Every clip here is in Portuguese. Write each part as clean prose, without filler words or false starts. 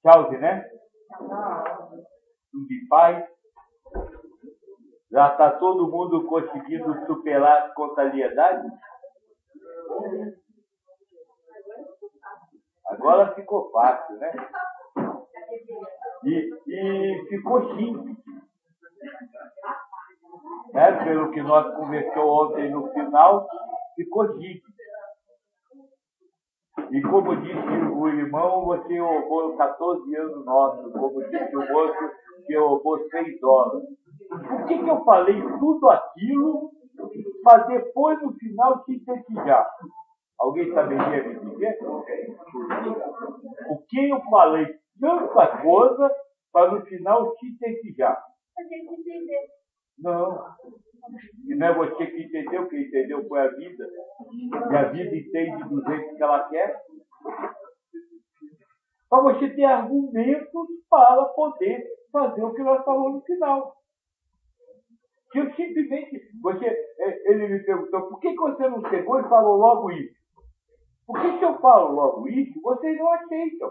Tchau, né? Tudo em paz? Já está todo mundo conseguindo superar as contrariedades? Agora ficou fácil, né? E ficou simples. Né? Pelo que nós conversamos ontem no final, ficou simples. E como disse o irmão, você roubou 14 anos nossos. Como disse o moço, que roubou 6 horas. Por que eu falei tudo aquilo para depois, no final, sintetizar? Alguém saberia me dizer? Por que eu falei tanta coisa para, no final, sintetizar? A gente entender. Não. E não é você que entendeu, quem entendeu foi a vida. E a vida entende do jeito que ela quer. Para você ter argumentos para poder fazer o que nós falamos no final. Que eu simplesmente... ele me perguntou, por que você não chegou e falou logo isso? Por que se eu falo logo isso, vocês não aceitam?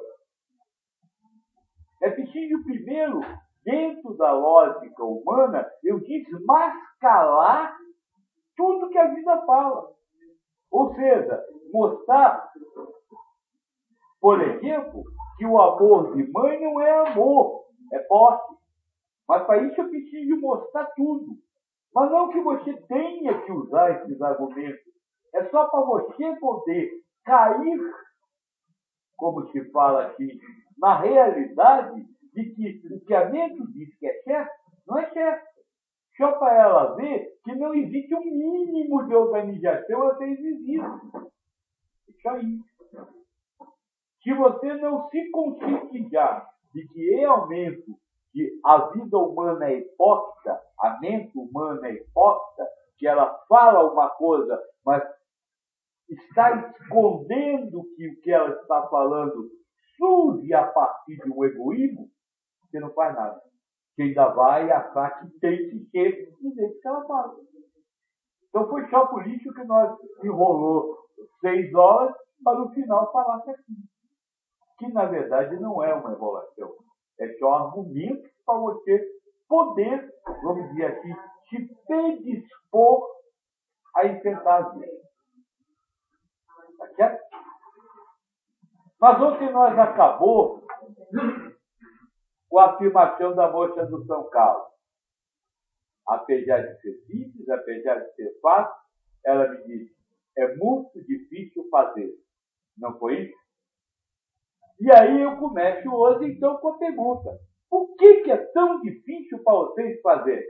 É preciso primeiro, dentro da lógica humana, eu desmascarar tudo que a vida fala. Ou seja, mostrar, por exemplo, que o amor de mãe não é amor, é posse. Mas para isso eu preciso mostrar tudo. Mas não que você tenha que usar esses argumentos. É só para você poder cair, como se fala aqui, na realidade de que o que a mente diz que é certo, não é certo. Só para ela ver que não existe um mínimo de organização a ser exigido. Só isso. Se você não se conscientizar de que realmente que a vida humana é hipócrita, a mente humana é hipócrita, que ela fala uma coisa, mas está escondendo que o que ela está falando surge a partir de um egoísmo, você não faz nada. Você ainda vai achar que tem que ser do jeito que ela fala. Então foi só por isso que nós enrolou 6 horas para no final falar aqui. Que na verdade não é uma enrolação. É só argumentos para você poder, vamos dizer assim, se predispor a enfrentar a vida. Tá certo? Mas ontem nós acabou com a afirmação da moça do São Carlos. Apesar de ser simples, apesar de ser fácil, ela me disse, é muito difícil fazer. Não foi isso? E aí eu começo hoje, então, com a pergunta. Por que é tão difícil para vocês fazer?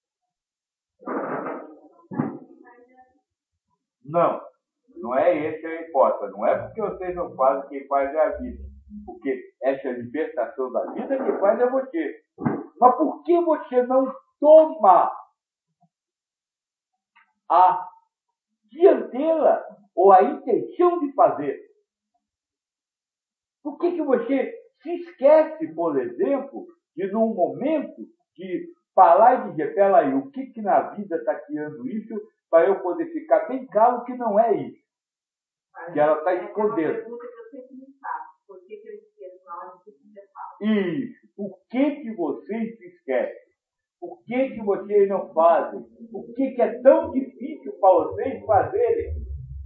Não é esse a hipótese. Não é porque vocês não fazem, quem faz é a vida. Porque essa libertação da vida, quem faz é você. Mas por que você não toma a dianteira ou a intenção de fazer? Por que você se esquece, por exemplo, de num momento de falar e dizer, peraí, o que na vida está criando isso para eu poder ficar bem claro que não é isso? Que ela está escondendo. É uma pergunta que eu sempre me faço. Por que eu esqueço na hora que você fala? Isso. Por que vocês se esquecem? Por que vocês não fazem? Por que é tão difícil para vocês fazerem?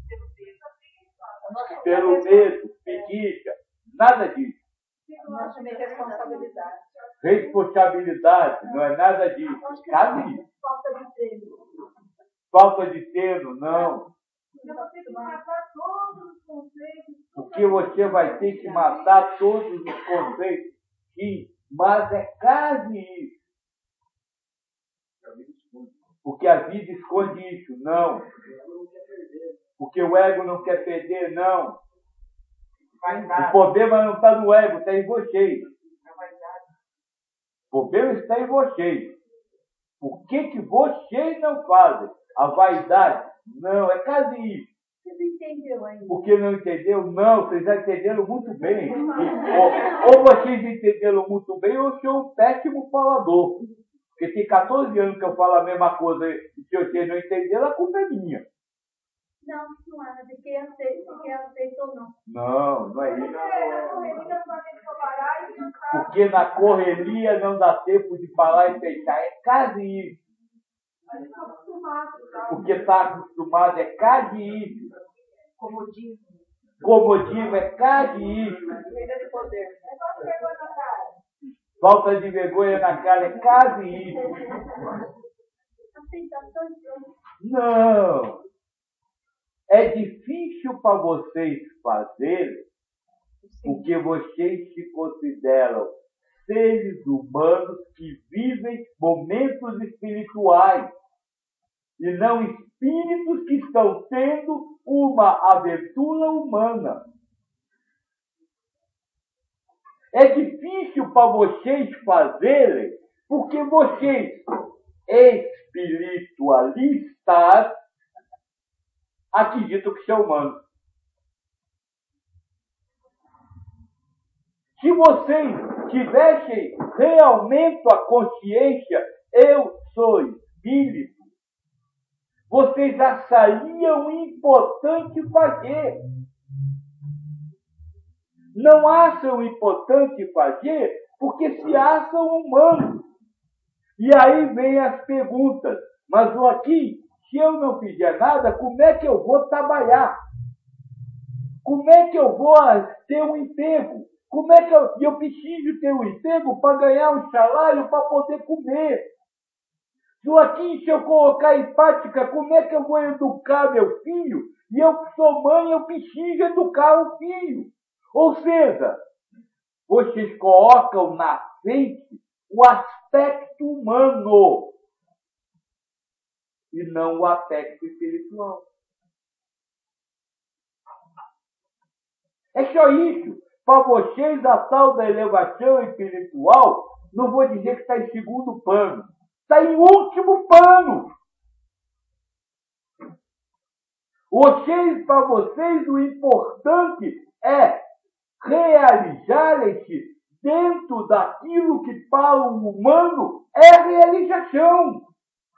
Pelo medo, preguiça. Nada disso. Nossa, minha responsabilidade. Responsabilidade, não é nada disso. Sabe? Falta de treino. Falta de treino, não. Porque você tem que matar todos os conceitos. Porque você vai ter que matar todos os conceitos. Sim, mas é quase isso. Porque a vida esconde isso, não. Porque o ego não quer perder, não. O problema não está no ego, está em vocês. O problema está em vocês. Por que vocês não fazem? A vaidade? Não, é quase isso. Você não entendeu ainda. Porque não entendeu? Não, vocês já entenderam muito bem. Ou vocês entenderam muito bem, ou eu sou um péssimo falador. Porque tem 14 anos que eu falo a mesma coisa e se vocês não entenderam, a culpa é minha. Não é de quem aceita ou não. Não é isso. Eu vou parar e eu Porque na correria não dá tempo de falar e pensar. É quase isso. Porque está acostumado, é quase isso. Comodismo é quase isso. Falta de vergonha na cara é quase isso. Não. É difícil para vocês fazerem porque vocês se consideram seres humanos que vivem momentos espirituais e não espíritos que estão tendo uma aventura humana. É difícil para vocês fazerem porque vocês, espiritualistas, acreditam que são humanos. Se vocês tivessem realmente a consciência, eu sou espírito, vocês achariam importante fazer. Não acham importante fazer porque se acham humanos. E aí vem as perguntas. Mas aqui, se eu não fizer nada, como é que eu vou trabalhar? Como é que eu vou ter um emprego? Como é que eu preciso ter um emprego para ganhar um salário para poder comer? Se eu colocar em prática, como é que eu vou educar meu filho? E eu que sou mãe, eu preciso educar o filho. Ou seja, vocês colocam na frente o aspecto humano e não o aspecto espiritual. É só isso. Para vocês, a tal da elevação espiritual, não vou dizer que está em segundo plano. Está em último plano. Para vocês, o importante é realizarem-se dentro daquilo que para o humano é realização.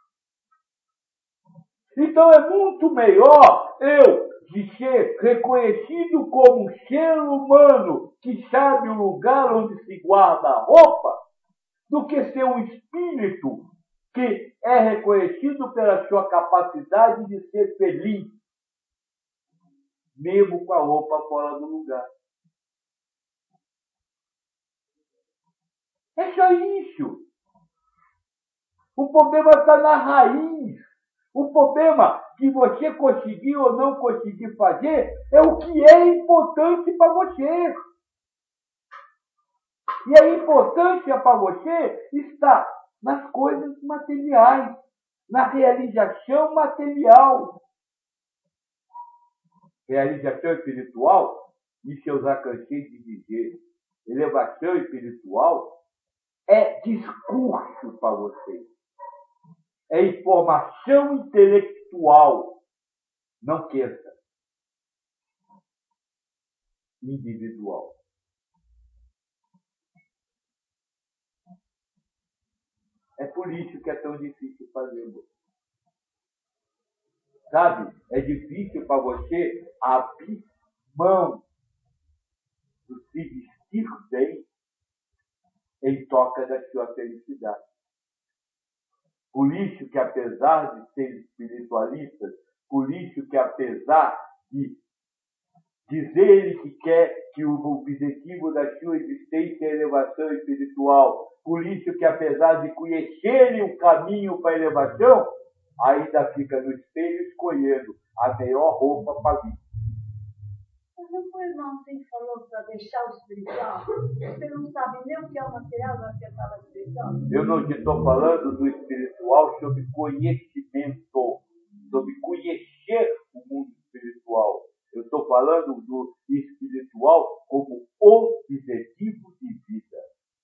Então é muito melhor eu de ser reconhecido como um ser humano que sabe o lugar onde se guarda a roupa, do que ser um espírito que é reconhecido pela sua capacidade de ser feliz, mesmo com a roupa fora do lugar. É só isso. O problema está na raiz. O problema que você conseguir ou não conseguir fazer é o que é importante para você. E a importância para você está nas coisas materiais, na realização material. Realização espiritual, isso eu já cansei de dizer, elevação espiritual é discurso para vocês. É informação intelectual. Não queça. Individual. É por isso que é tão difícil fazer. Sabe? É difícil para você abrir mão do se vestir bem em troca da sua felicidade. Por isso que, apesar de ser espiritualistas, por isso que, apesar de dizer que quer que o objetivo da sua existência é a elevação espiritual, por isso que, apesar de conhecerem o caminho para a elevação, ainda fica no espelho escolhendo a melhor roupa para vir. Mas não foi o irmão que falou para deixar o espiritual? Você não sabe nem o que é o material, não quer falar espiritual? Eu não estou falando do espiritual sobre conhecimento, sobre conhecer o mundo espiritual. Eu estou falando do espiritual como objetivo de vida.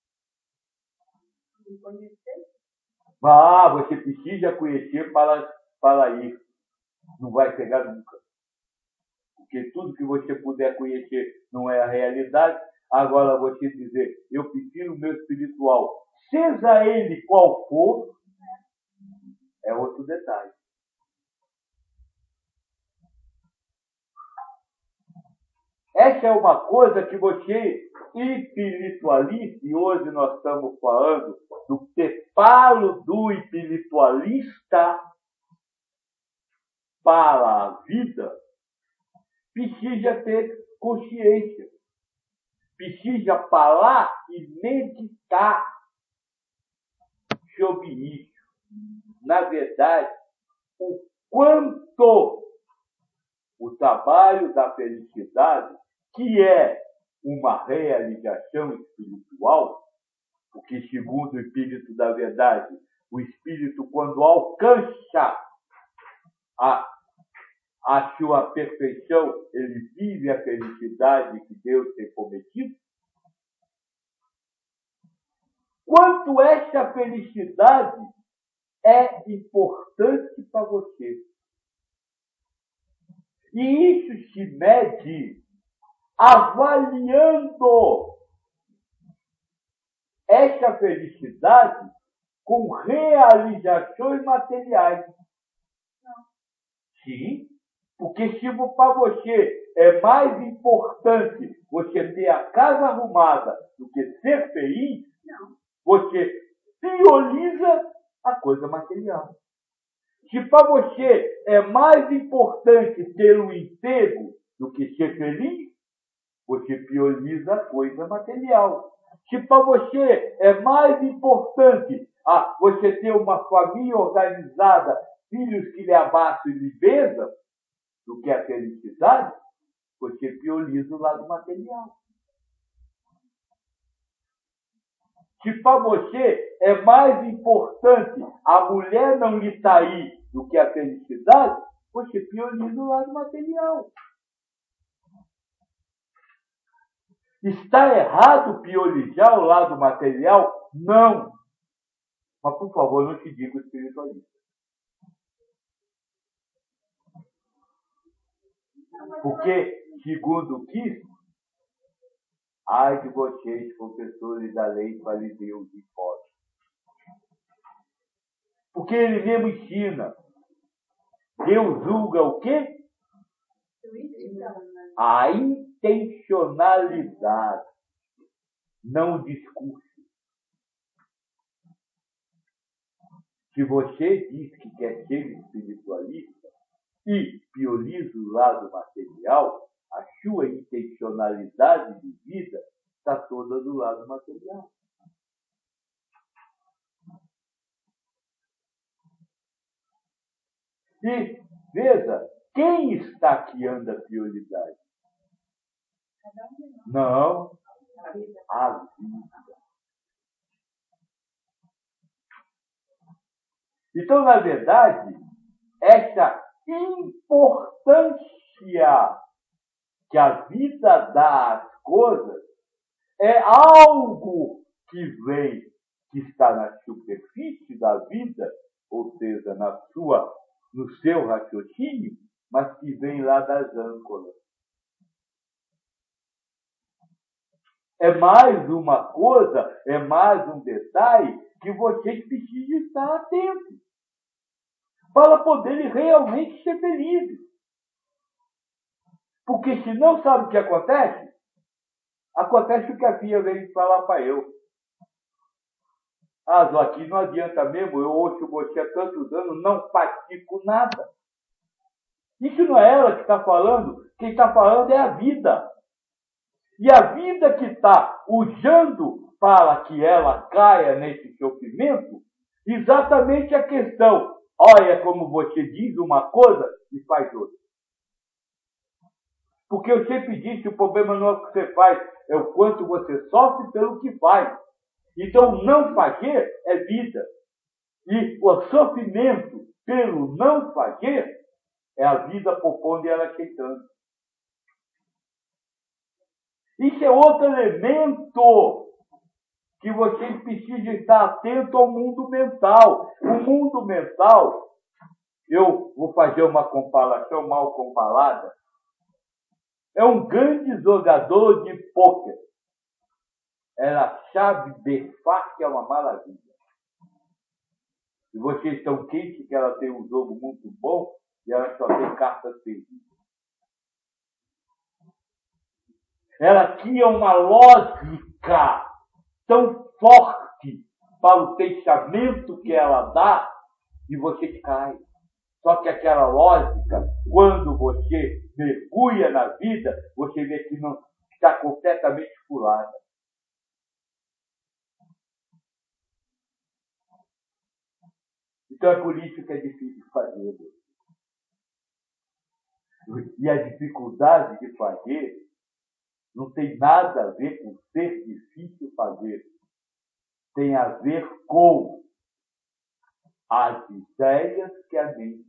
E conhecer? Você precisa conhecer para ir. Não vai chegar nunca. Porque tudo que você puder conhecer não é a realidade. Agora você dizer, eu prefiro o meu espiritual, seja ele qual for, é outro detalhe. Essa é uma coisa que você espiritualista, e hoje nós estamos falando do preparo do espiritualista para a vida, precisa ter consciência, precisa parar e meditar sobre isso. Na verdade, o quanto o trabalho da felicidade, que é uma realização espiritual, porque segundo o Espírito da Verdade, o Espírito, quando alcança a sua perfeição, ele vive a felicidade que Deus tem prometido. Quanto essa felicidade é importante para você. E isso se mede avaliando essa felicidade com realizações materiais. Sim, porque se para você é mais importante você ter a casa arrumada do que ser feliz, você prioriza a coisa material. Se para você é mais importante ter um emprego do que ser feliz, você prioriza a coisa material. Se para você é mais importante você ter uma família organizada, filhos que lhe abraçam e lhe beijam, do que a felicidade, você prioriza o lado material. Se para você é mais importante a mulher não lhe trair do que a felicidade, você prioriza o lado material. Está errado priorizar o lado material? Não. Mas, por favor, não te diga espiritualista. Porque, segundo Cristo, ai de vocês, professores da lei, fariseus e hipócritas. Porque ele mesmo ensina. Deus julga o quê? A intencionalidade, não o discurso. Se você diz que quer ser espiritualista e prioriza o lado material, a sua intencionalidade de vida está toda do lado material. E, veja, quem está guiando a prioridade? Não, a vida. Então, na verdade, essa importância que a vida dá às coisas é algo que vem, que está na superfície da vida, ou seja, no seu raciocínio, mas que vem lá das âncoras. É mais uma coisa, é mais um detalhe que vocês precisam estar atentos para poderem realmente ser felizes. Porque se não sabe o que acontece, acontece o que a filha veio falar para eu. Joaquim, não adianta mesmo, eu ouço você há tantos anos, não pratico nada. Isso não é ela que está falando, quem está falando é a vida. E a vida que está usando para que ela caia nesse sofrimento, exatamente a questão. Olha como você diz uma coisa e faz outra. Porque eu sempre disse, o problema não é o que você faz, é o quanto você sofre pelo que faz. Então, não fazer é vida. E o sofrimento pelo não fazer é a vida propondo e ela aceitando. Isso é outro elemento que vocês precisam estar atento ao mundo mental. O mundo mental, eu vou fazer uma comparação mal comparada, é um grande jogador de pôquer. Ela sabe befar que é uma maravilha. E vocês estão quentes que ela tem um jogo muito bom e ela só tem cartas perdidas. Ela cria uma lógica tão forte para o pensamento que ela dá e você cai. Só que aquela lógica, quando você mergulha na vida, você vê que não está completamente furada. Então é por isso que é difícil fazer. E a dificuldade de fazer não tem nada a ver com ser difícil fazer. Tem a ver com as ideias que a mente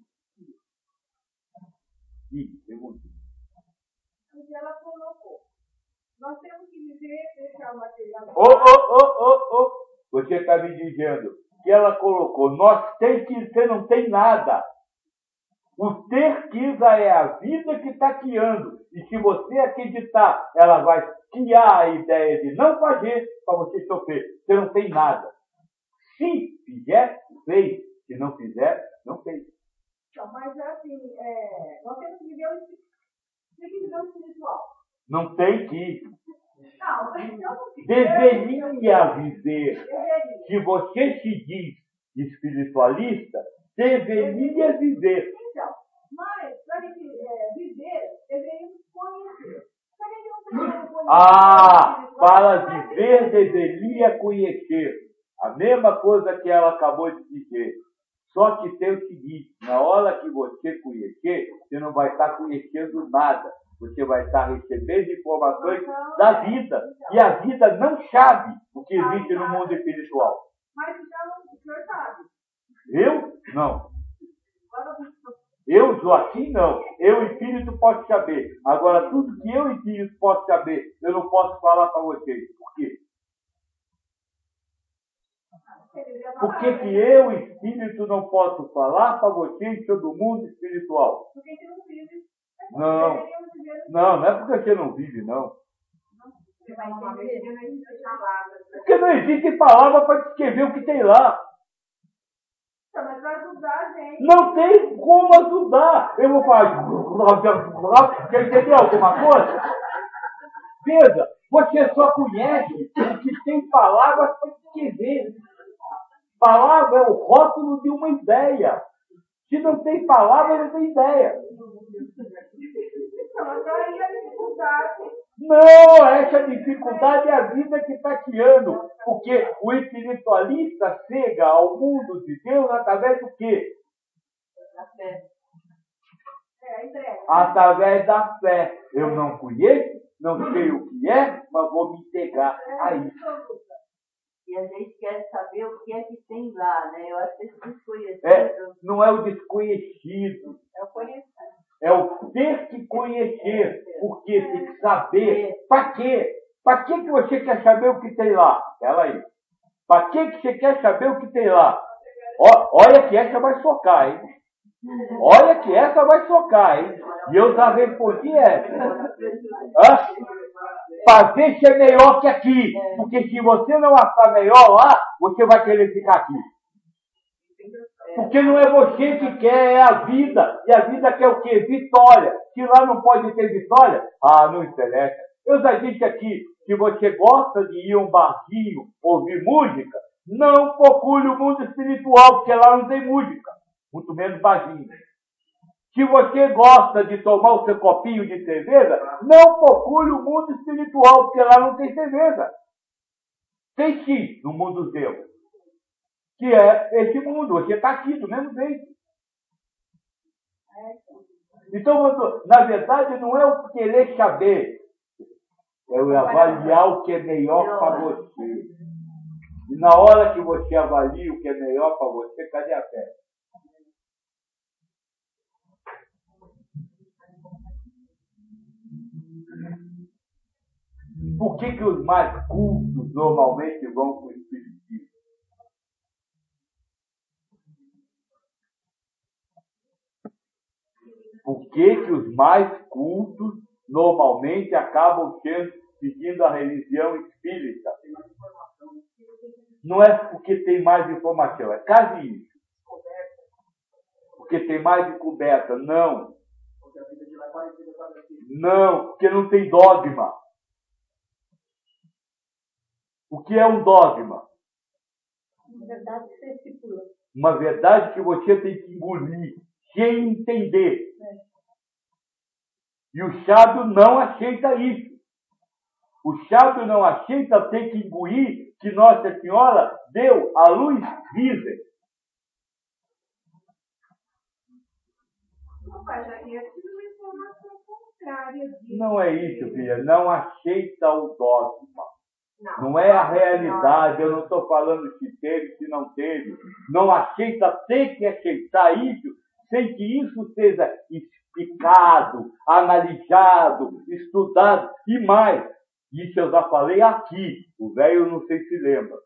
Porque ela colocou. Nós temos que viver, deixar o material. Você está me dizendo que ela colocou, você não tem nada. O ter que é a vida que está criando. E se você acreditar, ela vai criar a ideia de não fazer para você sofrer. Você não tem nada. Se fizer, fez. Se não fizer, não fez. Não, mas assim, nós temos que viver o espiritual. Não tem que. Não, então, deveria viver. Se você se diz espiritualista, deveria viver. Então, mas para a gente viver, deveríamos conhecer. Se a gente não tem como conhecer. Para viver, deveria conhecer. A mesma coisa que ela acabou de dizer. Só que tem o seguinte, na hora que você conhecer, você não vai estar conhecendo nada. Você vai estar recebendo informações da vida. E a vida não sabe o que existe no mundo espiritual. Mas então, o senhor sabe. Eu? Não. Eu, Joaquim, não. Eu, espírito, posso saber. Agora, tudo que eu, espírito, posso saber, eu não posso falar para vocês. Por quê? Por que eu, espírito, não posso falar para vocês sobre o mundo espiritual? Porque a gente não vive. Não é porque você não vive, não. Você vai entender palavras. Porque não existe palavra para descrever o que tem lá. Mas vai ajudar a gente. Não tem como ajudar. Eu vou falar. Quer entender alguma coisa? Veja, você só conhece o que tem palavras para descrever. Palavra é o rótulo de uma ideia. Se não tem palavra, não tem ideia. Não, essa dificuldade é a vida que está criando. Porque o espiritualista chega ao mundo de Deus através do quê? Da fé. Através da fé. Eu não conheço, não sei o que é, mas vou me entregar a isso. E a gente quer saber o que é que tem lá, né? Eu acho que esse desconhecido... Não é o desconhecido. É o conhecido. É o ter que conhecer. Porque tem que saber. Para quê? Para que você quer saber o que tem lá? Ela aí. Para que você quer saber o que tem lá? Olha que essa vai socar, hein? Olha que essa vai socar, hein? E eu já respondi essa. Fazer ser melhor que aqui. Porque se você não achar melhor lá, você vai querer ficar aqui. Porque não é você que quer, é a vida. E a vida quer o quê? Vitória. Se lá não pode ter vitória, não interessa. Eu já disse aqui, se você gosta de ir a um barzinho, ouvir música, não procure o mundo espiritual, porque lá não tem música. Muito menos barzinho. Se você gosta de tomar o seu copinho de cerveja, não procure o mundo espiritual, porque lá não tem cerveja. Tem sim no mundo Deus. Que é esse mundo. Você está aqui do mesmo jeito. Então, na verdade, não é o querer saber. É o avaliar o que é melhor para você. E na hora que você avalia o que é melhor para você, cadê a fé? Por que os mais cultos normalmente vão para o espiritismo? Por que os mais cultos normalmente acabam seguindo a religião espírita? Não é porque tem mais informação, é quase isso. Porque tem mais descoberta, não. Não, porque não tem dogma. O que é um dogma? Na verdade, você estipula. Uma verdade que você tem que engolir, sem entender. E o sábio não aceita isso. O sábio não aceita ter que engolir que Nossa Senhora deu a luz virgem. Papai, já tinha tido uma informação contrária disso. Não é isso, filha. Não aceita o dogma. Não é a realidade. Eu não estou falando se teve, se não teve. Não aceita ter que aceitar isso sem que isso seja explicado, analisado, estudado e mais. Isso eu já falei aqui. O velho não sei se lembra.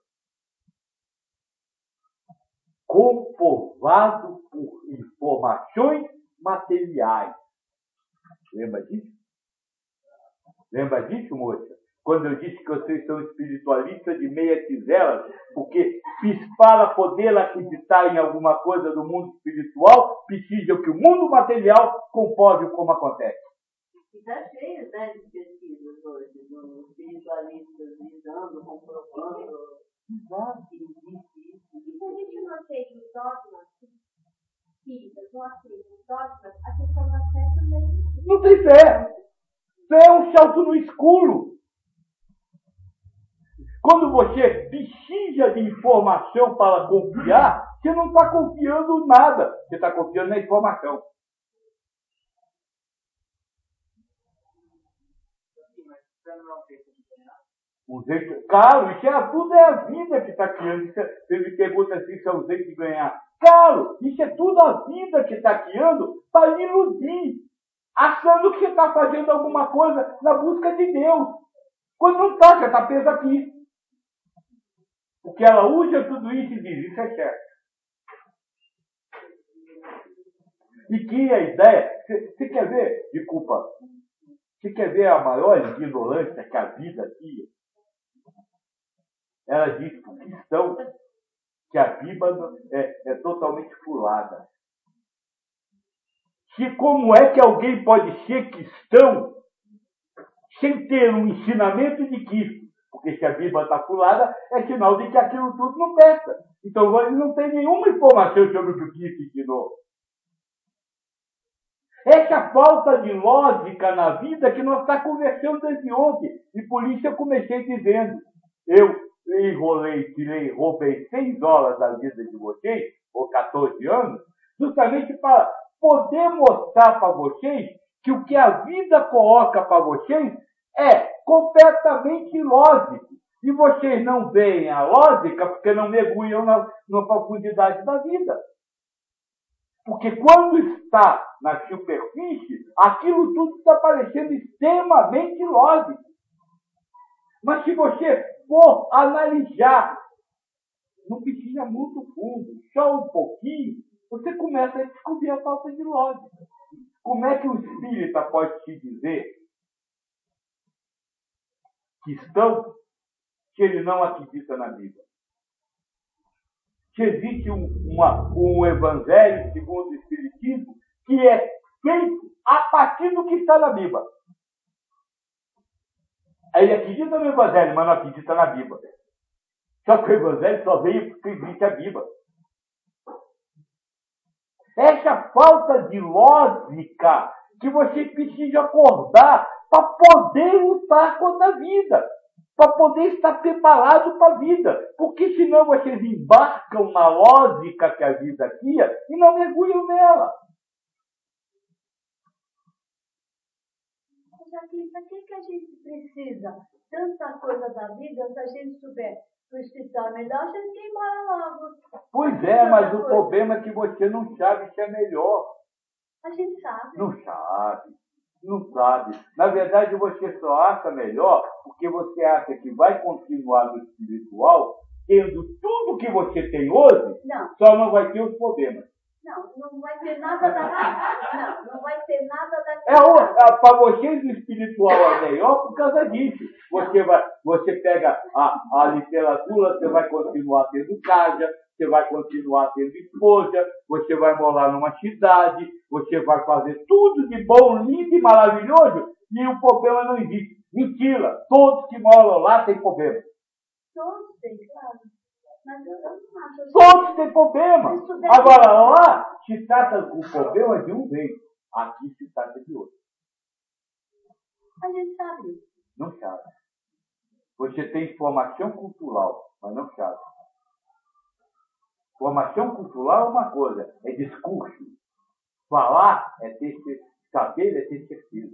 Comprovado por informações materiais. Lembra disso? Lembra disso, moça? Quando eu disse que vocês são espiritualistas de meia tigela, porque para poder acreditar em alguma coisa do mundo espiritual, precisa que o mundo material comprove como acontece. Está cheio, né, de pesquisas hoje, dos espiritualistas visando, comprovando que existe isso. E se a gente não aceita os dogmas, espíritas não aceitam os dogmas, a questão da fé também. Não tem fé. Fé é um salto no escuro. Quando você precisa de informação para confiar, você não está confiando em nada. Você está confiando na informação. O jeito, claro, isso tudo é a vida que está criando. Você me pergunta assim se é o jeito de ganhar. Claro, isso é tudo a vida que está criando para lhe iludir, achando que você está fazendo alguma coisa na busca de Deus. Quando não está, você está preso aqui. Porque ela usa tudo isso e diz, isso é certo. E que a ideia, você quer ver, desculpa, você quer ver a maior ignorância que a vida tinha? Ela diz para o cristão que a Bíblia é totalmente furada. Que como é que alguém pode ser cristão sem ter um ensinamento de Cristo? Porque se a Bíblia está furada, é sinal de que aquilo tudo não presta. Então ele não tem nenhuma informação sobre o que o Cristo ensinou. Essa falta de lógica na vida que nós estamos conversando desde ontem. E por isso eu comecei dizendo, eu roubei 6 horas da vida de vocês, ou 14 anos, justamente para poder mostrar para vocês que o que a vida coloca para vocês é completamente lógico. E vocês não veem a lógica porque não mergulham na profundidade da vida. Porque quando está na superfície, aquilo tudo está parecendo extremamente lógico. Mas se você for analisar, não precisa muito fundo, só um pouquinho, você começa a descobrir a falta de lógica. Como é que o espírita pode te dizer cristão se ele não acredita na Bíblia? Se existe um evangelho segundo o Espiritismo que é feito a partir do que está na Bíblia. Ele acredita no evangelho, mas não acredita na Bíblia. Só que o evangelho só veio porque existe a Bíblia. Essa falta de lógica que você precisa acordar para poder lutar contra a vida. Para poder estar preparado para a vida. Porque senão vocês embarcam na lógica que a vida cria e não mergulham nela. Joaquim, para que a gente precisa tanta coisa da vida se a gente souber que o espiritual é melhor, a gente quer ir embora logo. Pois é, mas o problema é que você não sabe se é melhor. A gente sabe. Não sabe. Não sabe. Na verdade, você só acha melhor porque você acha que vai continuar no espiritual tendo tudo que você tem hoje, não. Só não vai ter os problemas. Não vai ter nada daqui. Não vai ter nada daqui. Para vocês, o espiritual é melhor por causa disso. Você pega a literatura, você vai continuar tendo casa, você vai continuar tendo esposa, você vai morar numa cidade, você vai fazer tudo de bom, lindo e maravilhoso, e o problema não existe. Mentira, todos que moram lá têm problema. Todos têm, claro. Mas eu não acho. Todos têm problema. Agora, lá se trata o problema de um jeito. Aqui se trata de outro. A gente sabe isso. Não sabe. Você tem formação cultural, mas não sabe. Formação cultural é uma coisa, é discurso. Falar é ter saber, é ter certeza.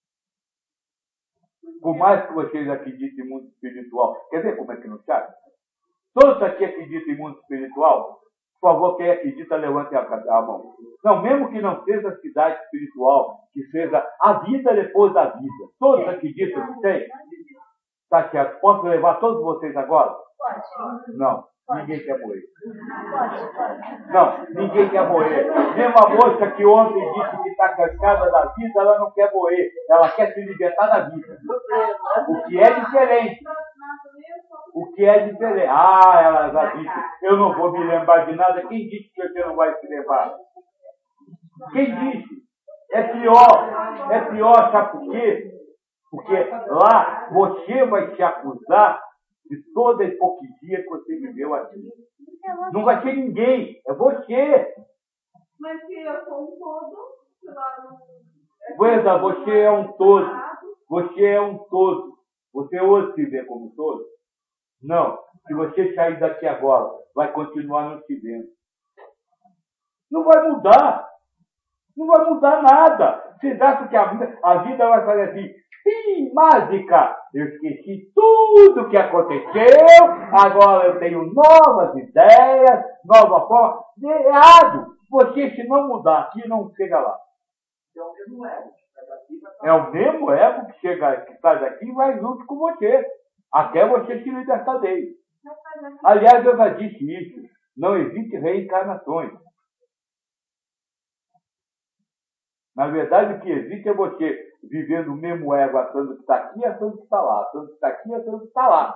Por mais que vocês acreditem em mundo espiritual, quer ver como é que não sabe? Todos aqui acreditam em mundo espiritual? Por favor, quem acredita, levante a mão. Não, mesmo que não seja cidade espiritual, que seja a vida depois da vida. Todos acreditam que tem? Tá certo. Posso levar todos vocês agora? Pode. Não. Ninguém quer morrer. Pode. Não, ninguém quer morrer. Mesmo a moça que ontem disse que está cansada da vida, ela não quer morrer. Ela quer se libertar da vida. O que é diferente. O que é diferente. Ah, ela já disse, eu não vou me lembrar de nada. Quem disse que você não vai se lembrar? Quem disse? É pior, sabe por quê? Porque lá você vai se acusar de toda a hipocrisia que você viveu aqui. Não vai ser ninguém, é você. Mas se eu sou um todo, Pois é, você é um todo. Você é um todo. Você hoje se vê como todo? Não. Se você sair daqui agora, vai continuar não se vendo. Não vai mudar. Não vai mudar nada. Vocês acham que a vida vai fazer assim? Sim, mágica! Eu esqueci tudo o que aconteceu, agora eu tenho novas ideias, nova forma. Errado! Você, se não mudar aqui, não chega lá. É o mesmo ego que chega, que sai daqui e vai junto com você, até você se libertar dele. Aliás, eu já disse isso. Não existe reencarnações. Na verdade, o que existe é você vivendo o mesmo ego, achando que está aqui, achando que está lá, achando que está aqui, achando que está lá.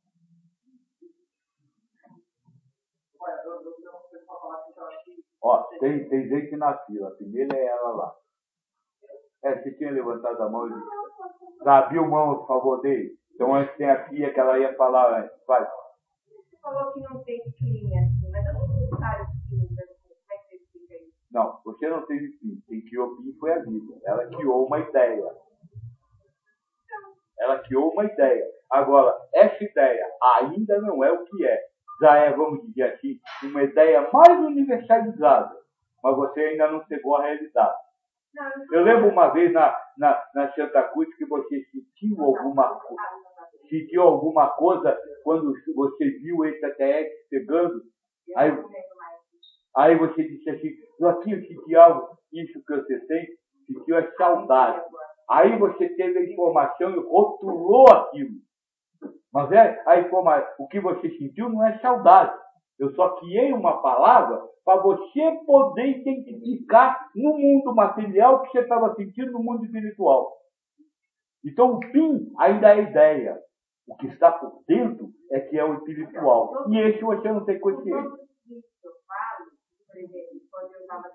Ó, tem gente na fila, a primeira é ela lá. Você tinha levantado a mão e disse, abriu mão, por favor, dele. Então antes tem a filha que ela ia falar antes. Vai. Você falou que não tem clínica assim, mas eu não sei de clínica. Como é que você explica isso? Não, você não teve fim. Quem criou o fim foi a vida. Ela criou uma ideia. Ela criou uma ideia. Agora, essa ideia ainda não é o que é. Já é, vamos dizer assim, uma ideia mais universalizada. Mas você ainda não chegou a realizar. Eu lembro uma vez na Santa Cruz que você sentiu alguma coisa quando você viu o extraterrestre chegando. Aí você disse assim, aqui eu senti algo, isso que você sentiu é saudade. Aí você teve a informação e rotulou aquilo. Mas o que você sentiu não é saudade. Eu só criei uma palavra para você poder identificar no mundo material o que você estava sentindo no mundo espiritual. Então o fim ainda é ideia. O que está por dentro é que é o espiritual. E esse você não tem consciência. Por exemplo, quando eu estava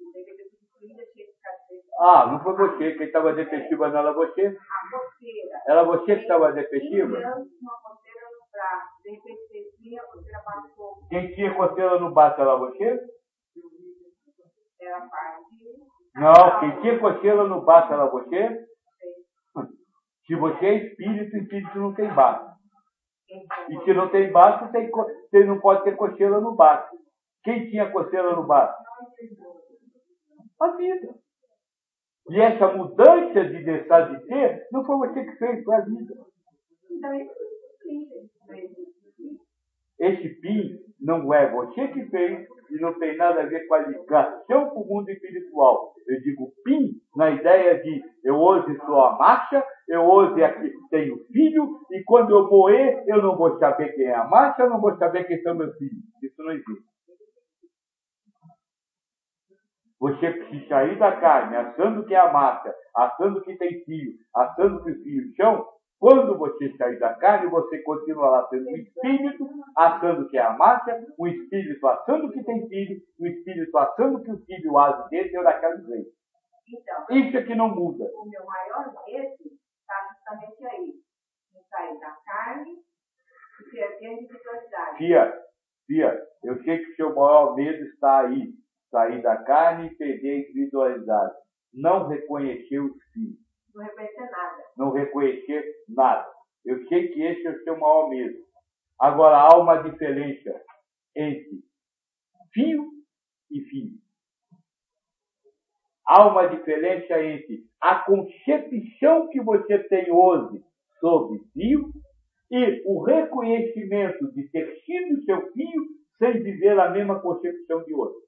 Ah, não foi você. Quem estava depressiva não era você? a coceira. Era você que estava depressiva? Uma coceira no braço. De repente, a coceira passou. Quem tinha coceira no braço era você? Era parte. Não, quem tinha coceira no braço era você? Se você é espírito não tem braço. E se não tem braço, você não pode ter coceira no braço. Quem tinha coceira no braço? A vida. E essa mudança de deixar de ter, não foi você que fez, foi a vida. Esse fim não é você que fez e não tem nada a ver com a ligação com o mundo espiritual. Eu digo fim na ideia de eu hoje sou a marcha, eu hoje aqui tenho filho e quando eu morrer eu não vou saber quem é a marcha, eu não vou saber quem são meus filhos. Isso não existe. Você precisa sair da carne achando que é a marcha, achando que tem filho, achando que os filhos são. Quando você sair da carne, você continua lá sendo um espírito, achando que é a marcha, um espírito achando que tem filho, um espírito achando que o filho age desse ou daquele jeito. Então, isso é que não muda. O meu maior medo está justamente aí. Em sair da carne, ser Fia, eu sei que o seu maior medo está aí. Sair da carne e perder a individualidade. Não reconhecer os filhos. Não reconhecer nada. Não reconhecer nada. Eu sei que esse é o seu maior medo. Agora, há uma diferença entre fio e filho. Há uma diferença entre a concepção que você tem hoje sobre fio e o reconhecimento de ter sido seu filho sem viver a mesma concepção de hoje.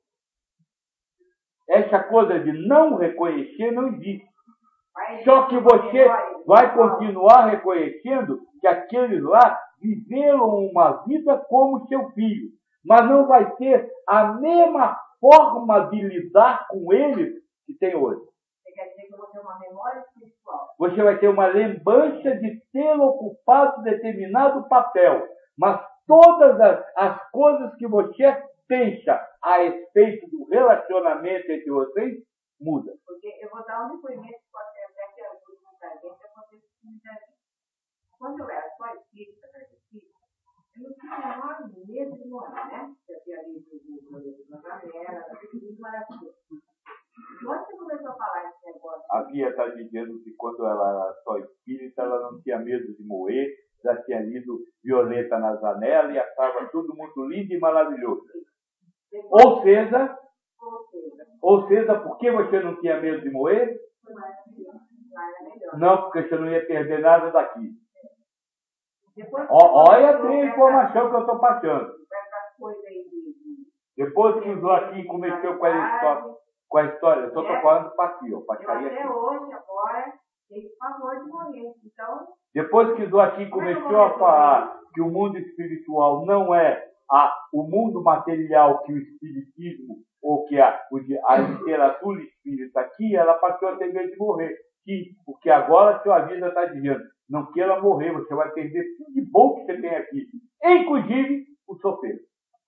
Essa coisa de não reconhecer não existe. Só que você vai continuar reconhecendo que aqueles lá viveram uma vida como seu filho, mas não vai ter a mesma forma de lidar com eles que tem hoje. Você quer dizer que eu vou ter uma memória espiritual? Você vai ter uma lembrança de ter ocupado determinado papel, mas todas as coisas que você pensa a respeito do relacionamento entre vocês mudam. Porque eu vou dar um depoimento que pode ser até que ajude muita gente a acontecer muita gente. Quando eu era só espírita, eu não tinha a menor medo de morrer, né? Eu tinha lido na galera, tudo maravilhoso. Quando você começou a falar esse negócio... A Bia está dizendo que quando ela era só espírita, ela não tinha medo de morrer, já tinha lido Violeta na Janela e achava tudo muito lindo e maravilhoso. Ou seja, por que você não tinha medo de morrer? Não, porque você não ia perder nada daqui. Olha a informação que eu estou passando. Depois que o Joaquim começou com a história, eu estou falando para aqui, ó, para cair aqui. Até hoje, agora, tem favor de morrer. Então, depois que o Joaquim começou a falar que o mundo espiritual não é o mundo material que o espiritismo, ou que a literatura espírita aqui, ela passou a ter medo de morrer. Sim, porque agora a sua vida está dizendo, não queira morrer, você vai perder tudo de bom que você tem aqui, inclusive o sofrer.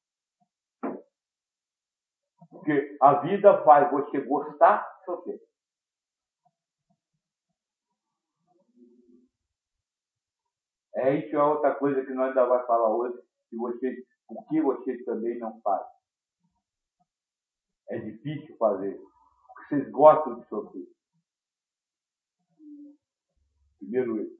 Porque a vida faz você gostar de sofrer. Isso é outra coisa que nós ainda vamos falar hoje, o que vocês também não fazem. É difícil fazer, porque vocês gostam de sofrer. Primeiro isso.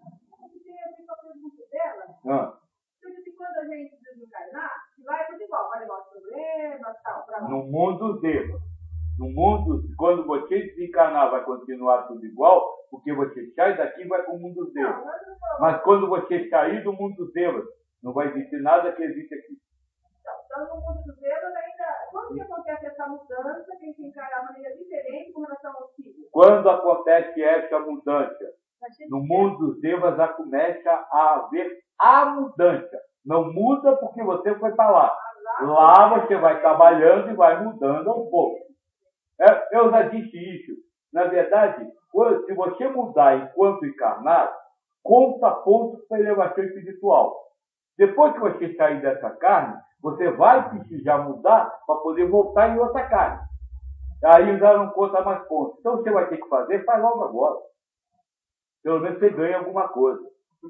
Quando a gente desencarnar, vai tudo igual, vai levar os problemas, tal, para no mundo Devas. No mundo, quando você desencarnar, vai continuar tudo igual, porque você sai daqui e vai para o mundo dos Devas. Mas quando você sair do mundo dos Devas, não vai existir nada que existe aqui. Então, no mundo dos Devas, ainda, quando que acontece essa mudança, quem se encara de maneira diferente com relação aos filhos? Quando acontece essa mudança, no mundo dos Devas já começa a haver a mudança. Não muda porque você foi para lá. Lá você vai trabalhando e vai mudando aos poucos. Eu já disse isso. Na verdade, se você mudar enquanto encarnado, conta pontos para a elevação espiritual. Depois que você sair dessa carne, você vai precisar mudar para poder voltar em outra carne. Aí já não conta mais pontos. Então você vai ter que fazer, faz logo agora. Pelo menos você ganha alguma coisa.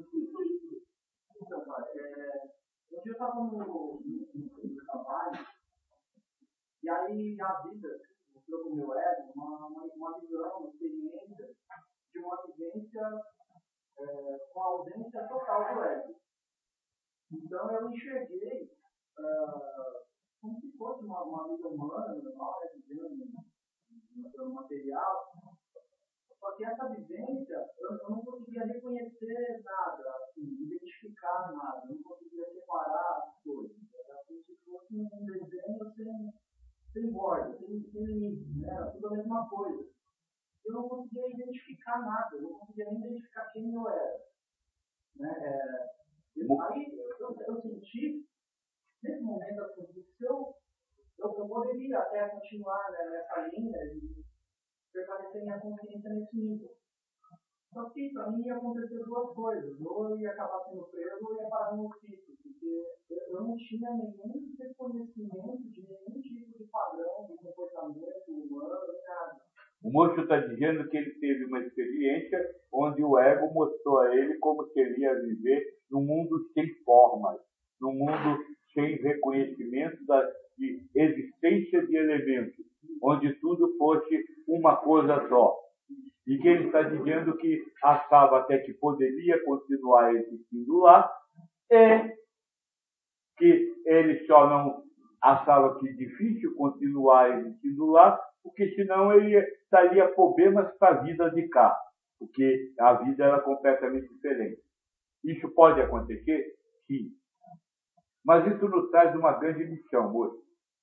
Eu estava no trabalho, e aí a vida mostrou para o meu ego uma visão, uma experiência de uma vivência com a ausência total do ego. Então eu enxerguei como se fosse uma vida humana, normal, vivendo no material. Só que essa vivência, eu não conseguia reconhecer nada, assim, identificar nada, eu não conseguia separar as coisas. Era como se fosse um desenho sem borda, sem limite, né? Era tudo a mesma coisa. Eu não conseguia identificar nada, eu não conseguia nem identificar quem eu era. Né? Aí eu senti, nesse momento, assim, que eu poderia até continuar, né, nessa linha de permanecer minha consciência nesse nível. Só que para mim ia acontecer duas coisas. Ou eu ia acabar sendo preso ou ia parar no hospício. Porque eu não tinha nenhum reconhecimento de nenhum tipo de padrão de comportamento humano, nem nada. O moço está dizendo que ele teve uma experiência onde o ego mostrou a ele como seria viver num mundo sem formas, num mundo sem reconhecimento de existência de elementos, onde tudo fosse uma coisa só. E que ele está dizendo que achava até que poderia continuar existindo lá, e que ele só não achava que difícil continuar existindo lá, porque senão ele estaria problemas para a vida de cá, porque a vida era completamente diferente. Isso pode acontecer? Sim. Mas isso nos traz uma grande lição hoje.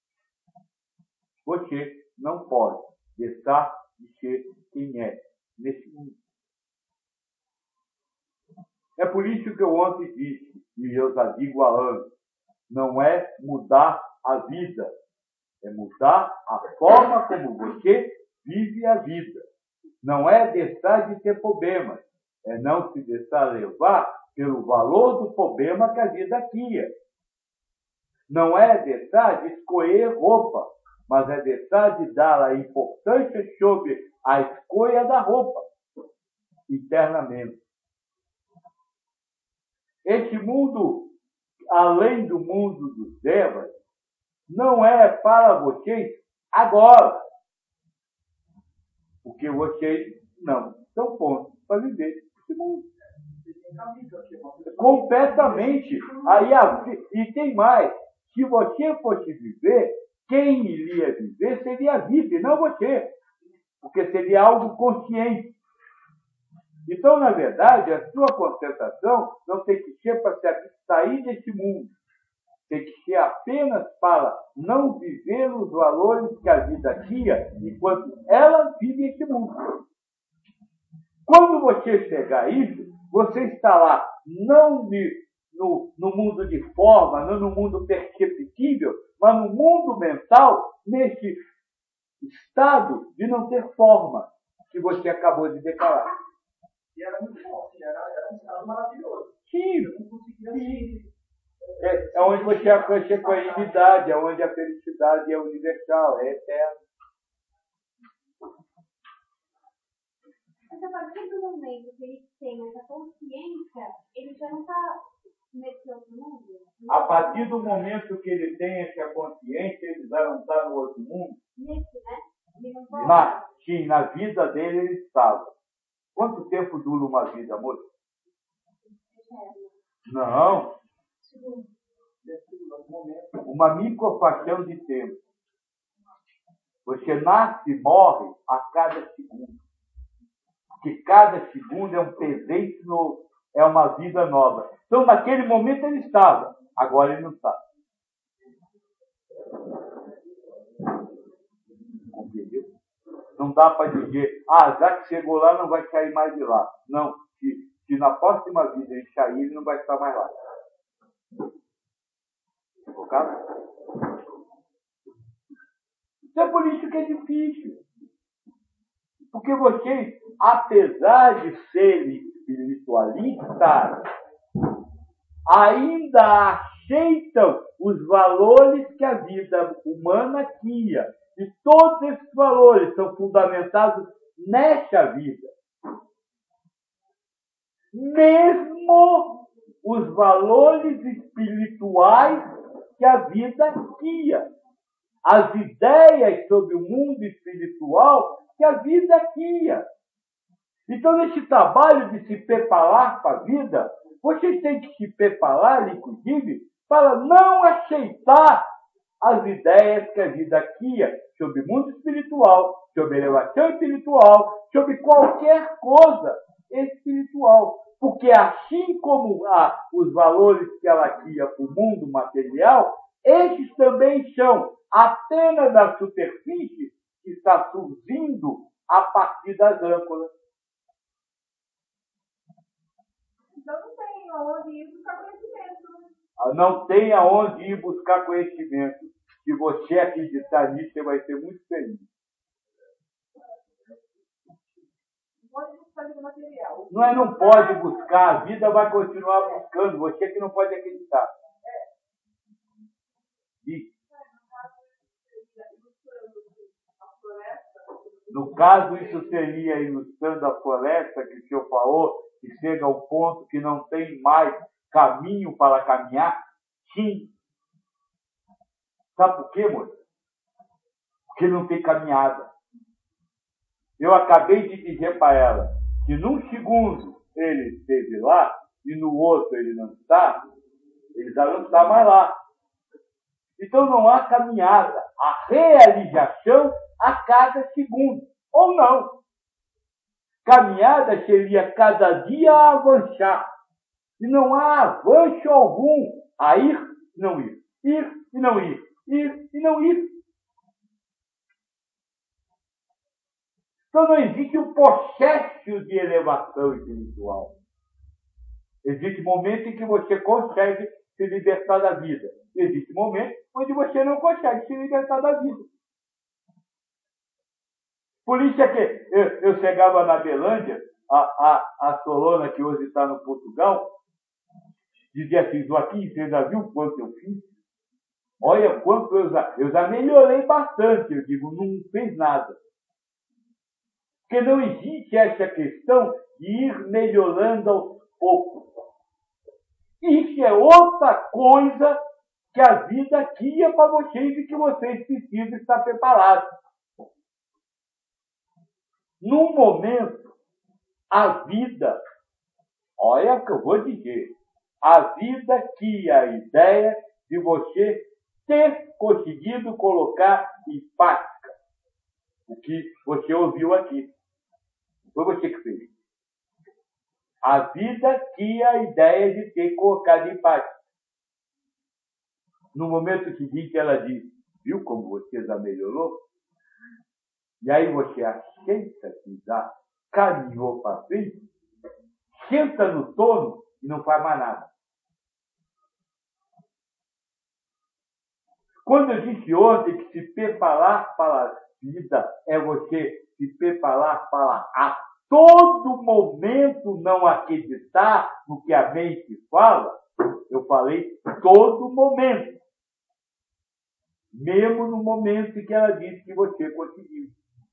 Você não pode deixar de ser quem é nesse mundo. É por isso que eu ontem disse, e eu já digo há anos, não é mudar a vida, é mudar a forma como você vive a vida. Não é deixar de ter problemas, é não se deixar levar pelo valor do problema que a vida cria. Não é deixar de escolher roupa, mas é deixar de dar a importância sobre a escolha da roupa, internamente. Esse mundo, além do mundo dos devas, não é para vocês agora. Porque vocês não estão prontos para viver esse mundo. Completamente. E tem mais. Se você fosse viver, quem iria viver seria a vida e não você. Porque seria algo consciente. Então, na verdade, a sua concentração não tem que ser para sair desse mundo. Tem que ser apenas para não viver os valores que a vida cria enquanto ela vive esse mundo. Quando você chegar a isso, você está lá, não no mundo de forma, não no mundo perceptível, mas no mundo mental, nesse estado de não ter forma que você acabou de declarar. E era muito bom, era um estado maravilhoso. Sim, Eu não conseguia é onde você alcança a equanimidade, é onde a felicidade é universal, é eterna. Mas a partir do momento que ele tem essa consciência, ele já não está nesse outro mundo? A partir do momento que ele tem essa consciência, ele já não está no outro mundo. Nesse, né? Ele não pode. Sim, na vida dele ele estava. Quanto tempo dura uma vida, amor? Não. Uma microfração de tempo. Você nasce e morre a cada segundo. Porque cada segundo é um presente novo, é uma vida nova. Então, naquele momento ele estava, agora ele não está. Entendeu? Não dá para dizer, já que chegou lá, não vai sair mais de lá. Não, se na próxima vida ele sair, ele não vai estar mais lá. Focado? Então é por isso que é difícil. Porque vocês, apesar de serem espiritualistas, ainda aceitam os valores que a vida humana cria. E todos esses valores são fundamentados nessa vida. Mesmo os valores espirituais que a vida cria. As ideias sobre o mundo espiritual que a vida cria. Então, nesse trabalho de se preparar para a vida, vocês têm que se preparar, inclusive, para não aceitar as ideias que a vida cria sobre o mundo espiritual, sobre elevação espiritual, sobre qualquer coisa espiritual. Porque assim como os valores que ela cria para o mundo material, esses também são apenas da superfície que está surgindo a partir das âncoras. Então não tem aonde ir buscar conhecimento. Não tem aonde ir buscar conhecimento. Se você acreditar nisso, você vai ser muito feliz. Pode buscar no material. Não pode buscar, a vida vai continuar buscando, você que não pode acreditar. E, no caso, isso seria ilustrando a floresta que o senhor falou, que chega ao ponto que não tem mais caminho para caminhar. Sim, Sabe por quê, moça? Porque não tem caminhada. Eu acabei de dizer para ela que num segundo ele esteve lá e no outro ele não está, ele já não está mais lá. Então não há caminhada, há realização a cada segundo, ou não. Caminhada seria cada dia avançar, e não há avanço algum a ir e não ir, ir e não ir, ir e não ir. Então não existe um processo de elevação espiritual. Existe momento em que você consegue se libertar da vida. Existe momento onde você não consegue se libertar da vida. Por isso é que eu chegava na Belândia, a Solona, que hoje está no Portugal, dizia assim: Joaquim, você já viu quanto eu fiz? Olha quanto eu já melhorei bastante. Eu digo, não fez nada. Porque não existe essa questão de ir melhorando aos poucos. Isso é outra coisa que a vida cria para vocês e que vocês precisam estar preparados. Num momento, a vida, olha o que eu vou dizer, a vida cria a ideia de você ter conseguido colocar em prática o que você ouviu aqui. Foi você que fez. A vida cria a ideia de ter colocado em prática. No momento seguinte, ela diz: viu como você já melhorou? E aí você aceita que já caminhou para frente, senta no trono e não faz mais nada. Quando eu disse ontem que se preparar para a vida é você se preparar para a todo momento não acreditar no que a mente fala, eu falei todo momento. Mesmo no momento em que ela disse que você conseguiu.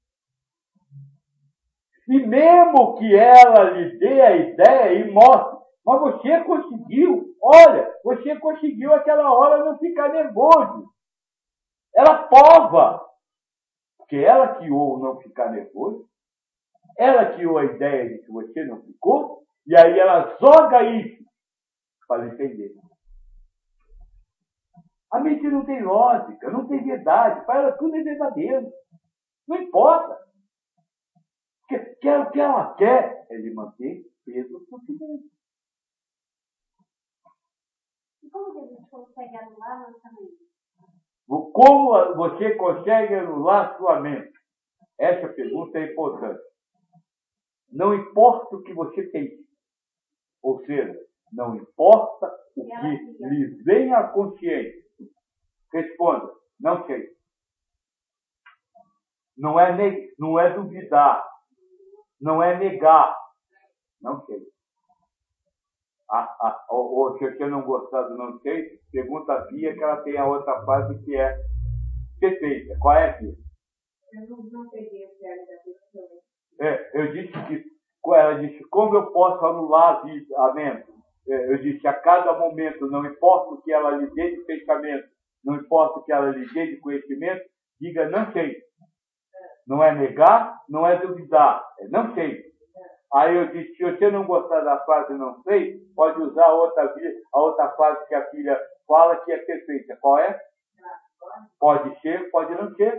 E mesmo que ela lhe dê a ideia e mostre, mas você conseguiu, olha, você conseguiu aquela hora não ficar nervoso. Ela prova, porque ela criou não ficar nervoso, ela criou a ideia de que você não ficou, e aí ela joga isso para entender. A mente não tem lógica, não tem verdade, para ela tudo é verdadeiro. Não importa. Porque o que ela quer é lhe manter preso no silêncio. E como que a gente consegue anular nossa mente? Como você consegue anular sua mente? Essa pergunta é importante. Não importa o que você pense. Ou seja, não importa o que lhe vem à consciência. Responda: não sei. Não é duvidar. Não é negar. Não sei. Ou se você não gostar do não sei, pergunta a Bia que ela tem a outra fase que é perfeita. Qual é, Bia? Eu não peguei a série da pessoa. Eu disse que ela disse: como eu posso anular a mente? Eu disse: a cada momento, não importa o que ela lhe dê de pensamento, não importa o que ela lhe dê de conhecimento, diga não sei. Não é negar, não é duvidar, é não sei. Aí eu disse: se você não gostar da frase não sei, pode usar a outra frase que a filha fala que é perfeita. Qual é? Pode ser, pode não ser.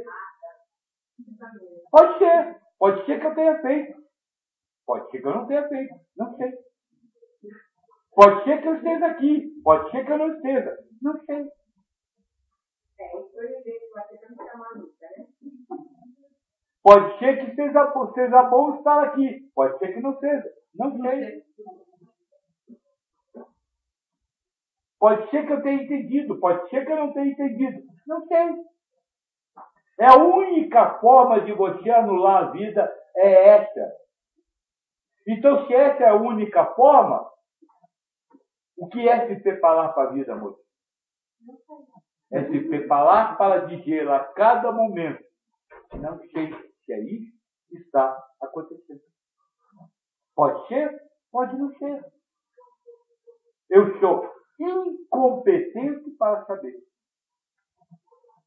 Pode ser. Pode ser que eu tenha feito. Pode ser que eu não tenha feito. Não sei. Pode ser que eu esteja aqui. Pode ser que eu não esteja. Não sei. Isso foi o jeito que você tem que chamar a luta, né? Pode ser que seja bom estar aqui. Pode ser que não seja. Não sei. Pode ser que eu tenha entendido. Pode ser que eu não tenha entendido. Não sei. É a única forma de você anular a vida é essa. Então, se essa é a única forma, o que é se preparar para a vida, moço? É se preparar para dizer a cada momento: não sei se é isso que está acontecendo. Pode ser, pode não ser. Eu sou incompetente para saber.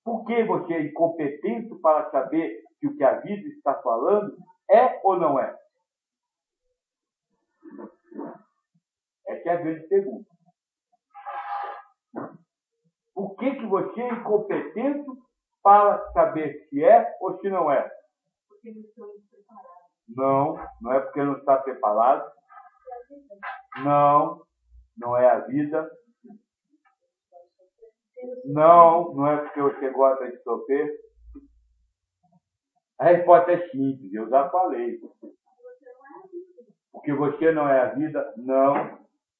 Porque você é incompetente para saber que o que a vida está falando é ou não é? Essa é a grande pergunta. Por que você é incompetente para saber se é ou se não é? Porque não estou preparado. Não é porque não está preparado. Não é a vida. Não é porque você gosta de sofrer. A resposta é simples, eu já falei. Porque você não é a vida, não.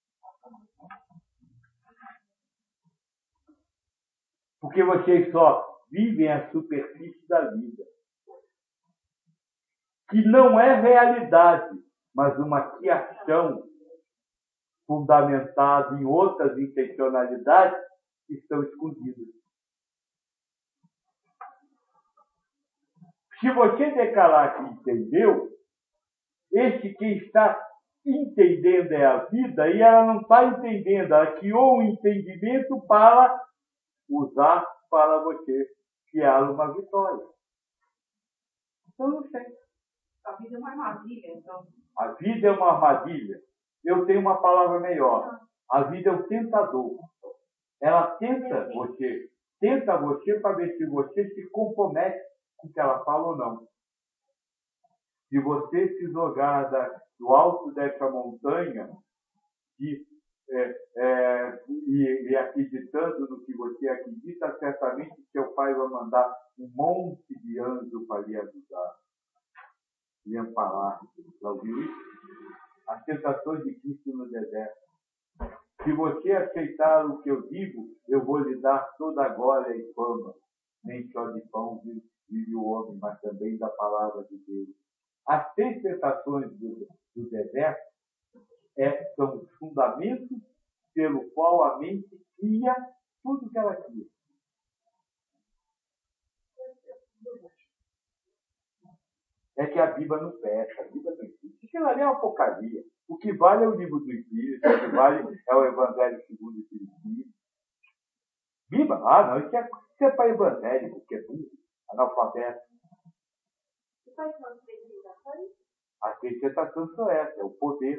Porque vocês só vivem a superfície da vida. Que não é realidade, mas uma criação fundamentada em outras intencionalidades que estão escondidas. Se você declarar que entendeu, esse que está entendendo é a vida e ela não está entendendo. Ela criou um entendimento para usar para você criar uma vitória. Então, não sei. A vida é uma armadilha, então. A vida é uma armadilha. Eu tenho uma palavra melhor. A vida é um tentador. Ela tenta você para ver se você se compromete com o que ela fala ou não. Se você se jogar do alto dessa montanha e acreditando no que você acredita, certamente seu pai vai mandar um monte de anjos para lhe ajudar, lhe amparar. Já ouviu isso? As tentações de Cristo no deserto. Se você aceitar o que eu digo, eu vou lhe dar toda a glória e fama. Nem só de pão vive o homem, mas também da palavra de Deus. As 6 tentações do deserto são os fundamentos pelo qual a mente cria tudo que ela cria. É que a Bíblia não fecha, a Bíblia não existe. Aquilo ali é uma porcaria. O que vale é o livro do Espírito, o que vale é o Evangelho segundo o Espiritismo. Bíblia? Não, isso é para evangélico, que é burro, analfabeto. Quais são as 3 tentações? As 3 tentações são essas, é o poder,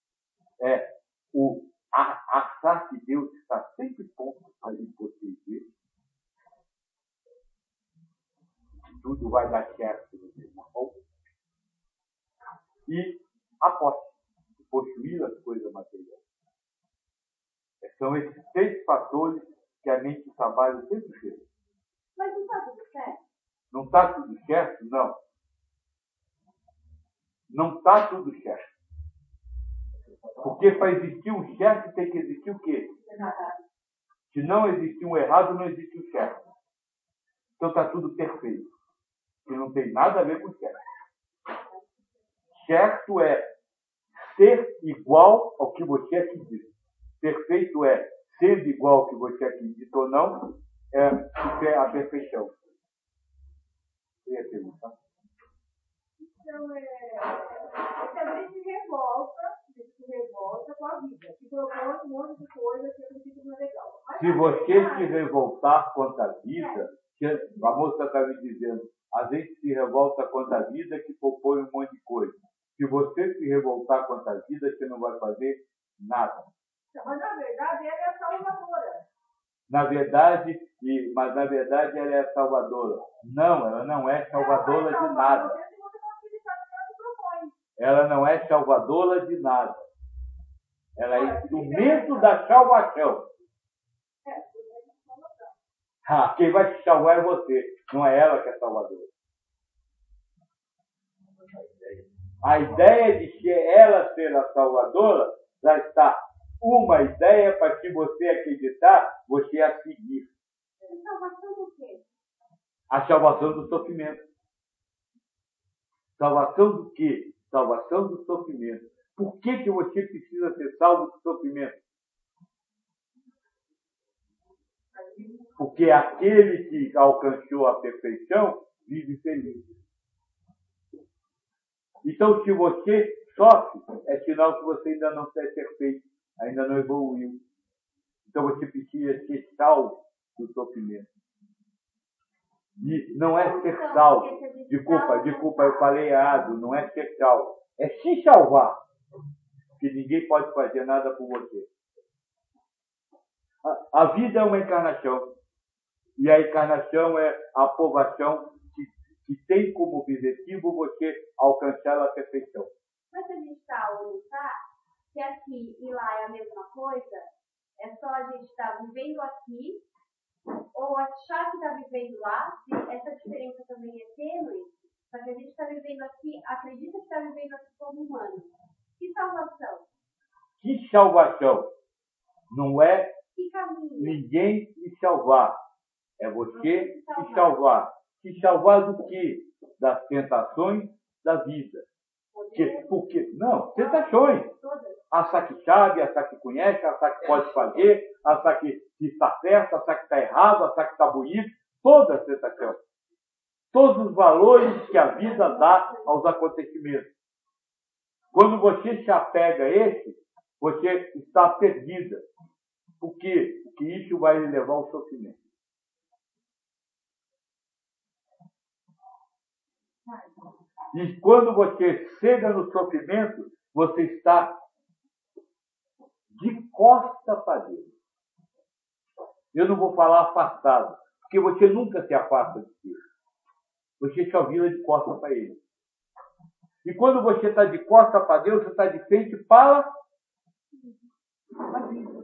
achar que Deus está sempre pronto para lhe proteger. Tudo vai dar certo no final. E a posse, possuir as coisas materiais. São esses 3 fatores que a mente trabalha o tempo inteiro. Mas não está tudo certo? Não está tudo certo? Não. Não está tudo certo. Porque para existir um certo tem que existir o quê? Se não existir um errado, não existe um certo. Então está tudo perfeito. Que não tem nada a ver com certo. Certo é ser igual ao que você acredita. Perfeito é ser igual ao que você acredita ou não, é a perfeição. Você ia perguntar? Então, a gente se revolta com a vida. Se propõe um monte de coisa que eu acredito não é legal. Mas se você se revoltar contra a vida, a moça está me dizendo, a gente se revolta contra a vida que propõe um monte de coisa. Se você se revoltar contra a vida, você não vai fazer nada. Mas na verdade ela é a salvadora. Mas na verdade ela é a salvadora. Não, ela não é salvadora de nada. Ela não é salvadora de nada. Ela é instrumento da salvação. Quem vai te salvar é você, não é ela que é salvadora. A ideia de que ela ser a salvadora já está uma ideia para que você acreditar, você a seguir. Salvação do quê? A salvação do sofrimento. Salvação do quê? Salvação do sofrimento. Por que você precisa ser salvo do sofrimento? Porque aquele que alcançou a perfeição vive feliz. Então, se você sofre, é sinal que você ainda não é perfeito, ainda não evoluiu. Então, você precisa ser salvo do sofrimento. E não é ser salvo. Desculpa, eu falei errado. Não é ser salvo. É se salvar. Que ninguém pode fazer nada por você. A vida é uma encarnação. E a encarnação é a provação que tem como objetivo você alcançar a perfeição. Mas se a gente está onde está, se aqui e lá é a mesma coisa, é só a gente estar vivendo aqui, ou achar que está vivendo lá, se essa diferença também é tênue, só que a gente está vivendo aqui, acredita que está vivendo aqui como humano. Que salvação? Que salvação? Não é Que caminho? ninguém me salvar. É você se salvar. Se salvar do quê? Das tentações da vida. Porque, não, tentações. Achar que sabe, achar que conhece, achar que pode fazer, achar que está certo, achar que está errado, achar que está bonito. Toda a tentação. Todos os valores que a vida dá aos acontecimentos. Quando você se apega a esse, você está perdida. Por quê? Porque isso vai lhe levar ao sofrimento. E quando você chega no sofrimento, você está de costa para Deus. Eu não vou falar afastado, porque você nunca se afasta de Deus. Você só vira de costa para Ele. E quando você está de costa para Deus, você está de frente para a vida.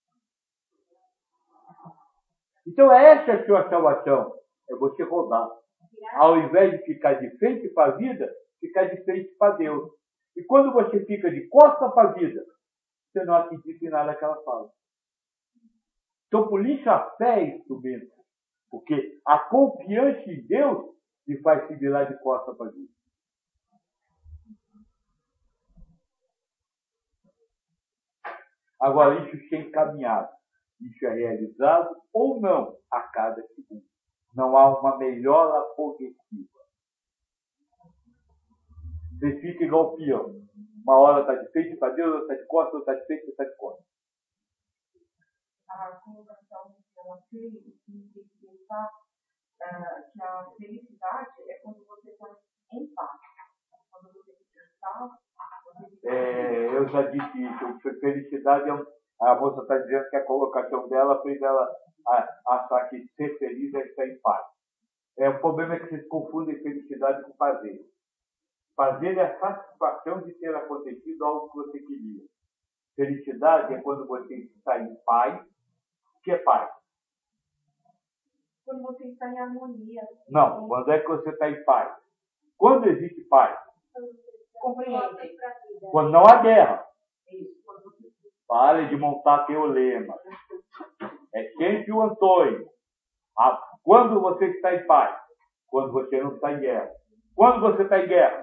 Então essa é a sua salvação. É você rodar. Ao invés de ficar de frente para a vida, ficar de frente para Deus. E quando você fica de costa para a vida, você não acredita em nada que ela fala. Então, por isso, a fé é instrumento. Porque a confiança em Deus me faz se virar de costa para a vida. Agora, isso é encaminhado. Isso é realizado ou não a cada segundo. Não há uma melhora progressiva. Você fica igual o peão. Uma hora está de frente para Deus, outra está de costas, outra está de frente, outra está de costas. A comunicação que ela fez, que pensar que a felicidade é quando você está em paz. Quando você está eu já disse isso. Felicidade a moça está dizendo que a colocação dela fez ela achar que ser feliz é estar em paz. O problema é que vocês confundem felicidade com prazer. Prazer é a satisfação de ter acontecido algo que você queria. Felicidade é quando você está em paz. O que é paz? Quando você está em harmonia. Não, quando é que você está em paz? Quando existe paz? Compreende. Quando não há guerra. Pare de montar teu lema. É sempre o Antônio. Quando você está em paz? Quando você não está em guerra. Quando você está em guerra?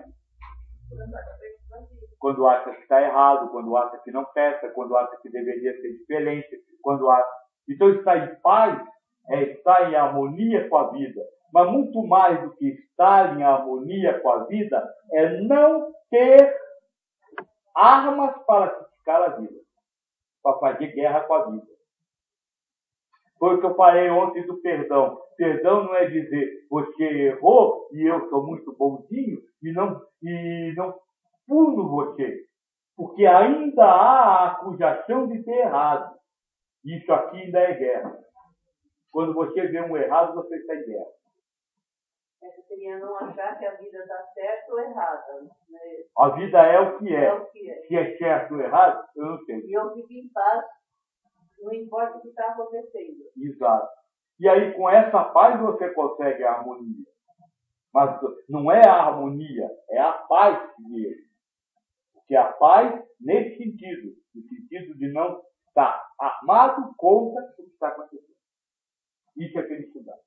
Quando acha que está errado, quando acha que não peca, quando acha que deveria ser diferente, quando acha... Então, estar em paz é estar em harmonia com a vida. Mas muito mais do que estar em harmonia com a vida é não ter armas para criticar a vida, para fazer guerra com a vida. Foi o que eu falei ontem do perdão. Perdão não é dizer você errou e eu sou muito bonzinho e não puno você. Porque ainda há a acusação de ter errado. Isso aqui ainda é guerra. Quando você vê um errado, você está em guerra. Essa seria não achar que a vida está certa ou errada. Né? A vida é o que é. É o que é. Se é certo ou errado, eu não sei. E eu fico em paz, não importa o que está acontecendo. Exato. E aí, com essa paz, você consegue a harmonia. Mas não é a harmonia, é a paz mesmo. Porque a paz, nesse sentido, no sentido de não estar armado contra o que está acontecendo. Isso é felicidade.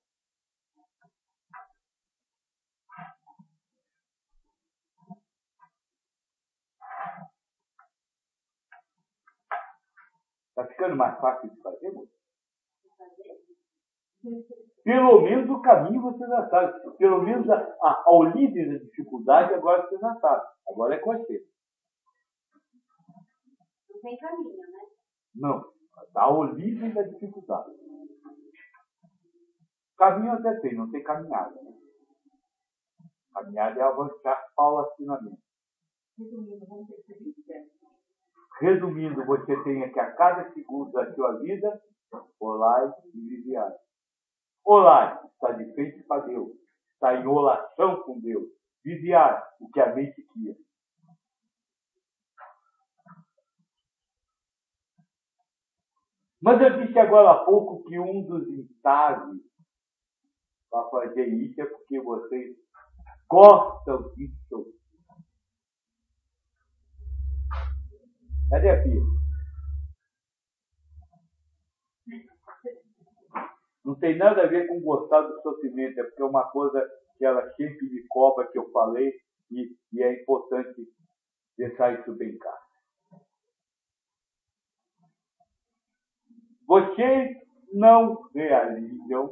Está ficando mais fácil de fazer, moço? Pelo menos o caminho você já sabe. Pelo menos ao líder da dificuldade, agora você já sabe. Agora é com você. Não tem caminho, né? Não. Ao líder da dificuldade. Caminho até tem, não tem caminhada. Né? Caminhada é avançar paulatinamente. Resumindo, você tem que a cada segundo da sua vida, orar e vigiar. Orar, está de frente para Deus. Está em oração com Deus. Vigiar, o que a mente quer. Mas eu disse agora há pouco que um dos ensaves para fazer isso é porque vocês gostam disso. Cadê a filha? Não tem nada a ver com gostar do sofrimento, é porque é uma coisa que ela sempre me cobra, que eu falei, e é importante deixar isso bem claro. Vocês não realizam,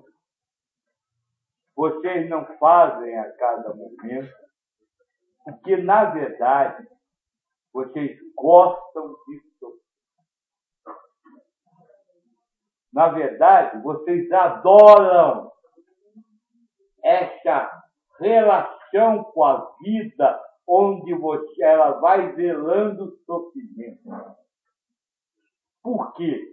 vocês não fazem a cada momento, porque, na verdade, vocês gostam disso. Na verdade, vocês adoram essa relação com a vida, onde ela vai velando o sofrimento. Por quê?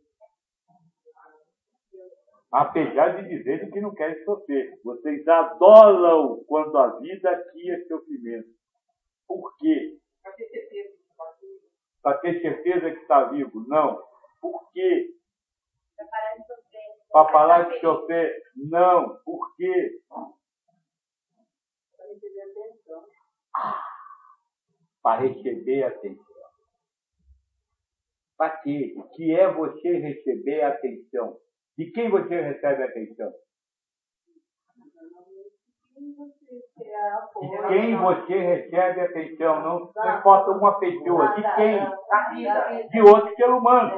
Apesar de dizerem que não querem sofrer, vocês adoram quando a vida cria sofrimento. Por quê? Para ter certeza que está vivo? Não. Por quê? Para parar de sofrer? Não. Por quê? Para receber atenção. Para quê? O que é você receber atenção? De quem você recebe atenção? De quem você recebe atenção? Não importa uma pessoa. De quem? De outro ser humano.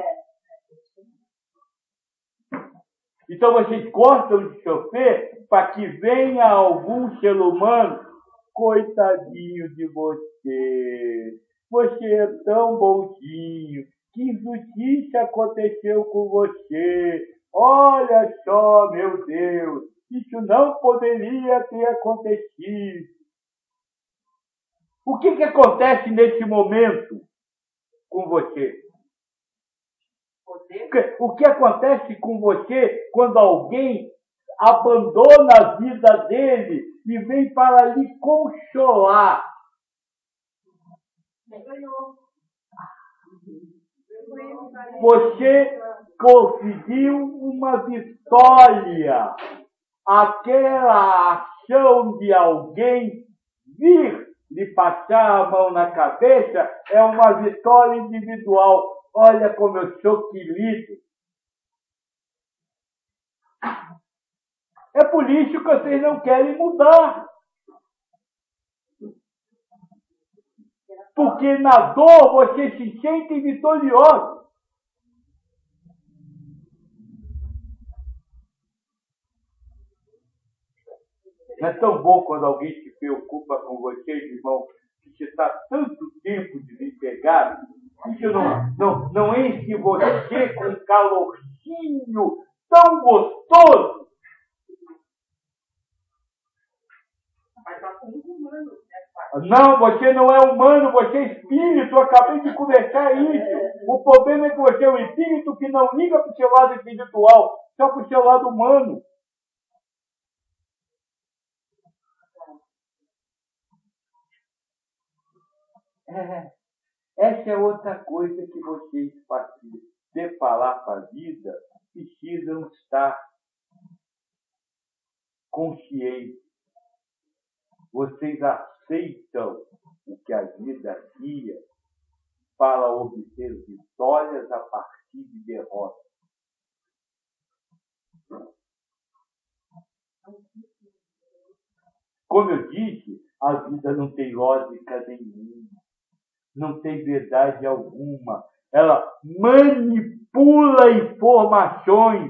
Então vocês gostam de sofrer para que venha algum ser humano, coitadinho de você. Você é tão bonzinho. Que injustiça aconteceu com você. Olha só, meu Deus. Isso não poderia ter acontecido. O que acontece nesse momento com você? O que acontece com você quando alguém abandona a vida dele e vem para lhe consolar? Você conseguiu uma vitória. Aquela ação de alguém vir lhe passar a mão na cabeça é uma vitória individual. Olha como eu sou querido. É por isso que vocês não querem mudar. Porque na dor vocês se sentem vitoriosos. Não é tão bom quando alguém se preocupa com vocês, irmão, que você está tanto tempo de me pegar, isso não enche você com um calorzinho tão gostoso. Mas nós somos humanos, né, pai? Não, você não é humano, você é espírito. Eu acabei de conversar isso. O problema é que você é um espírito que não liga para o seu lado espiritual, só para o seu lado humano. Essa é outra coisa que vocês, para se deparar para a vida, precisam estar conscientes. Vocês aceitam o que a vida cria para obter vitórias a partir de derrotas. Como eu disse, a vida não tem lógica nenhuma. Não tem verdade alguma. Ela manipula informações.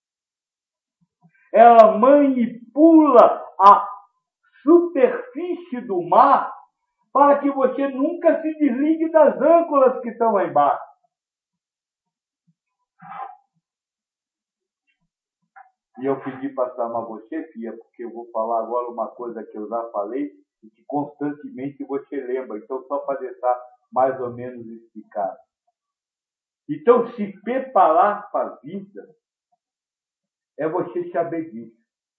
Ela manipula a superfície do mar para que você nunca se desligue das âncoras que estão lá embaixo. E eu pedi para chamar você, filha, porque eu vou falar agora uma coisa que eu já falei e que constantemente você lembra. Então, só para deixar mais ou menos explicado. Então, se preparar para a vida é você saber disso.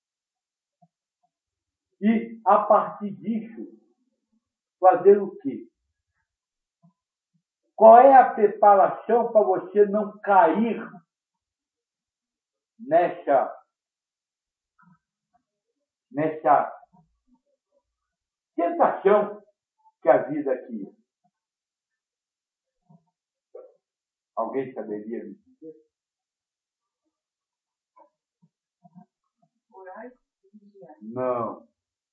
E, a partir disso, fazer o quê? Qual é a preparação para você não cair nessa tentação que a vida cria? Alguém saberia me dizer? Não.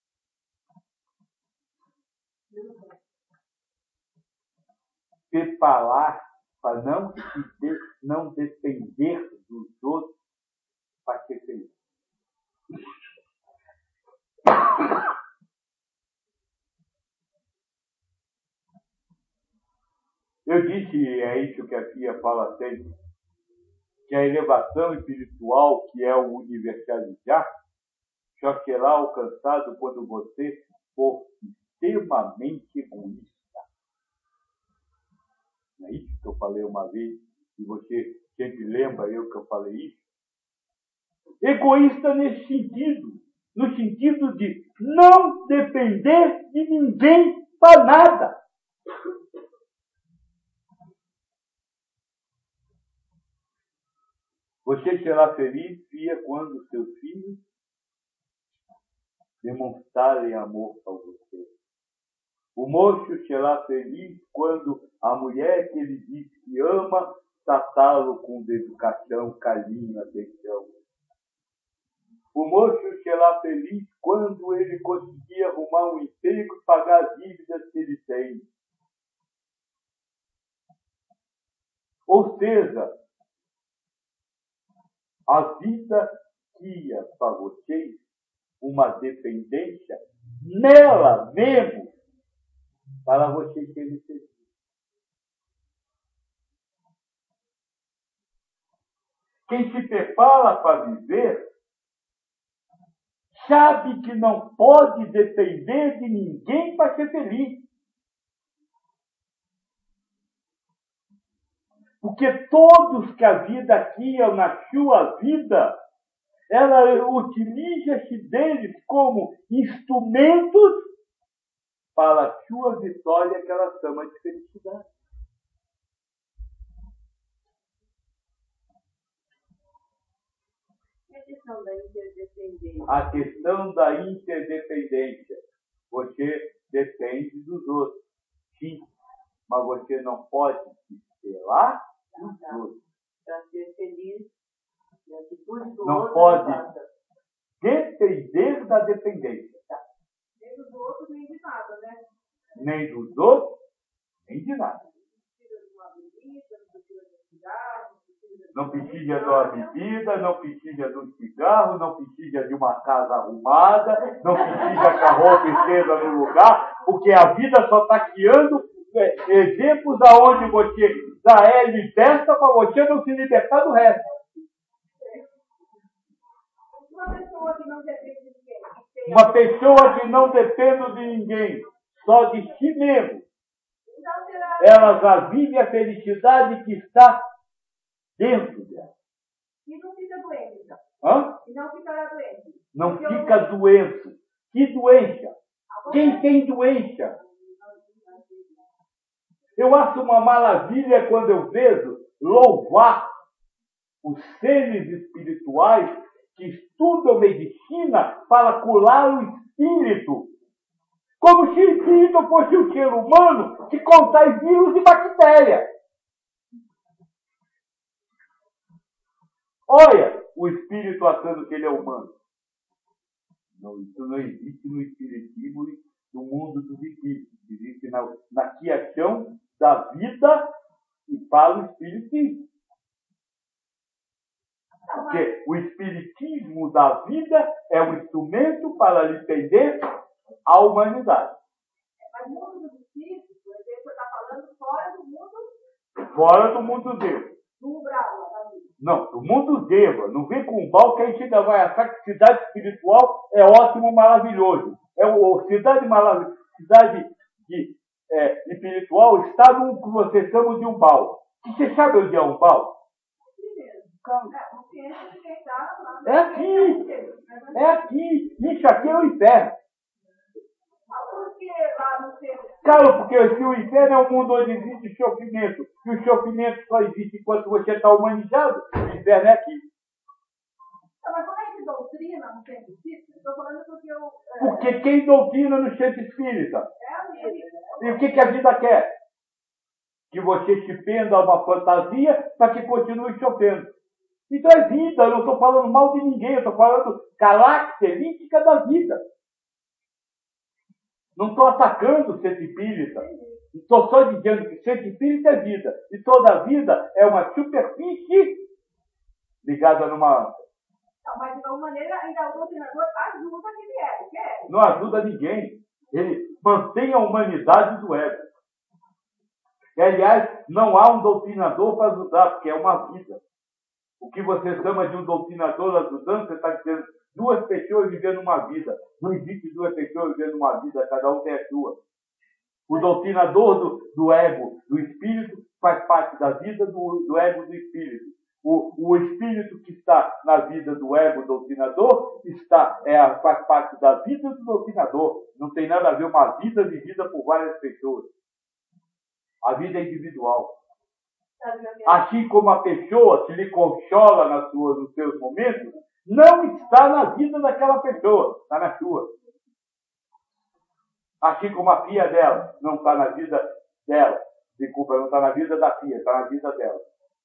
Preparar para não depender dos outros para ser feliz. Eu disse, e é isso que a Fia fala sempre, que a elevação espiritual, que é o universalizar, só será alcançado quando você for extremamente egoísta. Não é isso que eu falei uma vez, e você sempre lembra que eu falei isso? Egoísta nesse sentido, no sentido de não depender de ninguém para nada. Você será feliz, Fia, quando seus filhos demonstrarem amor para você. O moço será feliz quando a mulher que ele diz que ama tratá-lo com educação, carinho, atenção. O moço será feliz quando ele conseguir arrumar um emprego e pagar as dívidas que ele tem. Ou seja, a vida cria para vocês uma dependência nela mesmo para vocês serem felizes. Quem se prepara para viver sabe que não pode depender de ninguém para ser feliz. Porque todos que a vida cria na sua vida, ela utiliza-se deles como instrumentos para a sua vitória, que ela chama de felicidade. A questão da interdependência. A questão da interdependência. Você depende dos outros. Sim, mas você não pode se esperar dos outros. Para ser feliz, a atitude do não outro pode depender da dependência. Nem dos outros, nem de nada, né? Nem dos outros, nem de nada. Não precisa de uma bebida, não precisa de um cigarro, não precisa de uma casa arrumada, não precisa que a roupa esteja no lugar, porque a vida só está criando exemplos aonde você já é liberta para você não se libertar do resto. Uma pessoa que não depende de ninguém. Uma pessoa que não depende de ninguém, só de si mesmo, ela já vive a felicidade que está dentro dela. E não fica doente, então. Hã? E não ficará doente. Não fica doente. Que doença? Quem tem doença? Eu acho uma maravilha quando eu vejo louvar os seres espirituais que estudam medicina para curar o espírito. Como se o espírito fosse um ser humano que contém vírus e bactérias. Olha, o espírito achando que ele é humano. Não, isso não existe no espiritismo e no mundo dos espíritos. Existe na criação da vida e para o espiritismo. Porque o espiritismo da vida é um instrumento para lhe prender a humanidade. Mas o mundo dos espíritos, por exemplo, você está falando fora do mundo. Fora do mundo Deus. Do umbral, lá da vida. Não, o mundo deva. Não vem com um balde que a gente ainda vai achar que cidade espiritual é ótimo, maravilhoso. Cidade espiritual está no que vocês chamam de um balde. Você sabe onde é um balde? É aqui. É aqui. Isso aqui é o inferno. Claro, porque se o inferno é um mundo onde existe sofrimento, e o sofrimento só existe enquanto você está humanizado, o inferno é aqui. Mas como é que doutrina no centro espírita? Estou falando porque eu... Porque quem doutrina no centro espírita? E o que a vida quer? Que você se penda a uma fantasia para que continue sofrendo. Então é vida, eu não estou falando mal de ninguém, eu estou falando característica da vida. Não estou atacando o centro espírita. Estou só dizendo que centro espírita é vida. E toda vida é uma superfície ligada numa âncora. Não, mas de alguma maneira ainda o doutrinador ajuda aquele ego. Quer? Não ajuda ninguém. Ele mantém a humanidade do ego. E, aliás, não há um doutrinador para ajudar, porque é uma vida. O que você chama de um doutrinador ajudando, você está dizendo duas pessoas vivendo uma vida. Não existe duas pessoas vivendo uma vida, cada um tem a sua. O doutrinador do ego, do espírito, faz parte da vida do ego do espírito. O espírito que está na vida do ego doutrinador faz parte da vida do doutrinador. Não tem nada a ver uma vida vivida por várias pessoas. A vida é individual. Assim como a pessoa que lhe consola nos seus momentos, não está na vida daquela pessoa, está na sua. Assim como a filha dela não está na vida dela. Desculpa, não está na vida da filha, está na vida dela.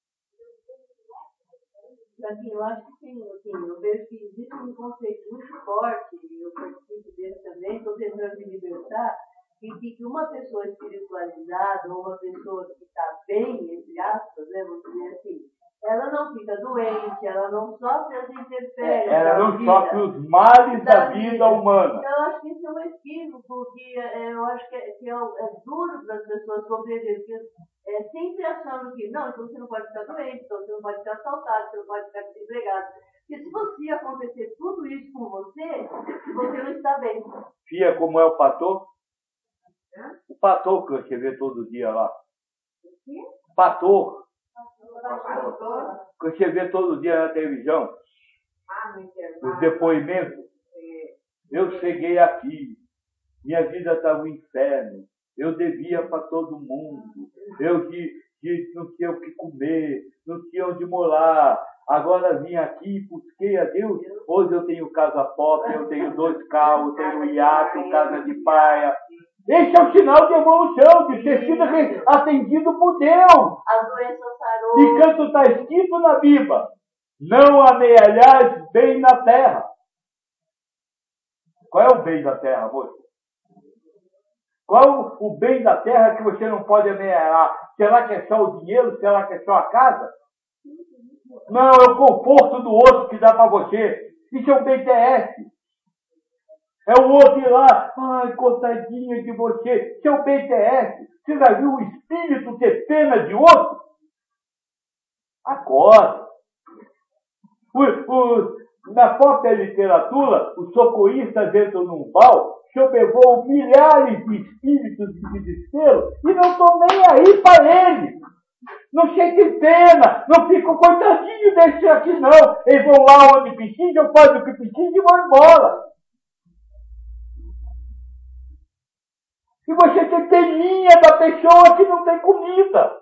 Assim, eu acho que sim, assim, eu vejo que existe um conceito muito forte, e eu participo dele também, estou tentando me libertar, em que uma pessoa espiritualizada, ou uma pessoa que está bem, entre aspas, né, vamos dizer assim, ela não fica doente, ela não sofre as intempéries. Ela não sofre os males da vida humana. Então, eu acho que isso é um equívoco, que eu acho que é duro para as pessoas compreenderem, porque sempre achando que, não, então você não pode ficar doente, então você não pode ficar assaltado, você não pode ficar desempregado. Porque se você acontecer tudo isso com você não está bem. Fia, como é o pator? O pator que você vê todo dia lá. Pator. Que você vê todo dia na televisão. Os depoimentos. Eu cheguei aqui. Minha vida estava um inferno. Eu devia para todo mundo. Eu não tinha o que comer. Não tinha onde morar. Agora vim aqui, busquei a Deus. Hoje eu tenho casa própria, eu tenho 2 carros, tenho iate, casa de praia. Esse é o sinal de evolução, de ter sido atendido por Deus. As doenças sarou. E canto está escrito na Bíblia: não amealhais bem na terra. Qual é o bem da terra, moço? Qual o bem da terra que você não pode amealhar? Será que é só o dinheiro? Será que é só a casa? Não, é o conforto do outro que dá para você. Isso é um BTS. É o outro ir lá, ai, coitadinha de você. Isso é um BTS. Você já viu o espírito ter pena de outro? Acorda. Na própria literatura, os socorristas entram num bar, sobrevoo milhares de espíritos de desespero e não estão nem aí para eles. Não sentem pena, não ficam coitadinho desse aqui não. Eles vão lá onde precisam, fazem o que precisam e vão embora. E você tem peninha da pessoa que não tem comida.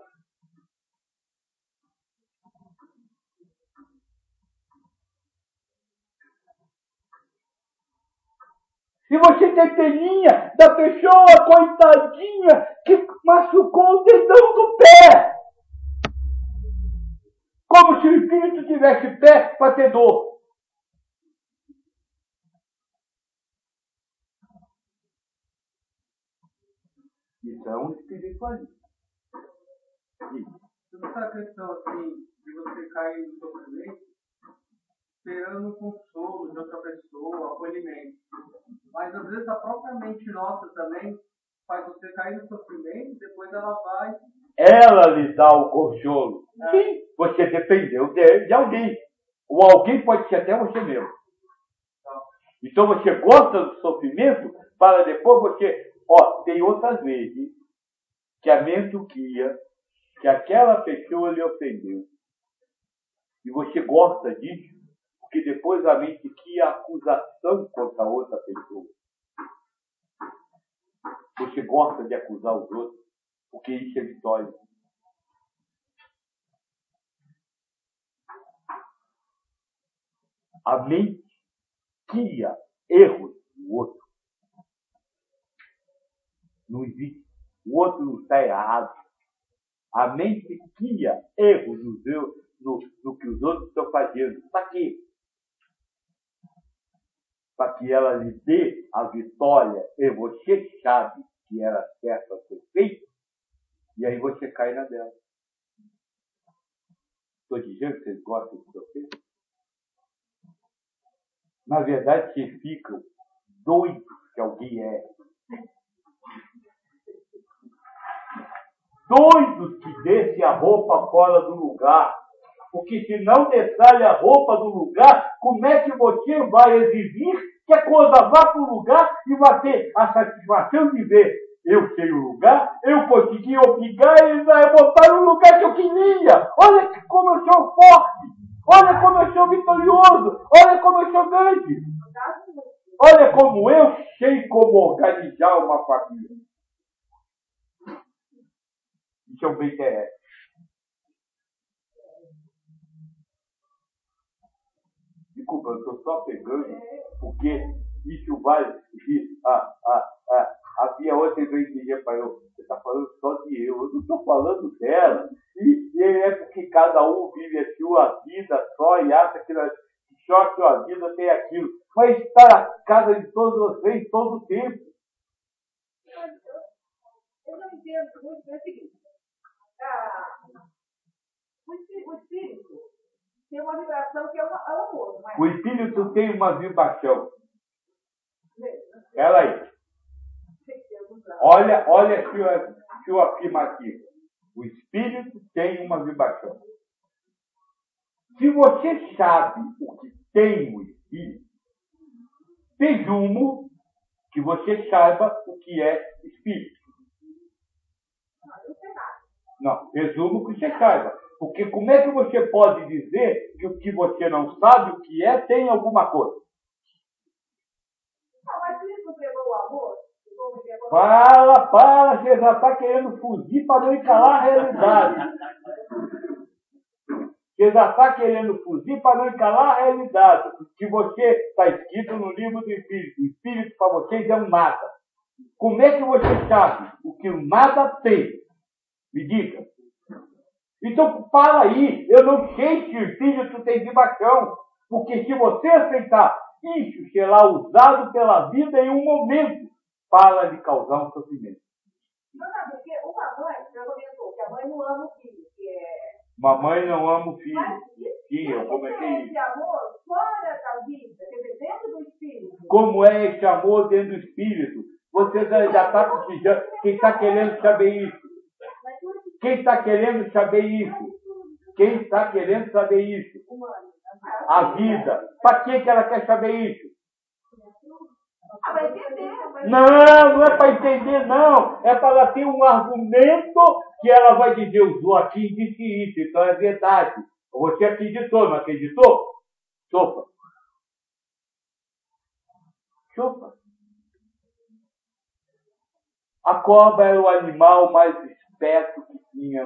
E você tem peninha da pessoa, coitadinha, que machucou o dedão do pé. Como se o espírito tivesse pé para ter dor. Isso é um espiritualismo. Essa questão assim, de você cair no sofrimento, esperando um consolo de outra pessoa, acolhimento. Mas às vezes a própria mente nossa também faz você cair no sofrimento, depois ela vai ela lhe dá o consolo. Sim, você dependeu de alguém. Ou alguém pode ser até você mesmo. Então você gosta do sofrimento para depois você... tem outras vezes que a mente guia, que aquela pessoa lhe ofendeu. E você gosta disso, porque depois a mente guia a acusação contra outra pessoa. Você gosta de acusar os outros, porque isso é vitória. A mente guia erros do outro. Não existe. O outro não está errado. A mente guia erros no que os outros estão fazendo. Para quê? Para que ela lhe dê a vitória e você sabe que era certo a ser feito, e aí você cai na dela. Estou dizendo que vocês gostam de sofrer? Na verdade, vocês ficam doidos que alguém erre. Doidos que deixem a roupa fora do lugar. Porque se não deixarem a roupa do lugar, como é que você vai exigir que a coisa vá para o lugar e vai ter a satisfação de ver? Eu sei o lugar, eu consegui obrigar eles a botar no lugar que eu queria. Olha como eu sou forte. Olha como eu sou vitorioso. Olha como eu sou grande. Olha como eu sei como organizar uma família. Isso é o BTS. Desculpa, eu estou só pegando, porque isso vai... A Bia ontem veio dizer para eu, você está falando só de eu não estou falando dela. E é porque cada um vive a sua vida só e acha que só a sua vida tem aquilo. Mas está na casa de todos vocês todo o tempo. Eu não entendo muito, é o seguinte. O espírito tem uma vibração que é o amor, não é? O espírito tem uma vibração. Ela aí. Olha que afirmativo. O espírito tem uma vibração. Se você sabe o que tem o espírito, presumo que você saiba o que é espírito. Não, presumo que você saiba. Porque como é que você pode dizer que o que você não sabe o que é tem alguma coisa? Não, mas isso não pegou o amor? Fala, você já está querendo fugir para não encarar a realidade. Você já está querendo fugir para não encarar a realidade. Que você está escrito no livro do Espírito. O Espírito para vocês é um nada. Como é que você sabe o que o nada tem? Me diga. Então, fala aí. Eu não sei se o Espírito tem vibração. Porque se você aceitar, isso será usado pela vida em um momento para lhe causar um sofrimento. Não, porque uma mãe já comentou que a mãe não ama o filho, que é... Mamãe não ama o filho. Mas isso, sim, eu comentei isso. Esse amor fora da vida, quer dizer, dentro do espírito. Como é esse amor dentro do espírito? Você já está precisando. Quem está querendo saber isso? Quem está querendo saber isso? Quem está querendo saber isso? A vida. Para que ela quer saber isso? Para entender. Não é para entender, não. É para ela ter um argumento que ela vai dizer, o Joaquim disse isso, então é verdade. Você acreditou, não acreditou? Sopa. A cobra era o animal mais esperto que tinha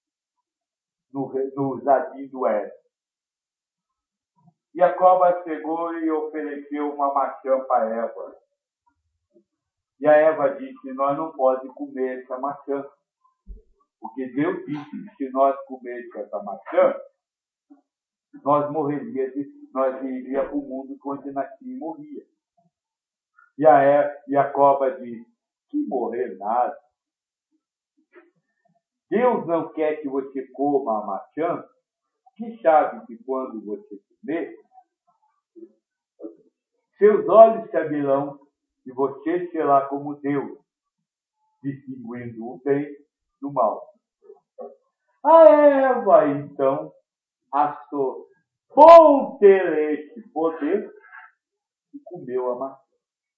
no jardim do Éden. E a cobra chegou e ofereceu uma maçã para Eva. E a Eva disse, nós não podemos comer essa maçã. Porque Deus disse que se nós comermos essa maçã, nós iríamos para o mundo onde nascia e morria. E a cobra disse, que morrer nada. Deus não quer que você coma a maçã, que sabe que quando você comer, seus olhos se abrirão e você será como Deus, distinguindo o bem do mal. A Eva, então, achou bom ter este poder e comeu a maçã.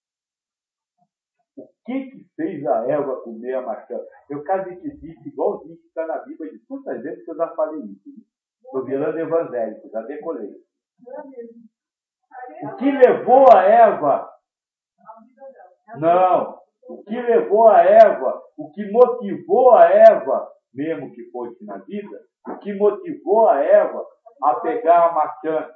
O que fez a Eva comer a maçã? Eu quase que disse igualzinho que está na Bíblia de tantas vezes que eu já falei isso. Estou virando evangélico, já decolei. O que levou a Eva? Não. O que levou a Eva, o que motivou a Eva, mesmo que fosse na vida, o que motivou a Eva a pegar a maçã?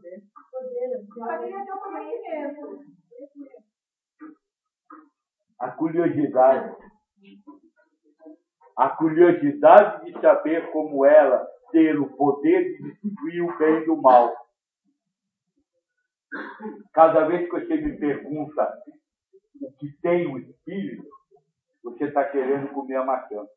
A curiosidade. A curiosidade de saber como ela ter o poder de distinguir o bem do mal. Cada vez que você me pergunta o que tem o espírito, você está querendo comer a maçã.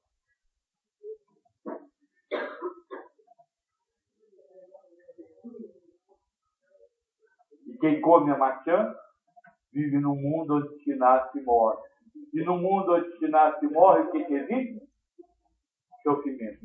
E quem come a maçã vive num mundo onde se nasce e morre. E no mundo onde se nasce e morre, o que existe? Sofrimento.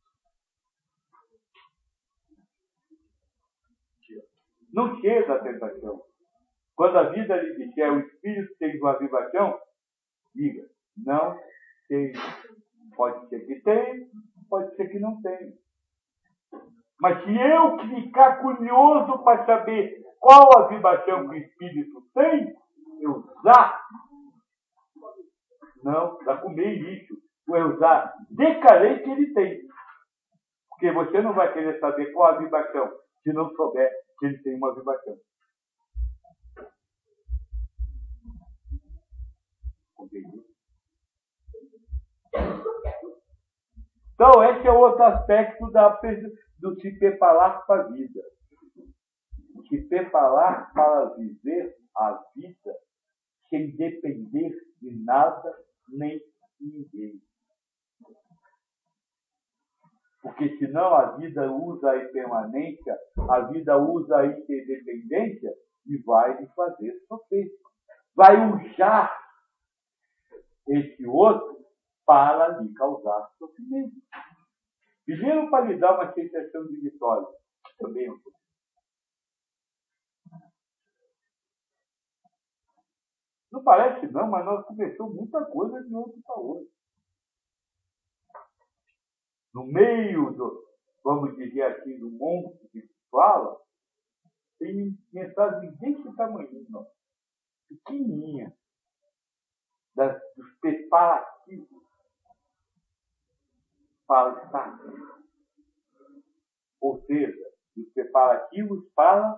Não chega a tentação. Quando a vida lhe disser o espírito tem uma vibração, diga, não tem. Pode ser que tenha, pode ser que não tenha. Mas se eu ficar curioso para saber qual a vibração que o espírito tem, eu já comi isso. Eu já declarei que ele tem. Porque você não vai querer saber qual a vibração se não souber que ele tem uma vibração. Então, esse é outro aspecto do se preparar para a vida. Se preparar para viver a vida sem depender de nada nem de ninguém. Porque senão a vida usa a impermanência, a vida usa a interdependência e vai lhe fazer sofrer. Vai usar esse outro para lhe causar sofrimento. Primeiro para lhe dar uma sensação de vitória. Também um pouco. Não parece não, mas nós começamos muita coisa de outro para outro. No meio do, vamos dizer assim, do mundo que se fala, tem mensagem desse tamanho, não. Pequenininha, dos preparativos para estar. Ou seja, dos preparativos para...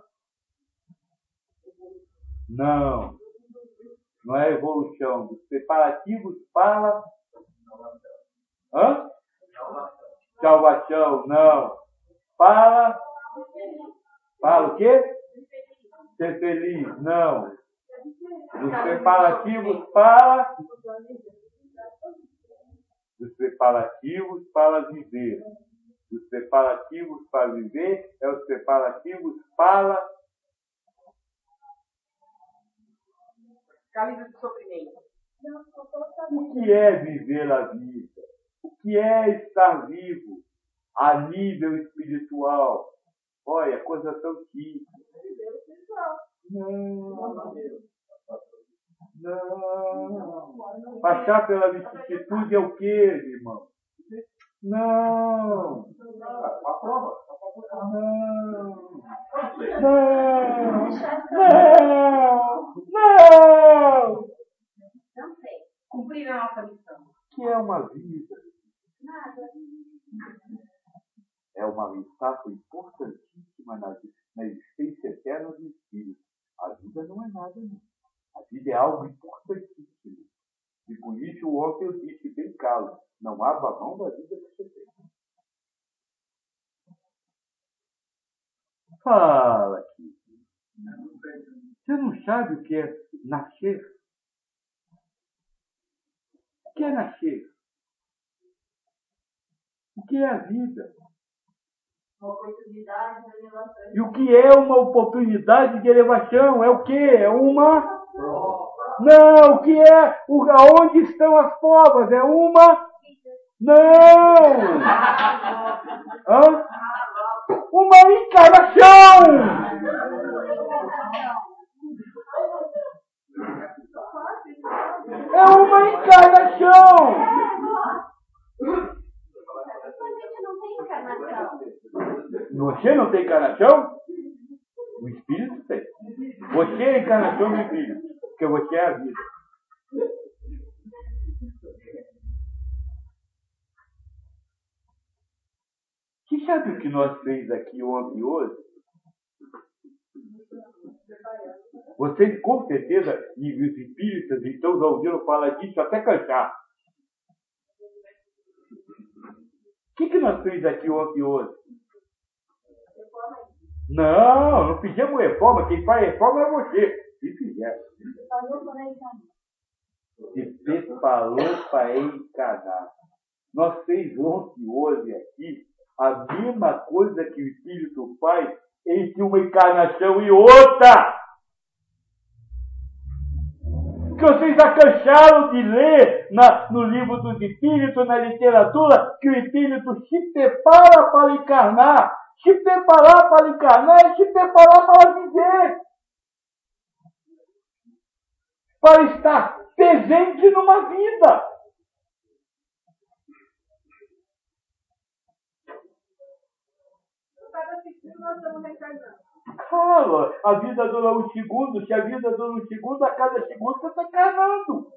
Não é evolução, dos preparativos para... Salvação, não. Para o quê? Ser feliz, não. Dos preparativos para viver. Dos preparativos para viver é os preparativos para Livre do sofrimento. O que é viver a vida? O que é estar vivo a nível espiritual? Olha, coisa tão simples. Não. Passar pela vicissitude é o quê, irmão? Não. A prova. Não. Não sei. Cumprir a nossa missão. Que é uma vida. Nada. É uma etapa importantíssima na existência eterna do Espírito. A vida não é nada, não. A vida é algo importantíssimo. E por isso o ontem eu disse bem claro, não abra a mão da vida que você tem. Fala aqui. Você não sabe o que é nascer? O que é nascer? O que é a vida? Uma oportunidade de elevação. E o que é uma oportunidade de elevação? É o quê? É uma... Não, o que é? Aonde estão as provas? É uma... Não! Hã? Uma encarnação! É uma encarnação! A gente não tem encarnação. Você não tem encarnação? O Espírito tem. Você é a encarnação do Espírito, porque você é a vida. Você sabe o que nós fez aqui ontem e hoje? Vocês com certeza, e os espíritas, então, já ouviram falar disso até cantar. O que nós fez aqui ontem e hoje? Não fizemos reforma. Quem faz reforma é você. Se fizer. Se preparou para encarnar. Nós fez ontem e hoje aqui a mesma coisa que o Espírito faz entre uma encarnação e outra. Que vocês já cansaram de ler no livro dos Espíritos, na literatura, que o Espírito se prepara para encarnar. Se preparar para encarnar é se preparar para viver. Para estar presente numa vida. Nós estamos reencarnando. Fala, a vida dura um segundo. Se a vida dura um segundo, a cada segundo você está encarnando.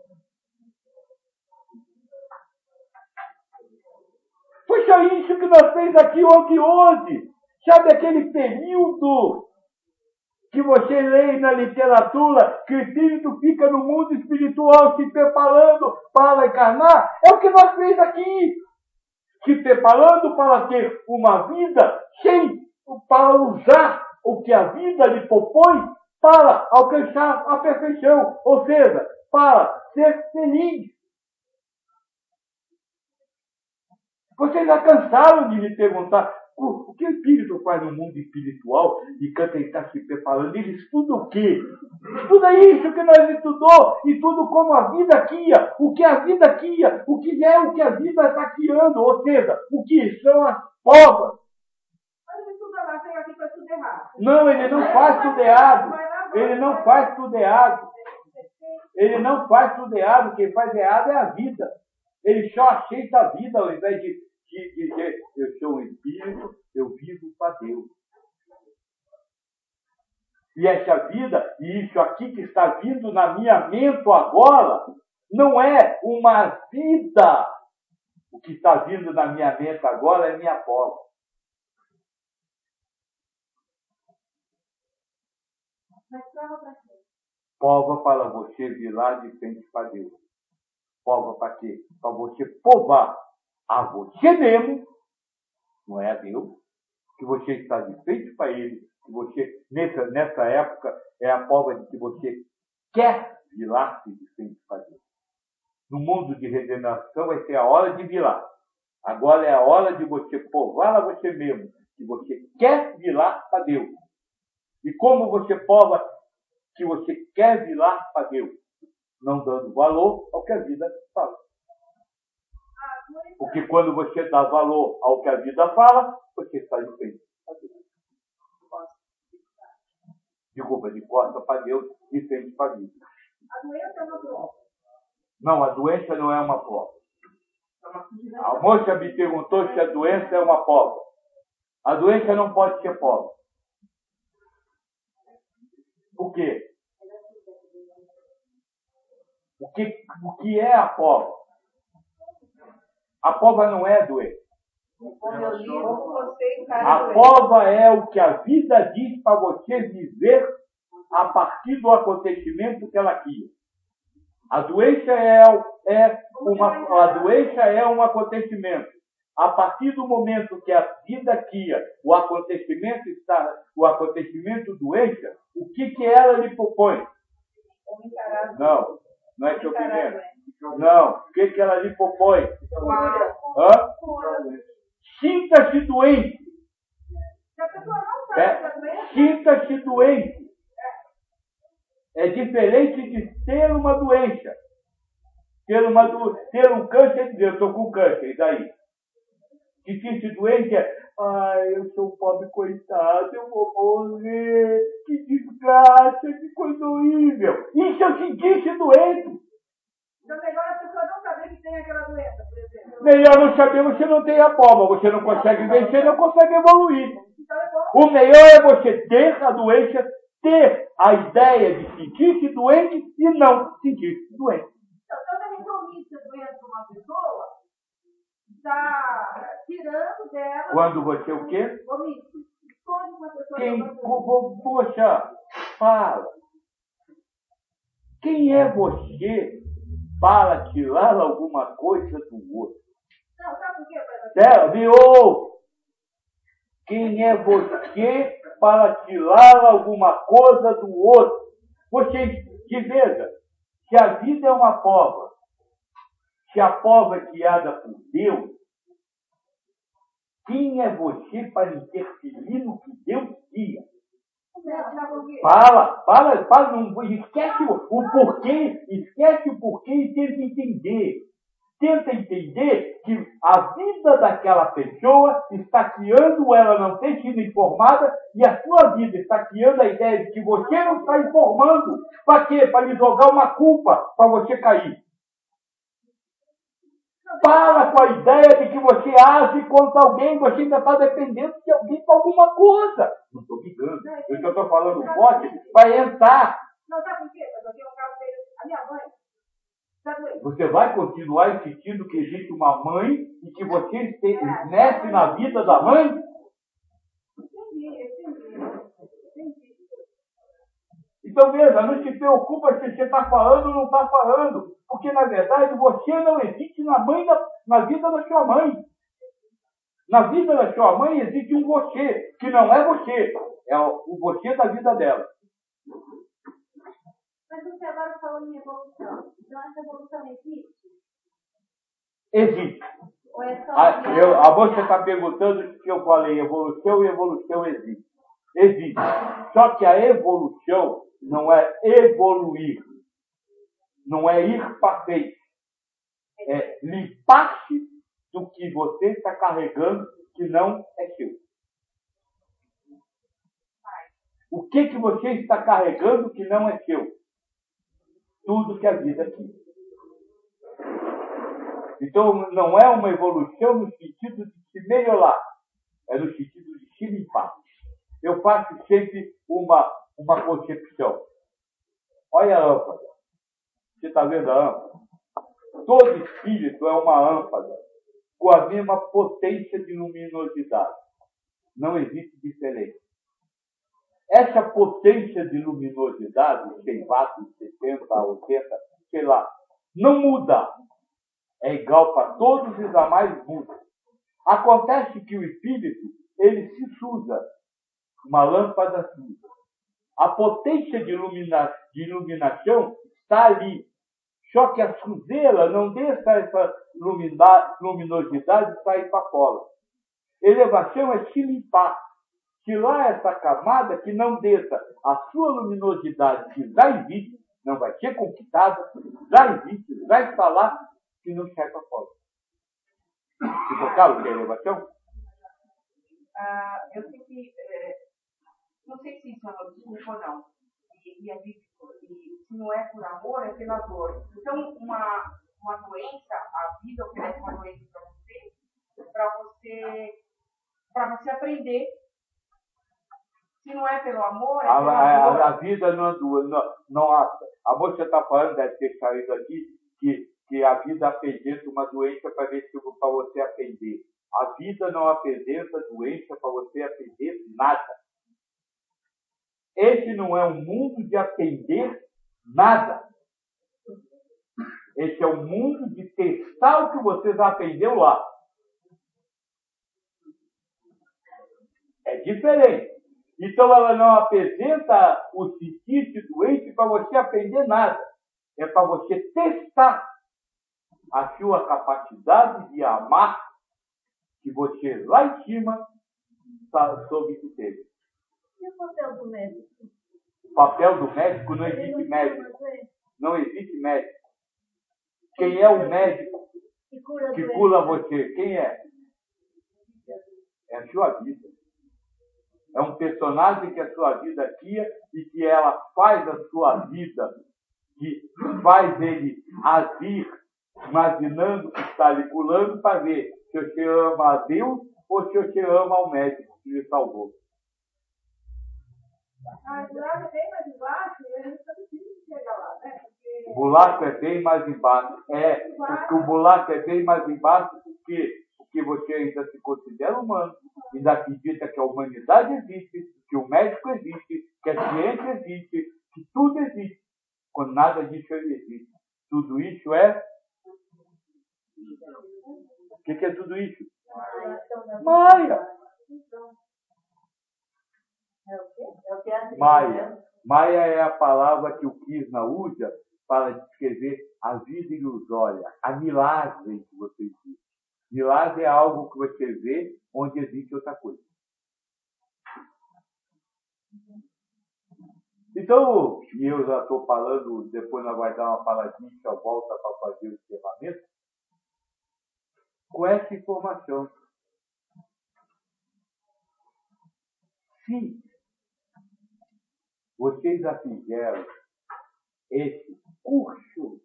Foi só isso que nós fez aqui ontem e hoje. Sabe aquele período que você lê na literatura, que o espírito fica no mundo espiritual se preparando para encarnar? É o que nós fez aqui. Se preparando para ter uma vida para usar o que a vida lhe propõe para alcançar a perfeição, ou seja, para ser feliz. Vocês já cansaram de me perguntar o que o espírito faz no mundo espiritual e quando ele está se preparando? Ele estuda o quê? Estuda isso que nós estudou, e tudo como a vida guia, o que a vida guia, o que é o que a vida está guiando, ou seja, o que são as provas. Mas ele estuda lá, chega aqui para estudar errado. Não, ele não faz tudo errado. Ele não faz tudo errado. Ele não faz tudo errado. Quem faz errado é a vida. Ele só aceita a vida ao invés de dizer, eu sou um espírito, eu vivo para Deus. E essa vida, e isso aqui que está vindo na minha mente agora, não é uma vida. O que está vindo na minha mente agora é minha prova. Mas prova para quê? Prova para você virar de frente para Deus. Prova para quê? Para você provar a você mesmo, não é a Deus, que você está de frente para Ele, que você, nessa época, é a prova de que você quer virar-se de frente para Deus. No mundo de regeneração vai ser a hora de virar. Agora é a hora de você provar a você mesmo que você quer virar para Deus. E como você prova que você quer virar para Deus? Não dando valor ao que a vida fala. Porque quando você dá valor ao que a vida fala, você está de frente para Deus. Desculpa, de costa para Deus, de frente para a vida. A doença é uma prova. Não, a doença não é uma prova. A moça me perguntou se a doença é uma prova. A doença não pode ser prova. Por quê? O que é a prova? A prova não é a doença. A prova é o que a vida diz para você viver a partir do acontecimento que ela cria. A doença é um acontecimento. A partir do momento que a vida cria o acontecimento doença, o que ela lhe propõe? Não é sofrimento. Não. O que ela lhe propõe? Sinta-se doente. Sinta-se doente. É diferente de ter uma doença. Ter um câncer, eu estou com câncer, e daí? Sentir-se doente é, ai, eu sou um pobre coitado, eu vou morrer, que desgraça, que coisa horrível. Isso é o sentir-se doente. Então, melhor a pessoa não saber que tem aquela doença, por exemplo. Melhor não saber, você não tem a pova, você não consegue vencer, não consegue evoluir. Então, é bom. O melhor é você ter a doença, ter a ideia de sentir-se doente e não sentir-se doente. Então, quando a gente omite a doença de uma pessoa, está tirando dela... Quando você o quê? Omite. Esconde uma pessoa... Quem, poxa, fala. Quem é você para tirar alguma coisa do outro? Não, sabe por quê? Viu? Quem é você para tirar alguma coisa do outro? Você, que veja, se a vida é uma prova, se a prova é criada por Deus, quem é você para interferir no que Deus cria? Fala, não, esquece o porquê e tenta entender. Tenta entender que a vida daquela pessoa está criando, ela não tem sido informada, e a sua vida está criando a ideia de que você não está informando. Para quê? Para lhe jogar uma culpa, para você cair. Para com a ideia de que você age contra alguém, você ainda está dependendo de alguém para alguma coisa. Não estou brigando. Eu só estou falando forte para entrar. Não, sabe por quê? Eu tenho um caso dele. A minha mãe. Você vai continuar insistindo que existe uma mãe e que você nasce na vida da mãe? Entendi. Então veja, não se preocupa se você está falando ou não está falando, porque na verdade você não existe na vida da sua mãe. Na vida da sua mãe existe um você, que não é você, é o você da vida dela. Mas você agora falou em evolução. Então essa evolução existe? Existe. Ou é só A moça está perguntando se eu falei evolução e evolução existe. Existe. Só que a evolução não é evoluir. Não é ir para frente. É limpar-se do que você está carregando que não é seu. O que você está carregando que não é seu? Tudo que a vida quis. Então, não é uma evolução no sentido de se melhorar, é no sentido de se limpar. Eu faço sempre uma concepção. Olha a âmpada. Você está vendo a âmpada? Todo espírito é uma âmpada com a mesma potência de luminosidade. Não existe diferença. Essa potência de luminosidade, 100 watts, 70, 80, sei lá, não muda. É igual para todos e jamais muda. Acontece que o espírito, ele se suja. Uma lâmpada suja. A potência de iluminação está ali. Só que a sujeira não deixa essa luminosidade sair para fora. Elevação é se limpar. Tirar essa camada que não deixa a sua luminosidade, que já existe, não vai ser conquistada, já existe, já está lá, que não sai para fora. Ficou claro o que é elevação? Eu sei que, não sei se isso é uma desculpa ou não, e se não é por amor, é pela dor. Então, uma doença, a vida oferece uma doença para você aprender. Se não é pelo amor, é pela dor. A vida não a moça está falando, deve ter saído aqui, que a vida apresenta uma doença para você aprender. A vida não apresenta doença para você aprender nada. Esse não é um mundo de aprender nada. Esse é um mundo de testar o que você já aprendeu lá. É diferente. Então ela não apresenta o sentir-se doente para você aprender nada. É para você testar a sua capacidade de amar que você lá em cima soube que teve. E o papel do médico? O papel do médico não existe médico. Não existe médico. Quem é o médico que cura você? Quem é? a sua vida. É um personagem que a sua vida cria e que ela faz a sua vida, que faz ele agir, imaginando que está lhe pulando para ver se você ama a Deus ou se você ama ao médico que lhe salvou. A buraco é bem mais embaixo e a gente está difícil de chegar lá, né? O buraco é bem mais embaixo. Porque o buraco é bem mais embaixo porque você ainda se considera humano, ainda acredita que a humanidade existe, que o médico existe, que a ciência existe, que tudo existe. Quando nada disso existe. Tudo isso é... O que é tudo isso? Maia. Maia. Maia é a palavra que o Krishna usa para descrever a vida ilusória, a milagre que você existe. Milagre é algo que você vê onde existe outra coisa. Então, e eu já estou falando, depois nós vamos dar uma paradinha e volta para fazer o encerramento, com essa informação. Se vocês já fizeram esse curso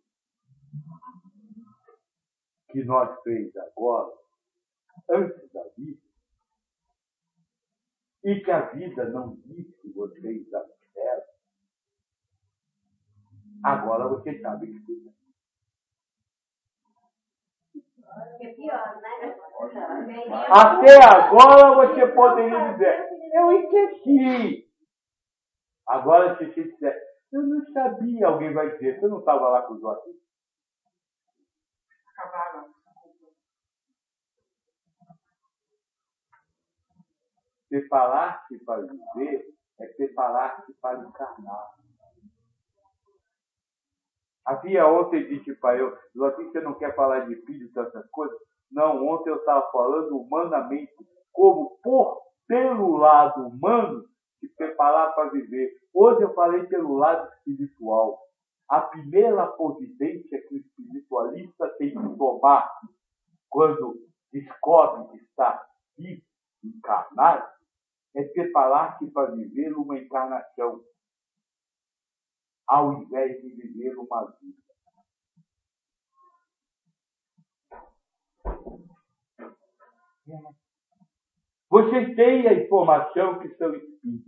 que nós fez agora, antes da vida, e que a vida não disse que vocês já fizeram, agora vocês sabem que fizeram. É pior, né? Até agora você poderia dizer, eu esqueci. Agora, se você disser, eu não sabia, alguém vai dizer, você não estava lá com os outros? Acabaram. Preparar-se para viver é preparar-se para encarnar. Havia ontem disse para eu, Joaquim, você não quer falar de espírito, essas coisas? Não, ontem eu estava falando humanamente, como pelo lado humano, se preparar para viver. Hoje eu falei pelo lado espiritual. A primeira providência que o espiritualista tem que tomar quando descobre que está vivo, encarnado, é preparar-se para viver uma encarnação, ao invés de viver uma vida. Vocês têm a informação que são espíritos.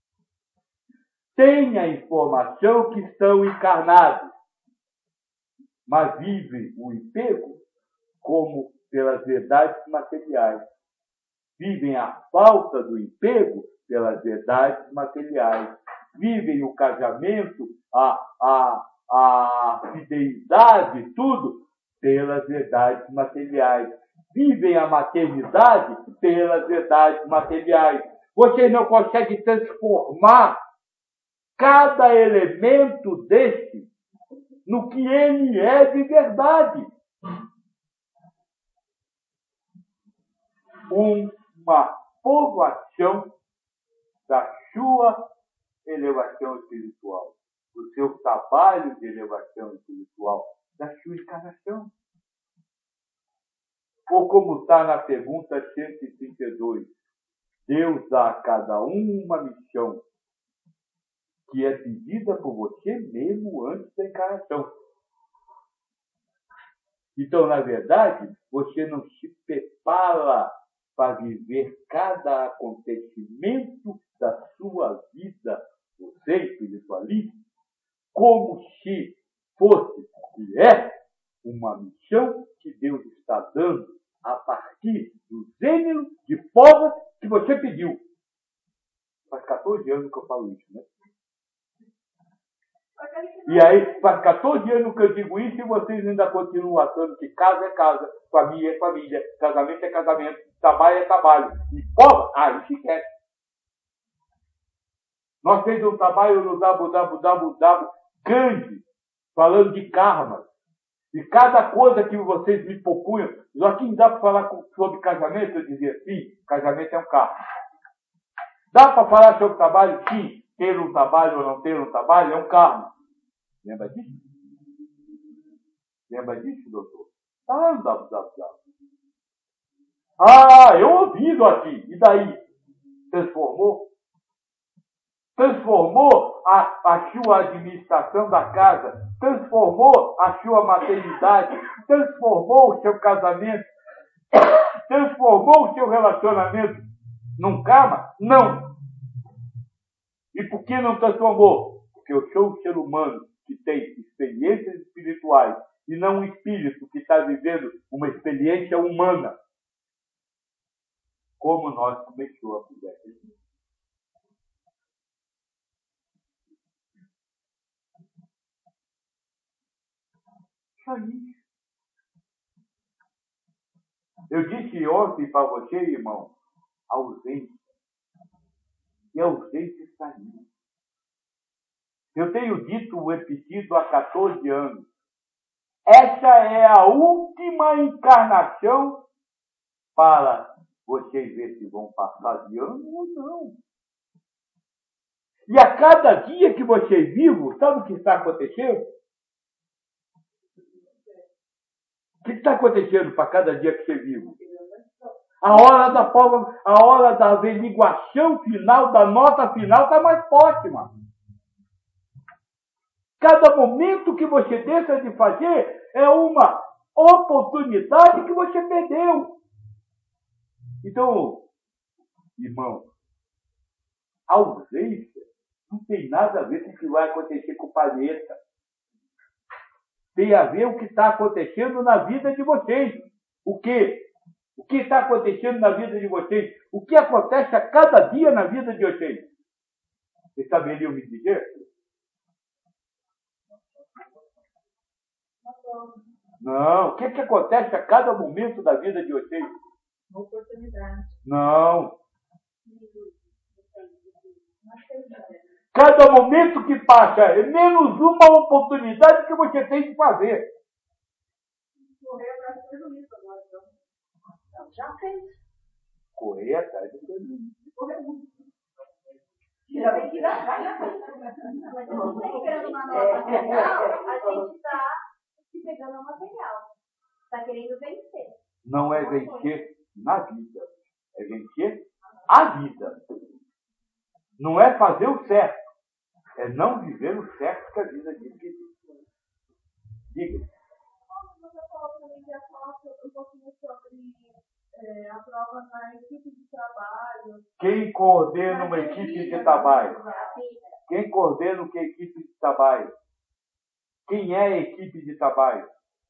Têm a informação que estão encarnados, mas vivem o emprego como pelas verdades materiais. Vivem a falta do emprego pelas verdades materiais. Vivem o casamento, a fidelidade, tudo, pelas verdades materiais. Vivem a maternidade pelas verdades materiais. Vocês não conseguem transformar cada elemento desse no que ele é de verdade. Uma povoação da sua elevação espiritual, do seu trabalho de elevação espiritual, da sua encarnação. Ou como está na pergunta 132, Deus dá a cada um uma missão que é pedida por você mesmo antes da encarnação. Então, na verdade, você não se prepara para viver cada acontecimento da sua vida, você espiritualista, como se fosse e é uma missão que Deus está dando a partir do gênero de povos que você pediu. Faz 14 anos que eu falo isso, né? E aí, faz 14 anos que eu digo isso e vocês ainda continuam achando que casa é casa, família é família, casamento é casamento, trabalho é trabalho. E povo, aí se quer. Nós fizemos um trabalho no Dabu grande, falando de karma. E cada coisa que vocês me propunham, Joaquim, dá para falar sobre casamento? Eu dizia, sim, casamento é um karma. Dá para falar sobre trabalho? Sim, ter um trabalho ou não ter um trabalho é um karma. Lembra disso? Lembra disso, doutor? Tá lá no Dabu. Ah, eu ouvido aqui. E daí? Transformou? Transformou a sua administração da casa, transformou a sua maternidade, transformou o seu casamento, transformou o seu relacionamento num karma? Não. E por que não transformou? Porque eu sou um ser humano que tem experiências espirituais e não um espírito que está vivendo uma experiência humana. Como nós começou a puder. Só isso. Eu disse ontem para você, irmão, ausência. E a ausência está aí. Eu tenho dito, repetido há 14 anos. Essa é a última encarnação para vocês verem se vão passar de ano ou não. E a cada dia que vocês vivem, sabe o que está acontecendo? O que está acontecendo para cada dia que você vive? A hora da prova, a hora da averiguação final, da nota final, está mais próxima. Cada momento que você deixa de fazer é uma oportunidade que você perdeu. Então, irmão, a ausência não tem nada a ver com o que vai acontecer com o planeta. Tem a ver com o que está acontecendo na vida de vocês. O quê? O que está acontecendo na vida de vocês? O que acontece a cada dia na vida de vocês? Vocês saberiam me dizer? Não. O que acontece a cada momento da vida de vocês? Uma oportunidade. Não. Cada momento que passa é menos uma oportunidade que você tem de fazer. Correr atrás do prejuízo agora, então. Já fez. Correr atrás do prejuízo. Correr muito. Já vem que dá, vai na frente. Mas se a gente está esperando uma nova material, a gente está se pegando ao material. Está querendo vencer. Não é vencer na vida. É vencer a vida. Não é fazer o certo. É não viver o certo que a vida diz que diz. Diga. Você falou também que ia falar um pouquinho sobre a prova na equipe de trabalho. Quem coordena uma equipe de trabalho? Quem coordena uma equipe de trabalho? Quem é a equipe de trabalho?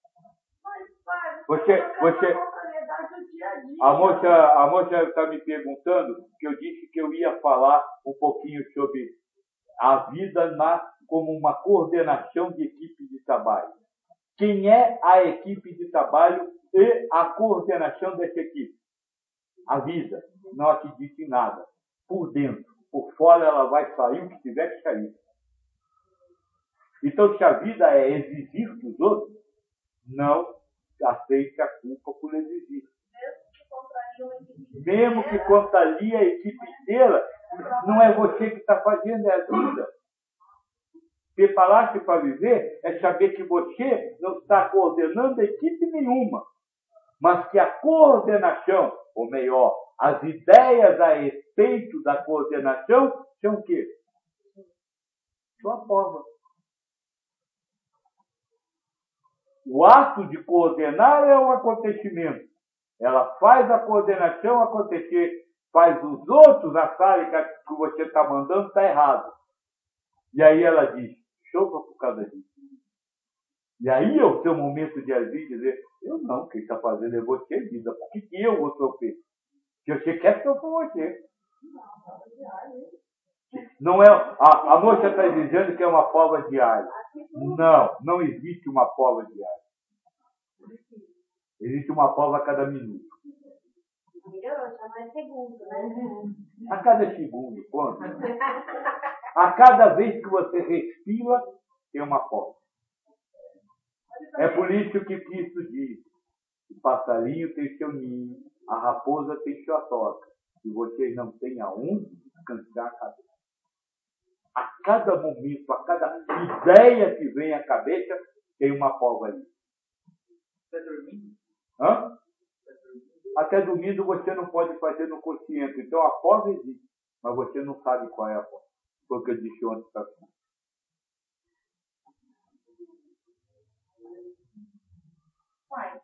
A moça está me perguntando que eu disse que eu ia falar um pouquinho sobre a vida como uma coordenação de equipe de trabalho. Quem é a equipe de trabalho e a coordenação dessa equipe? A vida não acredita em nada. Por dentro, por fora ela vai sair o que tiver que sair. Então, se a vida é exigir dos outros, não aceite a culpa por exigir. Mesmo que contraria a equipe inteira, não é você que está fazendo, é a vida. Preparar-se para viver é saber que você não está coordenando equipe nenhuma, mas que a coordenação, ou melhor, as ideias a respeito da coordenação são o quê? Sua forma. O ato de coordenar é um acontecimento. Ela faz a coordenação acontecer, faz os outros acharem que você está mandando está errado. E aí ela diz, choca por causa disso. E aí é o seu momento de agir e dizer, eu não, quem está fazendo é você, vida. Por que eu vou sofrer? Se você quer que eu for você. Não é, a moça está dizendo que é uma prova diária. Não, não existe uma prova diária. Existe uma prova a cada minuto. Melhorou, já não é segundo, né? A cada segundo, ponto. A cada vez que você respira, tem uma prova. É por isso que Cristo diz, o passarinho tem seu ninho, a raposa tem sua toca, e vocês não têm aonde descansar a cabeça. A cada momento, a cada ideia que vem à cabeça, tem uma prova ali. Você dormindo? Hã? Até domingo você não pode fazer no consciente. Então a forma existe, mas você não sabe qual é a forma. Foi o que eu disse ontem para você. Pai.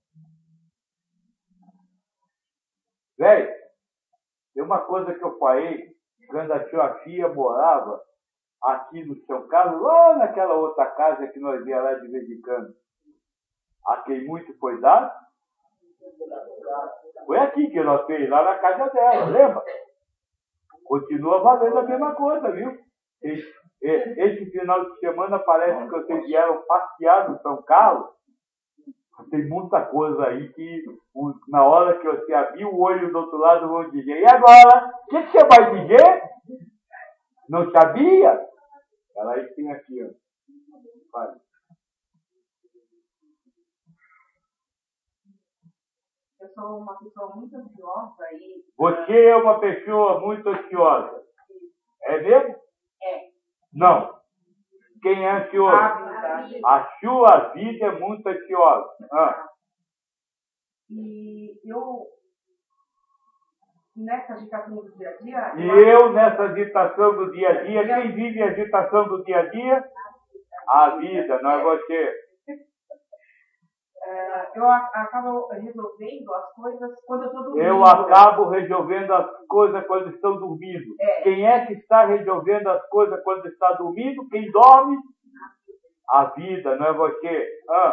Velho, tem uma coisa que eu falei quando a tia Fia morava aqui no São Carlos, lá naquela outra casa que nós ia lá de vez em quando. A quem muito foi dado? Foi aqui que nós fez, lá na casa dela, lembra? Continua valendo a mesma coisa, viu? Esse final de semana parece que vocês vieram passear no São Carlos. Tem muita coisa aí que na hora que você abrir o olho do outro lado vão dizer, e agora? O que você vai dizer? Não sabia? Ela aí tem aqui, ó. Vai. Eu sou uma pessoa muito ansiosa e... Você é uma pessoa muito ansiosa. É mesmo? É. Não. Quem é ansioso? A sua vida é muito ansiosa. E eu, nessa agitação do dia a dia... Nessa agitação do dia a dia, quem vive a agitação do dia a dia? A vida, não é você. Eu acabo resolvendo as coisas quando eu estou dormindo. Eu acabo resolvendo as coisas quando estou dormindo. Quem é que está resolvendo as coisas quando está dormindo? Quem dorme? A vida, não é você.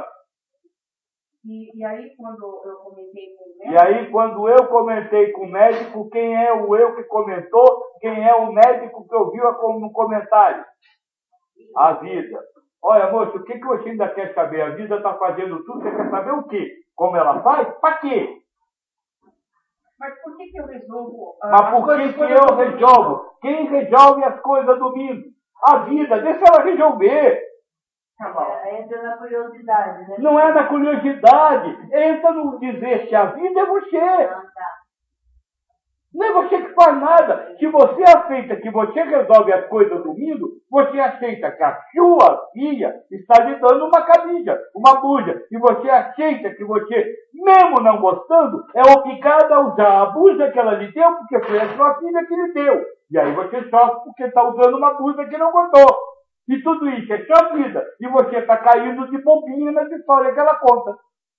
E aí, quando eu comentei com o médico... E aí, quando eu comentei com o médico, quem é o eu que comentou? Quem é o médico que ouviu no comentário? A vida. Olha, moço, o que você ainda quer saber? A vida está fazendo tudo, você quer saber o quê? Como ela faz? Para quê? Mas por que eu resolvo... Mas por que eu resolvo? Quem resolve as coisas domingo? A vida, deixa ela resolver. Tá bom. Entra na curiosidade, né? Não é na curiosidade. Entra no dizer que a vida é você. Não é você que faz nada. Se você aceita que você resolve as coisas domingo, você aceita que a sua filha está lhe dando uma camisa, uma blusa. E você aceita que você, mesmo não gostando, é obrigada a usar a blusa que ela lhe deu, porque foi a sua filha que lhe deu. E aí você sofre porque está usando uma blusa que não gostou. E tudo isso é sua vida. E você está caindo de bobinho nas histórias que ela conta.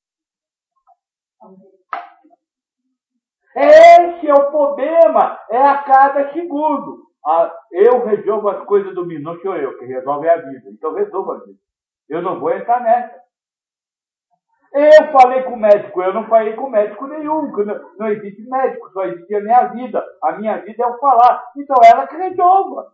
Esse é o problema. É a cada segundo. Eu resolvo as coisas do mundo. Não sou eu que resolve a vida. Então resolva a vida. Eu não vou entrar nessa. Eu falei com o médico. Eu não falei com médico nenhum. Não existe médico. Só existe a minha vida. A minha vida é o falar. Então ela que resolva.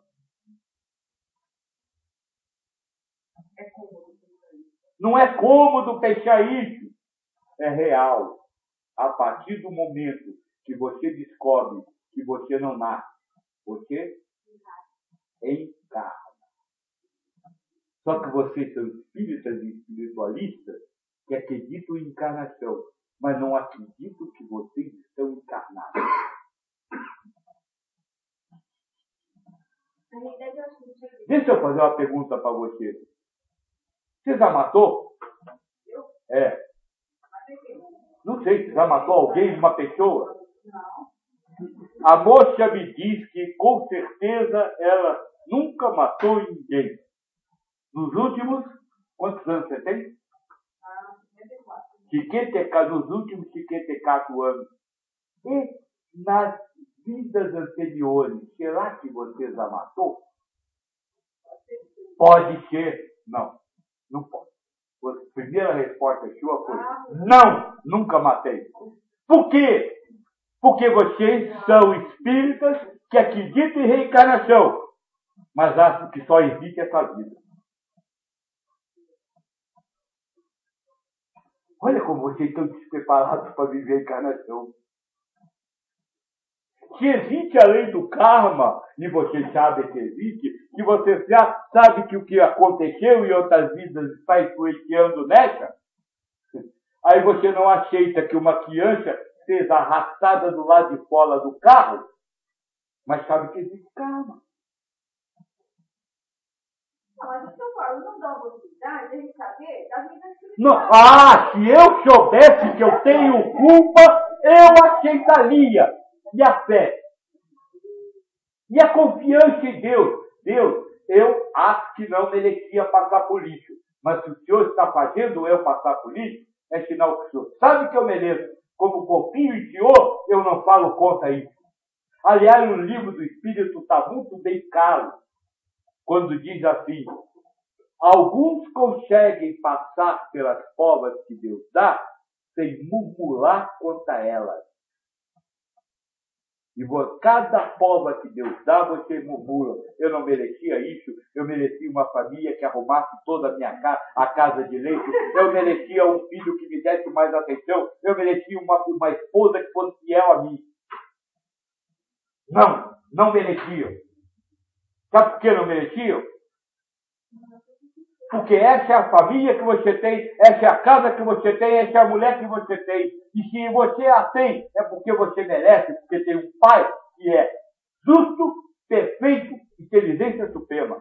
Não é cômodo fechar isso. É real. A partir do momento que você descobre que você não nasce, você encarna. Só que vocês são espíritas e espiritualistas que acreditam em encarnação, mas não acreditam que vocês estão encarnados. Deixa eu fazer uma pergunta para você. Você já matou? É. Não sei, você já matou alguém, uma pessoa? Não. A moça me diz que, com certeza, ela nunca matou ninguém. Nos últimos, quantos anos você tem? 54. Nos últimos 54 anos. E nas vidas anteriores, será que você já matou? Pode ser. Não, não pode. A primeira resposta sua foi, não, nunca matei. Por quê? Porque vocês são espíritas que acreditam em reencarnação, mas acham que só existe essa vida. Olha como vocês estão despreparados para viver a encarnação. Que existe a lei do karma, e vocês sabem que existe, que você já sabe que o que aconteceu em outras vidas está influenciando nessa, aí você não aceita que uma criança seja arrastada do lado de fora do carro, mas sabe que existe karma. Não, mas o seu Paulo não dá a oportunidade de a gente saber da vida espiritual. Não. Se eu soubesse que eu tenho culpa, Eu aceitaria. E a fé? E a confiança em Deus? Deus, eu acho que não merecia passar por lixo. Mas se o Senhor está fazendo eu passar por lixo, é sinal que o Senhor sabe que eu mereço. Como confio em Senhor, eu não falo contra isso. Aliás, o livro do Espírito está muito bem claro quando diz assim: alguns conseguem passar pelas provas que Deus dá sem murmurar contra elas. E cada prova que Deus dá, você murmura. Eu não merecia isso, eu merecia uma família que arrumasse toda a minha casa, a casa de leite, eu merecia um filho que me desse mais atenção, eu merecia uma esposa que fosse fiel a mim. Não mereciam. Sabe por que não mereciam? Porque essa é a família que você tem, essa é a casa que você tem, essa é a mulher que você tem. E se você a tem, é porque você merece, porque tem um pai que é justo, perfeito, inteligência suprema.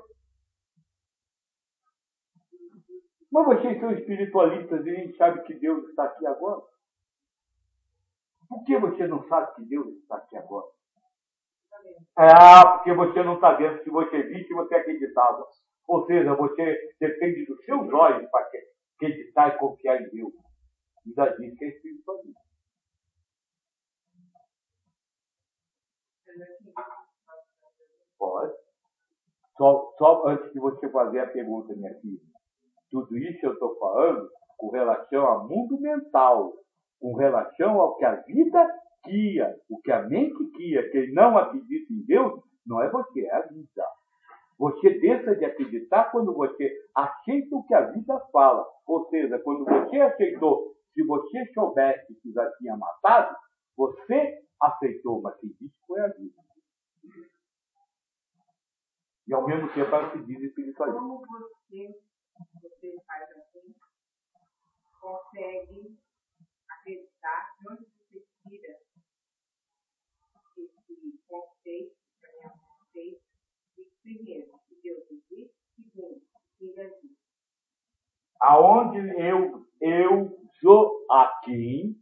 Mas vocês são espiritualistas e nem sabem que Deus está aqui agora. Por que você não sabe que Deus está aqui agora? Porque você não está vendo. Se você visse, você acreditava. Ou seja, você depende dos seus olhos para acreditar e confiar em Deus. Ainda diz que é espiritualista. Pode. Só antes de você fazer a pergunta, minha filha. Tudo isso eu estou falando com relação ao mundo mental, com relação ao que a vida guia, o que a mente guia. Quem não acredita em Deus, não é você, é a vida. Você deixa de acreditar quando você aceita o que a vida fala. Ou seja, quando você aceitou, se você soubesse que já tinha matado, você aceitou, mas quem disse foi a vida. E ao mesmo tempo ela se diz espiritualista. Como você faz assim, consegue acreditar de onde você tira esse conceito, de primeiro, que Deus existe, segundo, que Ele existe. Aonde eu sou aqui,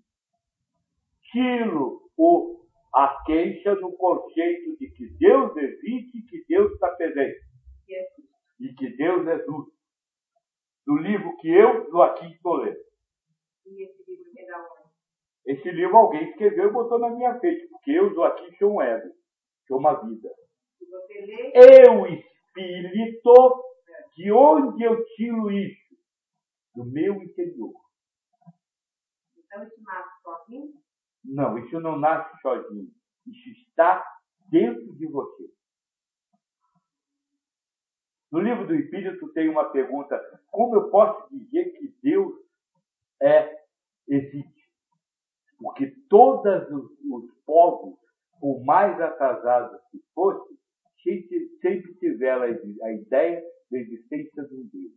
tiro a queixa no conceito de que Deus existe e que Deus está presente. E que Deus é justo. Do livro que eu, Joaquim, estou lendo. E esse livro é da onde? Esse livro alguém escreveu e botou na minha frente, porque eu, Joaquim, sou um ego, sou uma vida. Se você lê... Eu, espírito, de onde eu tiro isso? Do meu interior. Então isso nasce sozinho? Não, isso não nasce sozinho. Isso está dentro de você. No livro do Espírito tem uma pergunta: como eu posso dizer que Deus existe? Porque todos os povos, por mais atrasados que fossem, sempre tiveram a ideia da existência de um Deus.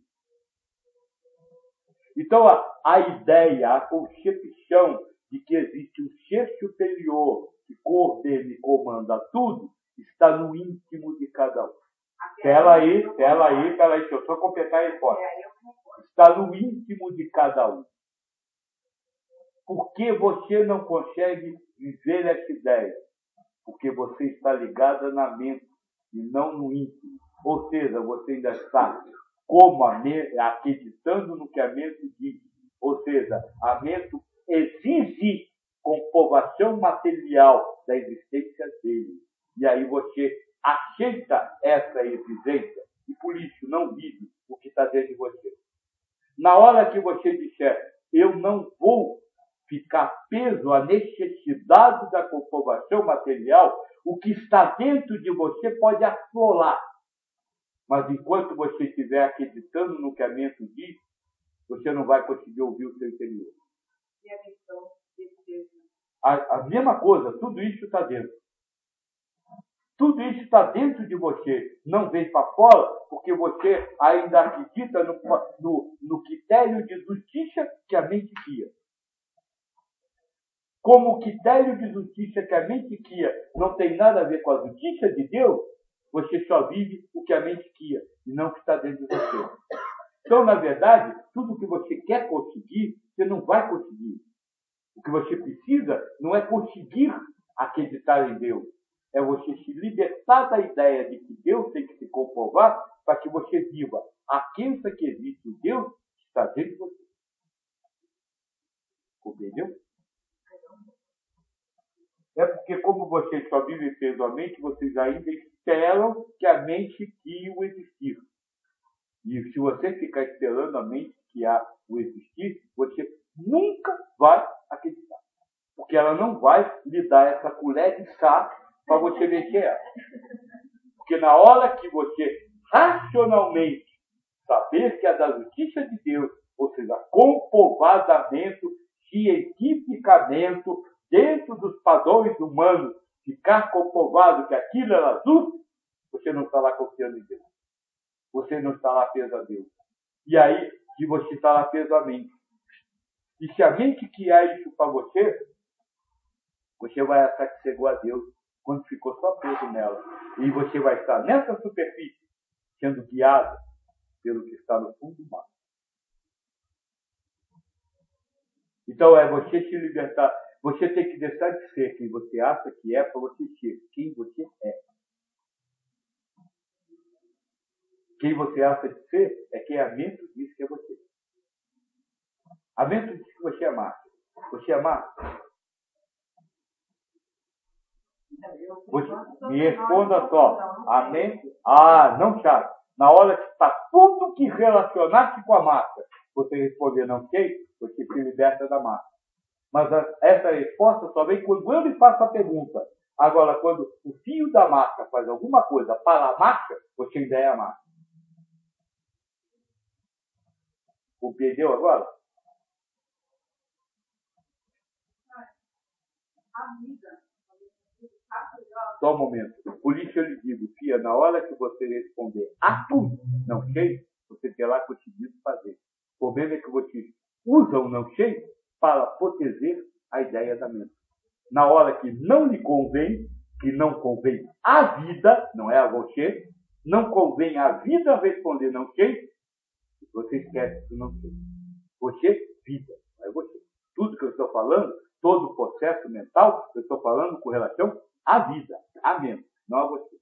Então, a ideia, a concepção de que existe um ser superior que coordena e comanda tudo, está no íntimo de cada um. Pera aí, deixa eu só completar aí fora. Está no íntimo de cada um. Por que você não consegue viver essa ideia? Porque você está ligada na mente e não no íntimo. Ou seja, você ainda está acreditando no que a mente diz. Ou seja, a mente exige comprovação material da existência dele. E aí você aceita essa exigência e por isso não vive o que está dentro de você. Na hora que você disser, eu não vou ficar preso à necessidade da comprovação material, o que está dentro de você pode aflorar. Mas enquanto você estiver acreditando no que a mente diz, você não vai conseguir ouvir o seu interior. E a questão desse Deus? A mesma coisa, tudo isso está dentro. Tudo isso está dentro de você. Não vem para fora, porque você ainda acredita no critério de justiça que a mente cria. Como o critério de justiça que a mente cria não tem nada a ver com a justiça de Deus, você só vive o que a mente cria e não o que está dentro de você. Então, na verdade, tudo que você quer conseguir, você não vai conseguir. O que você precisa não é conseguir acreditar em Deus. É você se libertar da ideia de que Deus tem que se comprovar para que você viva a crença que existe o Deus que está dentro de você. Compreendeu? É porque, como vocês só vivem presos à mente, vocês ainda esperam que a mente crie o existir. E se você ficar esperando a mente criar o existir, você nunca vai acreditar. Porque ela não vai lhe dar essa colher de chá para você mexer ela. Porque na hora que você racionalmente saber que é da justiça de Deus, ou seja, comprovadamente, cientificamente, dentro dos padrões humanos, ficar comprovado que aquilo era justo, você não está lá confiando em Deus. Você não está lá preso a Deus. E aí que você está lá preso à mente. E se a mente criar isso para você, você vai achar que chegou a Deus quando ficou só preso nela. E você vai estar nessa superfície, sendo guiado pelo que está no fundo do mar. Então é você se libertar. Você tem que deixar de ser quem você acha que é para você ser quem você é. Quem você acha de ser é quem a mente diz que é você. A mente diz que você é massa. Você é massa? Me responda só. A mente... não, Thiago. Na hora que está tudo que relacionar-se com a massa, você responder não sei, você se liberta da massa. Mas essa resposta só vem quando eu lhe faço a pergunta. Agora, quando o fio da massa faz alguma coisa para a massa, você ainda é a massa. Compreendeu agora? A vida. Só um momento. Por isso eu lhe digo, Fia, na hora que você responder a tudo, não sei, você terá conseguido fazer. O problema é que você usa o não sei para proteger a ideia da mente. Na hora que não lhe convém, que não convém à vida, não é a você, não convém à vida responder não sei, você esquece do não sei. Você, vida, não é você. Tudo que eu estou falando, todo o processo mental, eu estou falando com relação à vida, à mente, não a você.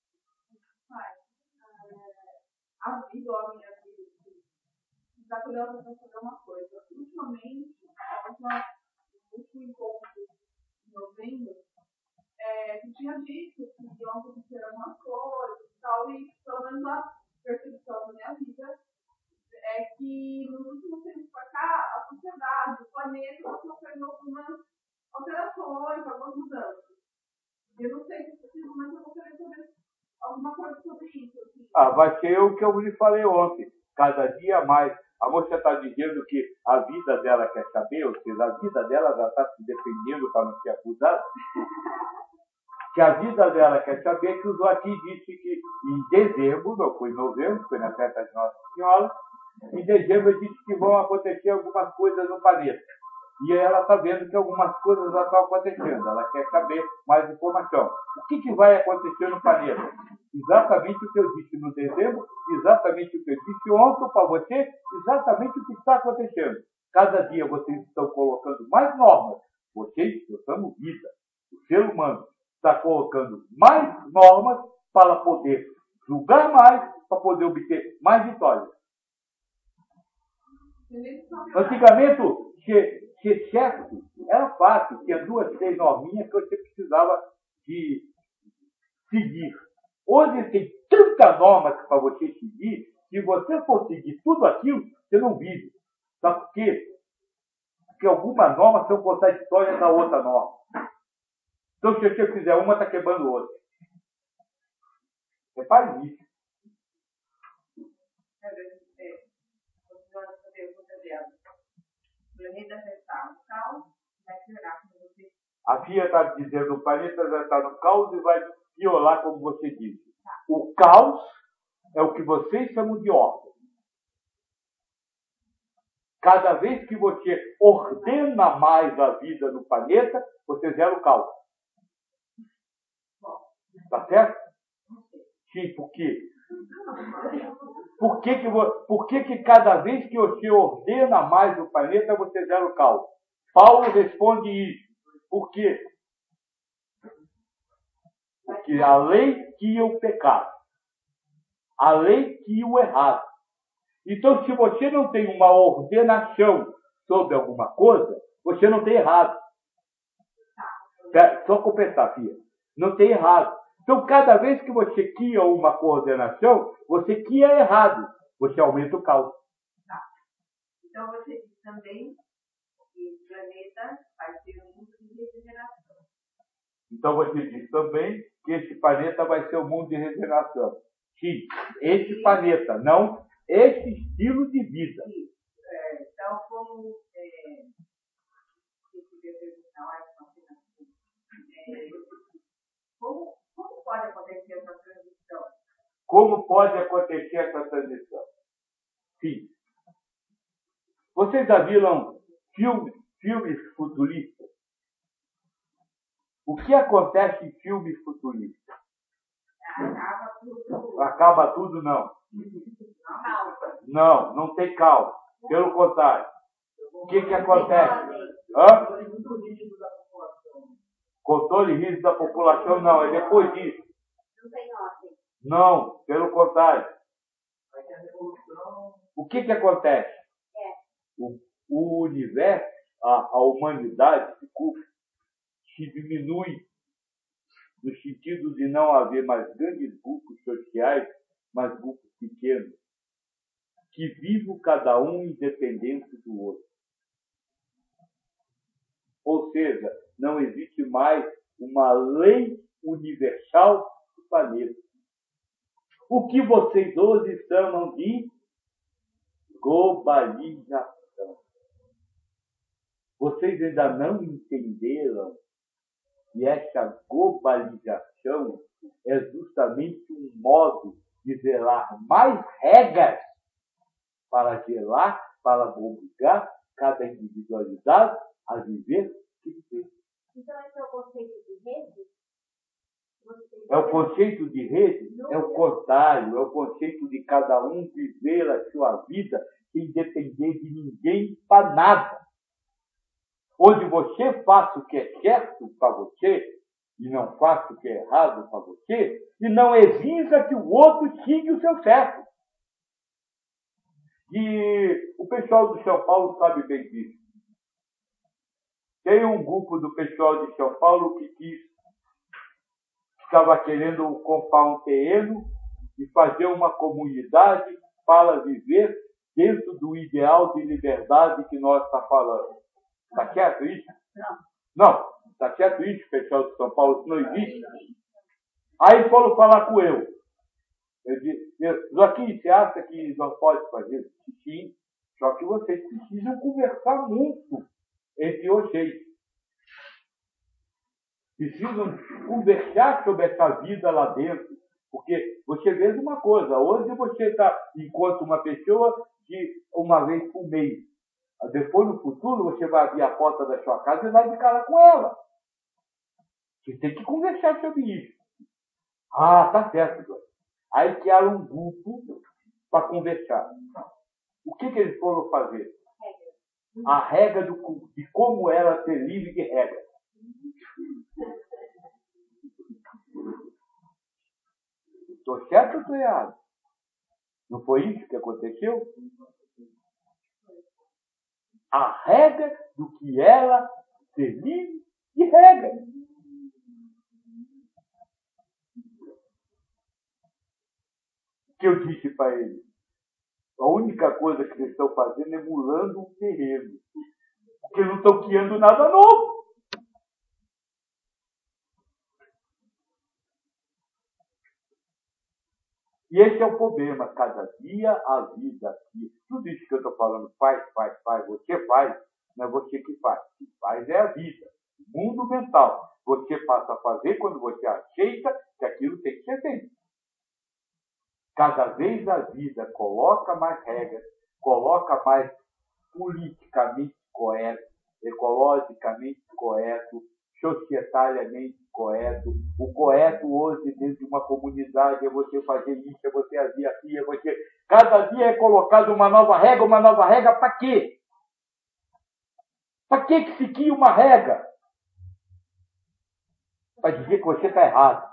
A vida, ou a minha vida, está curiosa para saber uma coisa. Ultimamente, no último encontro de novembro, que tinha dito que iam acontecer algumas coisas e tal, e pelo menos a percepção da minha vida é que nos últimos tempos para cá, a sociedade, o planeta, está sofrendo algumas alterações, algumas mudanças. Eu não sei se possivelmente eu gostaria de saber alguma coisa sobre isso. Assim. Vai ser o que eu lhe falei ontem. Cada dia mais. A moça está dizendo que a vida dela quer saber, ou seja, a vida dela já está se defendendo para não ser acusada. Que a vida dela quer saber que o Joaquim disse que em dezembro, não foi em novembro, foi na festa de Nossa Senhora, em dezembro ele disse que vão acontecer algumas coisas no planeta. E ela está vendo que algumas coisas já estão acontecendo. Ela quer saber mais informação. O que vai acontecer no planeta? Exatamente o que eu disse no dezembro, exatamente o que eu disse ontem para você, exatamente o que está acontecendo. Cada dia vocês estão colocando mais normas. Vocês, eu chamo vida. O ser humano está colocando mais normas para poder julgar mais, para poder obter mais vitórias. Antigamente, ser chefe era fácil, tinha 2, 3 norminhas que você precisava de seguir. Hoje tem tanta norma para você seguir, se você for seguir tudo aquilo, você não vive. Sabe por quê? Porque algumas normas são contraditórias da outra norma. Então, se você fizer uma, está quebrando outra. Repare nisso. O planeta já está no caos, vai piorar como você. A Fia está dizendo que o planeta já está no caos e vai piorar como você disse. O caos é o que vocês chamam de ordem. Cada vez que você ordena mais a vida no planeta, você zera o caos. Está certo? Sim, por quê? Por que cada vez que você ordena mais o planeta, você zera o caos? Paulo responde isso. Por quê? Porque a lei guia o pecado. A lei guia o errado. Então, se você não tem uma ordenação sobre alguma coisa, você não tem errado. Só completar, filha. Não tem errado. Então, cada vez que você cria uma coordenação, você cria errado. Você aumenta o caos. Então, você diz também que o planeta vai ser um mundo de regeneração. Então, você diz também que esse planeta vai ser um mundo de regeneração. Sim, esse planeta, não esse estilo de vida. Então, como como pode acontecer essa transição? Como pode acontecer essa transição? Sim. Vocês já viram filmes futuristas? O que acontece em filmes futuristas? Acaba tudo, não. Não tem caos. Pelo contrário. O que acontece? Controle e risco da população, não. É depois disso. Não tem ordem. Não, pelo contrário. O que acontece? O universo, a humanidade se diminui no sentido de não haver mais grandes grupos sociais, mas grupos pequenos, que vivem cada um independente do outro. Ou seja, não existe mais uma lei universal do planeta. O que vocês hoje chamam de globalização. Vocês ainda não entenderam que essa globalização é justamente um modo de zelar mais regras para obrigar cada individualidade a viver o que viver. Então, esse é o conceito de rede? É o conceito de rede? É o contrário, é o conceito de cada um viver a sua vida sem depender de ninguém para nada. Onde você faça o que é certo para você e não faça o que é errado para você, e não exija que o outro siga o seu certo. E o pessoal do São Paulo sabe bem disso. Tem um grupo do pessoal de São Paulo que estava querendo comprar um terreno e fazer uma comunidade para viver dentro do ideal de liberdade que nós estamos falando. Está certo isso? Não. Está certo isso, pessoal de São Paulo? Isso não existe. Aí foram falar com eu. Eu disse, Joaquim, você acha que nós podemos fazer isso? Sim. Só que vocês precisam conversar muito entre vocês. Precisam conversar sobre essa vida lá dentro. Porque você vê uma coisa. Hoje você encontra uma pessoa que uma vez por mês. Depois, no futuro, você vai abrir a porta da sua casa e vai de cara com ela. Você tem que conversar sobre isso. Ah, tá certo, João. Aí criaram um grupo para conversar. O que eles foram fazer? A regra de como ela ser livre de regra. Estou certo ou estou errado? Não foi isso que aconteceu? A regra do que ela ser livre de regra. O que eu disse para eles? A única coisa que eles estão fazendo é emulando um terreno. Porque não estão criando nada novo. E esse é o problema. Cada dia a vida aqui. Tudo isso que eu estou falando, faz. Você faz, não é você que faz. O que faz é a vida. O mundo mental. Você passa a fazer quando você aceita que aquilo tem que ser feito. Cada vez a vida coloca mais regras, coloca mais politicamente correto, ecologicamente correto, societariamente correto. O correto hoje dentro de uma comunidade é você fazer isso, é você agir aqui, é você... Cada dia é colocado uma nova regra para quê? Para que se cria uma regra? Para dizer que você está errado.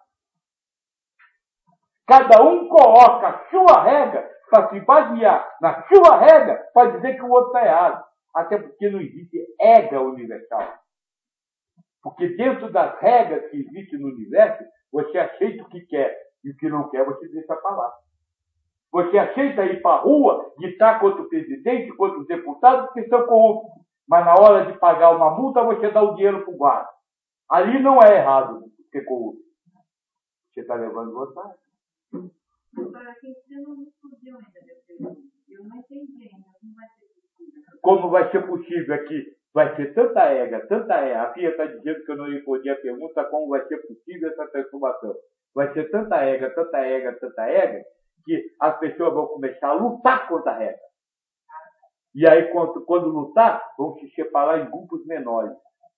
Cada um coloca a sua regra para se basear na sua regra para dizer que o outro está errado. Até porque não existe regra universal. Porque dentro das regras que existem no universo, você aceita o que quer e o que não quer você deixa para lá. Você aceita ir para a rua, gritar contra o presidente, contra os deputados, porque são corruptos. Mas na hora de pagar uma multa, você dá o dinheiro para o guarda. Ali não é errado ser corrupto. Você está levando vantagem. Para quem você não explodiu ainda desse eu não entendi ainda, não vai ser possível. Como vai ser possível aqui? Vai ser tanta ega. A Fia está dizendo que eu não respondi a pergunta como vai ser possível essa transformação. Vai ser tanta ega, que as pessoas vão começar a lutar contra a regra. E aí, quando lutar, vão se separar em grupos menores.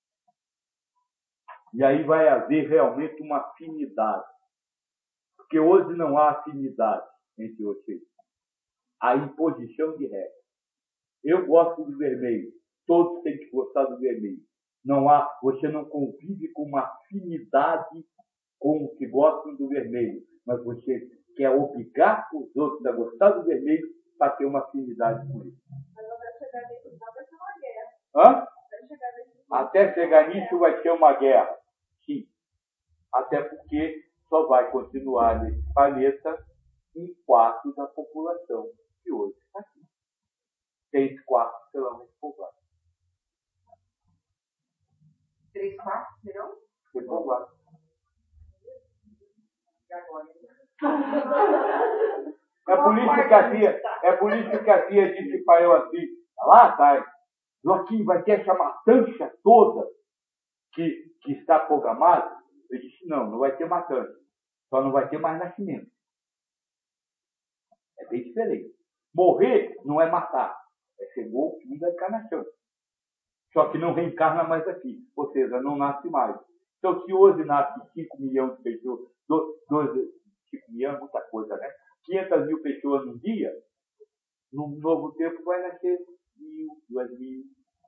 E aí vai haver realmente uma afinidade. Porque hoje não há afinidade entre vocês. Há imposição de regras. Eu gosto do vermelho. Todos têm que gostar do vermelho. Você não convive com uma afinidade com os que gostam do vermelho. Mas você quer obrigar os outros a gostar do vermelho para ter uma afinidade com ele. Mas não vai chegar nisso, então vai ser uma guerra. Hã? Até chegar nisso vai ser uma guerra. Sim. Até porque só vai continuar nesse planeta 1/4 da população que hoje está aqui. 3/4 serão repoblados. 3/4 serão? Repoblados. E agora? É por isso que a Tia disse para eu assim, lá atrás, Joaquim, vai ter essa matança toda que está programada? Eu disse, não vai ter matança. Só não vai ter mais nascimento. É bem diferente. Morrer não é matar. É ser o fim da encarnação. Só que não reencarna mais aqui. Ou seja, não nasce mais. Então, se hoje nasce 5 milhões de pessoas, 5 milhões é muita coisa, né? 500 mil pessoas num dia, num novo tempo vai nascer 1.000, 2.000.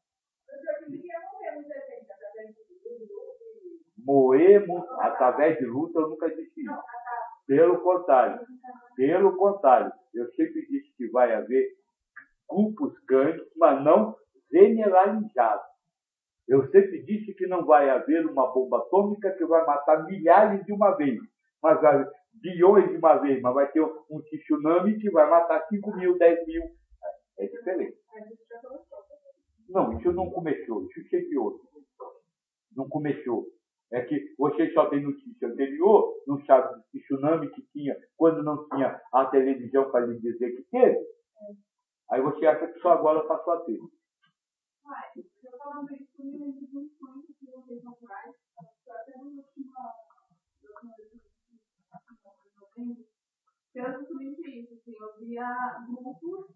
Moemos através de luta, eu nunca disse isso. Pelo contrário, eu sempre disse que vai haver grupos grandes, mas não generalizados. Eu sempre disse que não vai haver uma bomba atômica que vai matar milhares de uma vez, mas bilhões de uma vez, mas vai ter um tsunami que vai matar 5 mil, 10 mil. É diferente. Não, isso não começou, isso sempre houve. Não começou. É que você só tem notícia anterior, não sabe do tsunami que tinha, quando não tinha a televisão para lhe dizer que teve. Aí você acha que só agora passou a ter. Eu falando isso comigo, eu tive um sonho que eu fiz atrás, até no último que era justamente isso, assim, eu via grupos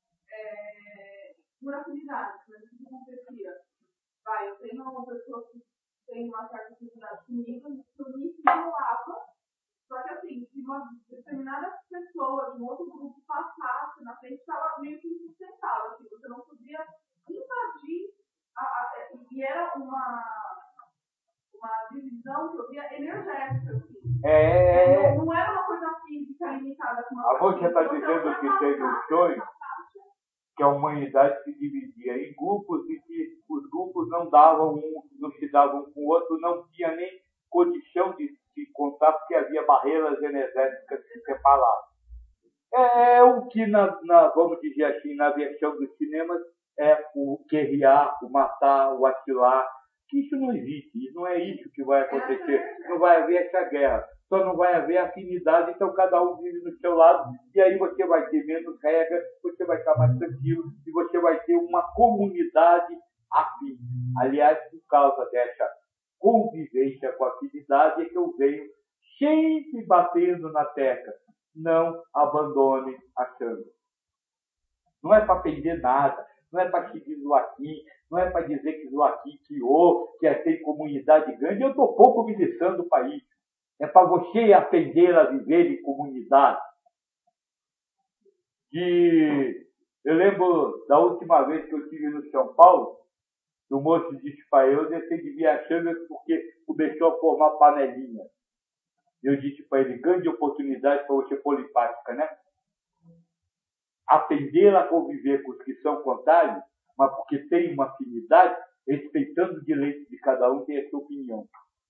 por afinidade, mas o que acontecia? Eu tenho uma pessoa que tem uma certa afinidade comigo, eu me isolava, só que assim, se uma determinada pessoa de um outro grupo passasse na frente, estava meio que insustentável, assim, você não podia invadir, e era uma divisão que eu via energética, assim. Não era uma coisa física limitada com uma pessoa. Você está dizendo que teve um sonho que a humanidade se dividia em grupos e que os grupos não se davam um com o outro, não tinha nem condição de se contar porque havia barreiras energéticas que se separavam. É o que, vamos dizer assim, na versão dos cinemas, é o guerrear, o matar, o atirar, que isso não existe, não é isso que vai acontecer, não vai haver essa guerra, só não vai haver afinidade, então cada um vive no seu lado, e aí você vai ter menos regras, você vai estar mais tranquilo, e você vai ter uma comunidade afim. Aliás, por causa dessa convivência com a afinidade, é que eu venho sempre batendo na tecla, não abandone a chama. Não é para perder nada, não é para seguir Joaquim, não é para dizer que Joaquim criou, que tem comunidade grande. Eu estou pouco me deixando para isso. É para você aprender a viver em comunidade. Eu lembro da última vez que eu estive no São Paulo, O moço disse para eu, você devia achando isso porque começou a formar panelinha. Eu disse para ele, grande oportunidade para você pôr em prática, né? Aprender a conviver com os que são contrários, mas porque tem uma afinidade, respeitando o direito de cada um, tem a sua opinião.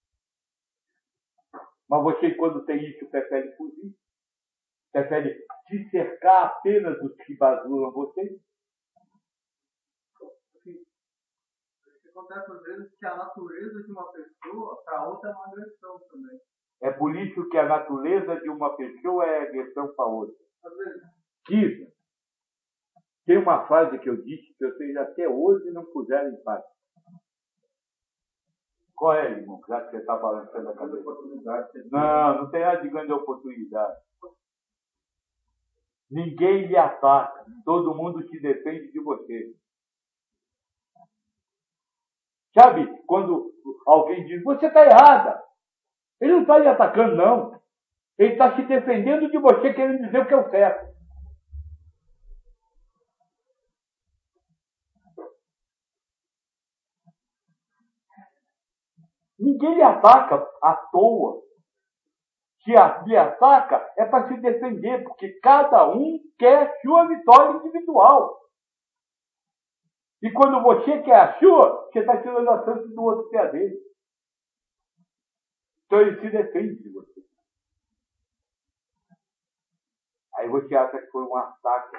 Mas você, quando tem isso, prefere fugir? Prefere se cercar apenas dos que basuram você? Acontece às vezes que a natureza de uma pessoa, para outra, é uma agressão também. É por isso que a natureza de uma pessoa é agressão para outra. Às vezes. Kisa, tem uma frase que eu disse que vocês até hoje não puseram em prática. Qual é, irmão? Já que você está balançando a cabeça. Não tem nada de grande oportunidade. Ninguém lhe ataca. Todo mundo se defende de você. Sabe, quando alguém diz, você está errada. Ele não está lhe atacando, não. Ele está se defendendo de você, querendo dizer o que é o certo. Ninguém lhe ataca à toa. Se lhe ataca, é para se defender, porque cada um quer sua vitória individual. E quando você quer a sua, você está tirando a chance do outro ter a dele. Então ele se defende de você. Aí você acha que foi um ataque.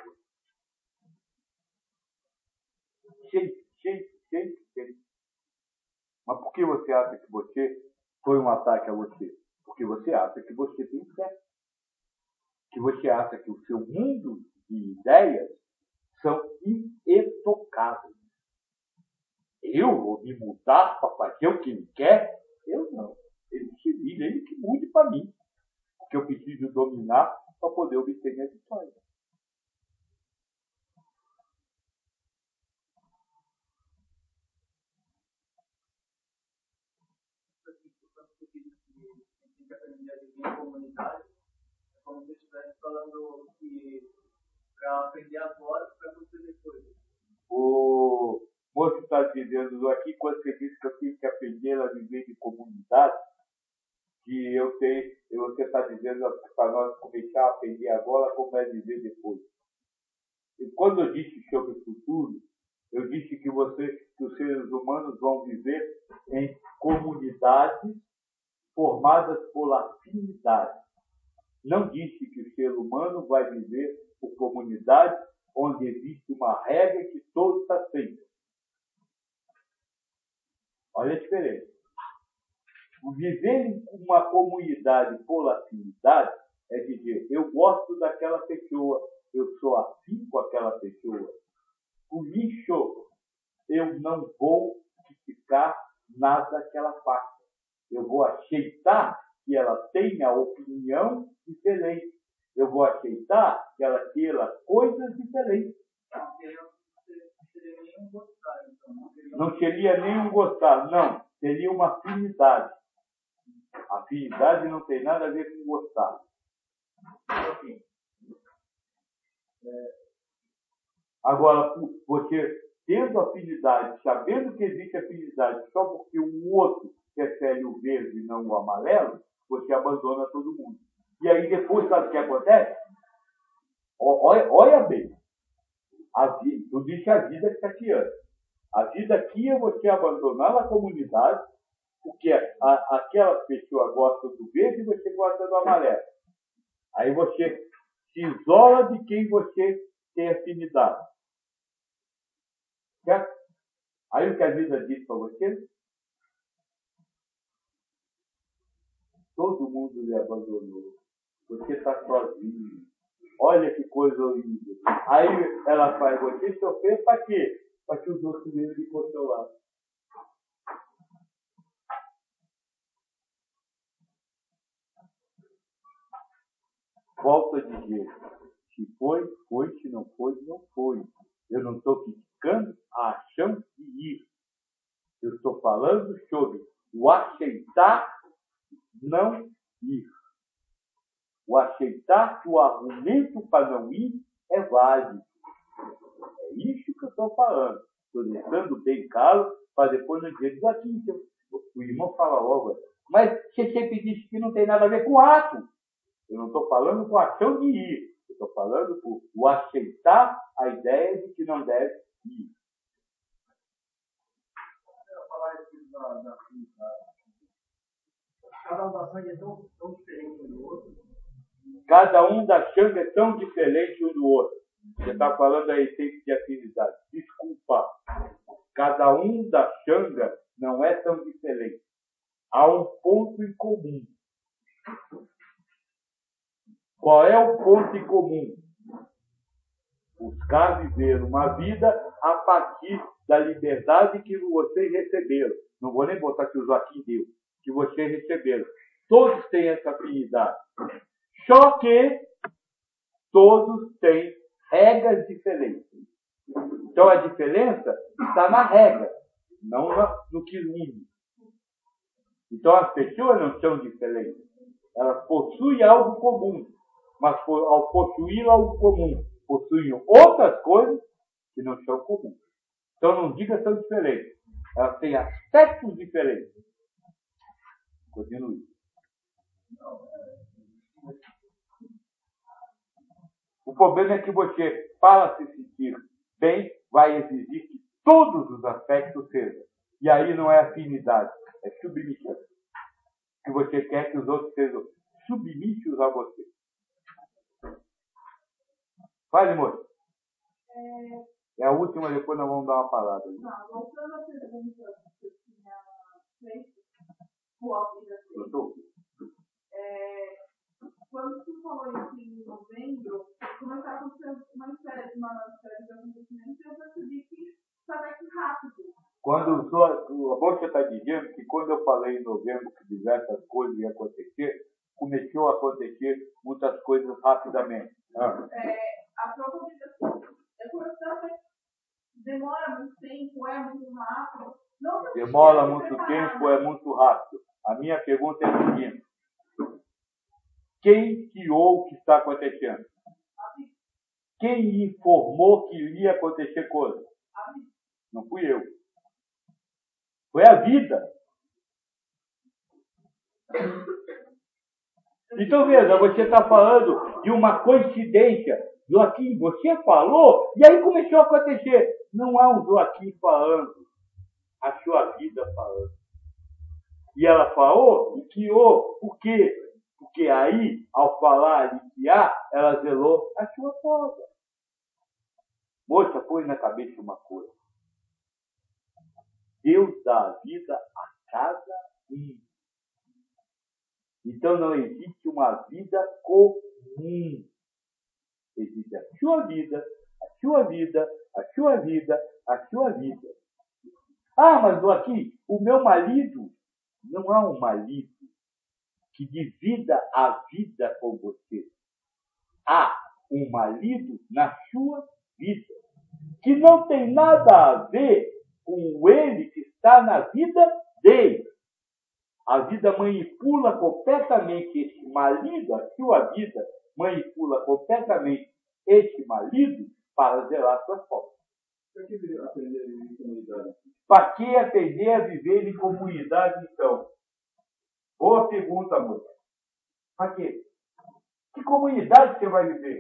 Sempre. Mas por que você acha que você foi um ataque a você? Porque você acha que você tem certo. Que você acha que o seu mundo de ideias são inetocáveis. Eu vou me mudar para fazer o que ele quer? Eu não. Ele se vira, ele que mude para mim. Porque eu preciso dominar para poder obter minha vitória. Tem que aprender a viver em comunidade. É como se eu estivesse falando que para aprender agora, para você depois. O moço está dizendo aqui, quando você disse que eu tenho que aprender a viver em comunidade, que você está dizendo para nós começar a aprender agora como é viver depois. E quando eu disse sobre o futuro, eu disse que os seres humanos vão viver em comunidades formadas por afinidade. Não disse que o ser humano vai viver por comunidade onde existe uma regra que todos aceitam. Olha a diferença. O viver em uma comunidade por afinidade é dizer, eu gosto daquela pessoa, eu sou afim com aquela pessoa. Por isso, eu não vou criticar nada que ela faça. Eu vou aceitar que ela tenha opinião diferente. Eu vou aceitar que ela queira coisas diferentes. Não seria nenhum gostar, não. Seria uma afinidade. Afinidade não tem nada a ver com gostar. Assim, agora, você tendo afinidade, sabendo que existe afinidade, só porque o outro prefere o verde e não o amarelo, você abandona todo mundo. E aí depois, sabe o que acontece? Olha bem. Eu disse a vida que está aqui antes. A vida aqui é você abandonar a comunidade, porque aquelas pessoas gostam do verde e você gosta do amarelo. Aí você se isola de quem você tem afinidade. Certo? Aí o que a vida diz para você? Todo mundo lhe abandonou. Você está sozinho. Olha que coisa horrível. Aí ela faz você sofrer para quê? Para que os outros venham de consolar. Volto a dizer, se foi, foi, se não foi, não foi. Eu não estou criticando a ação de ir. Eu estou falando sobre o aceitar não ir. O aceitar que o argumento para não ir é válido. É isso que eu estou falando. Estou deixando bem claro para depois não dizer, aqui, o irmão fala logo, mas você sempre disse que não tem nada a ver com ato. Eu não estou falando com a ação de ir, eu estou falando com o aceitar a ideia de que não deve ir. Cada um da sangue é tão diferente um do outro. Cada um da Xanga é tão diferente um do outro. Você está falando a essência de afinidade. Desculpa. Cada um da Xanga não é tão diferente. Há um ponto em comum. Qual é o ponto em comum? Buscar viver uma vida a partir da liberdade que vocês receberam. Não vou nem botar que o Joaquim deu. Que vocês receberam. Todos têm essa afinidade. Só que todos têm regras diferentes. Então a diferença está na regra, não no que une. Então as pessoas não são diferentes. Elas possuem algo comum. Mas ao possuir algo comum, possuem outras coisas que não são comuns. Então não diga que são diferentes. Elas têm aspectos diferentes. Continue. O problema é que você, para se sentir bem, vai exigir que todos os aspectos sejam. E aí não é afinidade, é submissão. Que você quer que os outros sejam submissos a você. Fale, moço. É a última, depois nós vamos dar uma parada. Não, voltando à pergunta que eu tinha feito, boa vida feita. Quando tu falou isso em novembro, começou a acontecer uma série de acontecimentos e eu percebi que foi que rápido. A moça está dizendo que quando eu falei em novembro que diversas coisas iam acontecer, começou a acontecer muitas coisas rapidamente. A probabilidade demora muito tempo, é muito rápido. Demora muito tempo, é muito rápido. A minha pergunta é a seguinte. Quem guiou o que está acontecendo? Quem informou que iria acontecer coisa? Não fui eu. Foi a vida. Então veja, você está falando de uma coincidência. Joaquim, você falou e aí começou a acontecer. Não há um Joaquim falando. A sua vida falando. E ela falou e guiou. Por quê? Porque aí, ao falar e guiar, ela zelou a sua folga. Moça, põe na cabeça uma coisa. Deus dá a vida a cada um. Então não existe uma vida comum. Existe a sua vida, a sua vida, a sua vida, a sua vida. Ah, mas aqui, o meu marido, não há um marido que divida a vida com você. Há um marido na sua vida, que não tem nada a ver com ele que está na vida dele. A vida manipula completamente esse marido, a sua vida manipula completamente esse marido para zelar sua forma. Para que aprender a viver em comunidade? Para que aprender a viver em comunidade, então? Boa pergunta, moça. Para quê? Que comunidade você vai viver?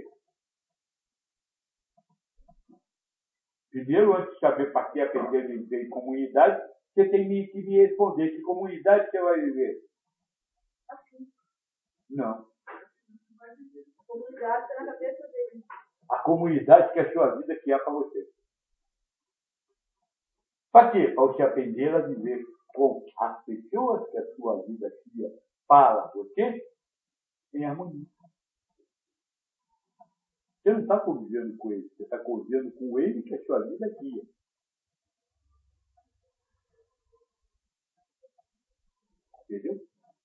Primeiro, antes de saber para que aprender a viver em comunidade, você tem que me responder. Que comunidade você vai viver? Assim. Não. A comunidade está na cabeça dele. A comunidade que é a sua vida que é para você. Para quê? Para você aprender a viver com as pessoas que a sua vida cria para você em harmonia. Você não está convivendo com ele, você está convivendo com ele que a sua vida cria. Entendeu?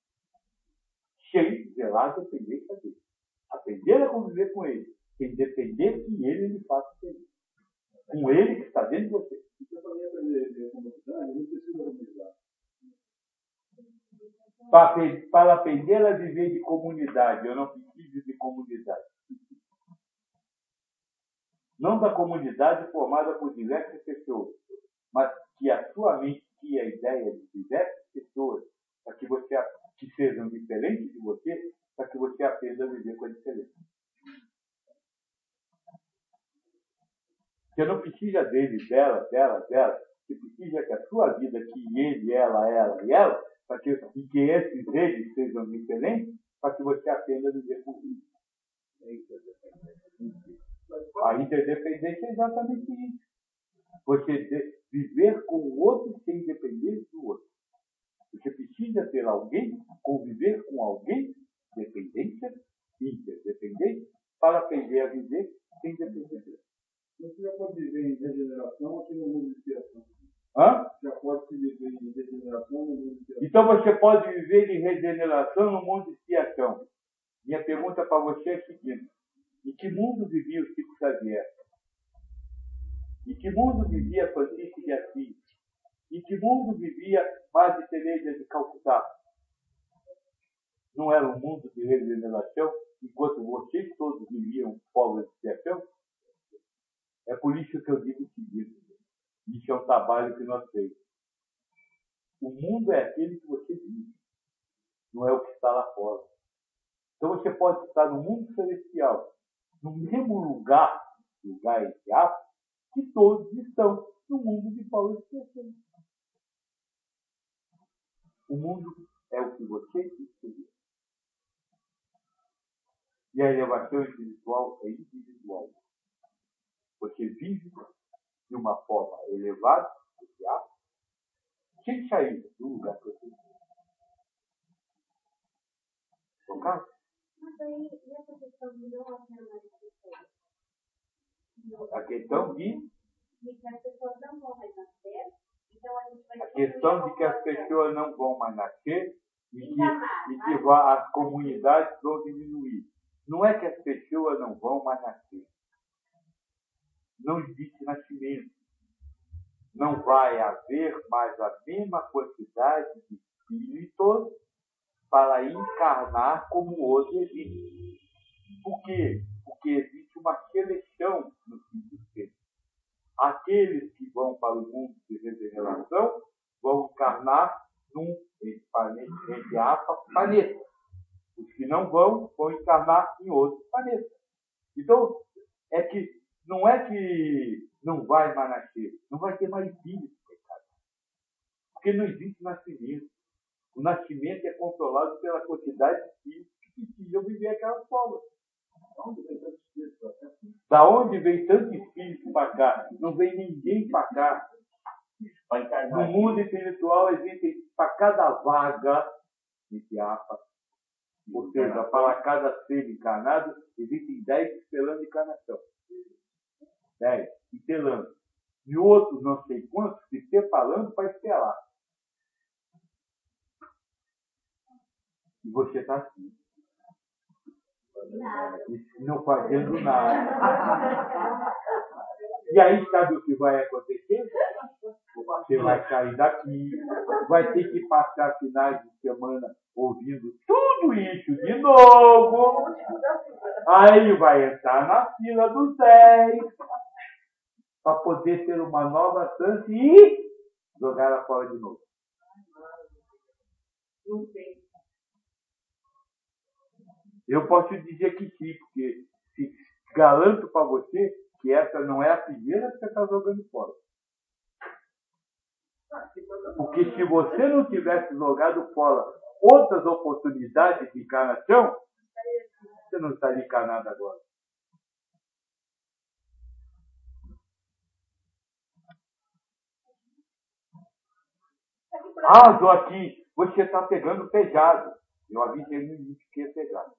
Sem zelar a dependência dele. Aprender a conviver com ele, sem depender que ele faça feliz. Com ele que está dentro de você. Então, para mim aprender a viver em comunidade, eu não preciso da comunidade. Para aprender a viver de comunidade, eu não preciso de comunidade. Não da comunidade formada por diversas pessoas, mas que a sua mente cria a ideia de diversas pessoas para que você que sejam diferentes de você, para que você aprenda a viver com a diferença. Você não precisa dele, dela. Você precisa que a sua vida, que ele, ela e ela, para que esses eles sejam diferentes, para que você aprenda a viver com isso. A interdependência é exatamente isso. Você viver com o outro sem depender do outro. Você precisa ter alguém, conviver com alguém, dependência, interdependência, para aprender a viver sem depender do outro. Você já pode viver em regeneração aqui no mundo de inspiração. Já pode se viver em regeneração no mundo de inspiração. Então você pode viver em regeneração no mundo de expiação. Minha pergunta para você é a seguinte: em que mundo vivia o Chico Xavier? Em que mundo vivia Francisco de Assis? Em que mundo vivia Madre Teresa de Calcutá? Não era um mundo de regeneração, enquanto vocês todos viviam povos de expiação? É por isso que eu digo o seguinte: isso é um trabalho que nós temos. O mundo é aquele que você vive, não é o que está lá fora. Então você pode estar no mundo celestial, no mesmo lugar entre aspas, que todos estão no mundo de Paulo de expiação. O mundo é o que você escolheu. E a elevação espiritual é individual. Você vive de uma forma elevada, sem sair do lugar que você vive. Ok? Mas aí, e essa questão de não haver mais pessoas? A questão de que as pessoas não vão mais nascer, então a gente vai... A questão de que as pessoas não vão mais nascer e que as comunidades vão diminuir. Não é que as pessoas não vão mais nascer. Não existe nascimento. Não vai haver mais a mesma quantidade de espíritos para encarnar como hoje existe. Por quê? Porque existe uma seleção no fim dos tempos. Aqueles que vão para o mundo de regeneração vão encarnar num planeta. Os que não vão encarnar em outro planeta. Então, não é que não vai mais nascer, não vai ter mais filhos, porque não existe nascimento. O nascimento é controlado pela quantidade de filhos que precisam viver aquela forma. Da onde vem tantos espíritos para cá? Não vem ninguém para cá. No mundo espiritual existe para cada vaga, ou seja, para cada ser encarnado, existem 10 esperando encarnação. 10 esperando. E outros, não sei quantos, se preparando para esperar. E você está assim. Não fazendo nada. E aí, sabe o que vai acontecer? Você vai sair daqui, vai ter que passar finais de semana ouvindo tudo isso de novo. Aí vai entrar na fila dos 10 para poder ter uma nova chance e jogar ela fora de novo. Não sei. Eu posso dizer que sim, porque garanto para você que essa não é a primeira que você está jogando fora. Porque se você não tivesse jogado fora outras oportunidades de encarnação, você não estaria encarnado agora. Ah, Joaquim, você está pegando pesado. Eu avisei no início que ia pegar.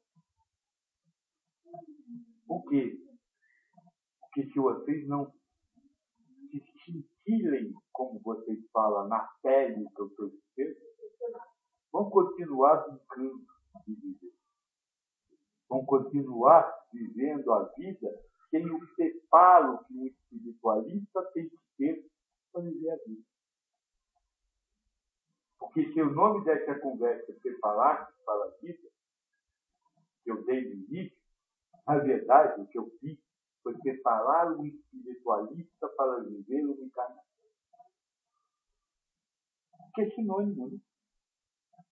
Por quê? Porque se vocês não se sentirem, como vocês falam, na pele que eu estou dizendo, vão continuar brincando de viver. Vão continuar vivendo a vida sem o preparo que um espiritualista tem que ter para viver a vida. Porque se o nome dessa conversa é preparar para a vida, que eu dei no início, na verdade, o que eu fiz foi preparar um espiritualista para viver uma encarnação. que é sinônimo, né?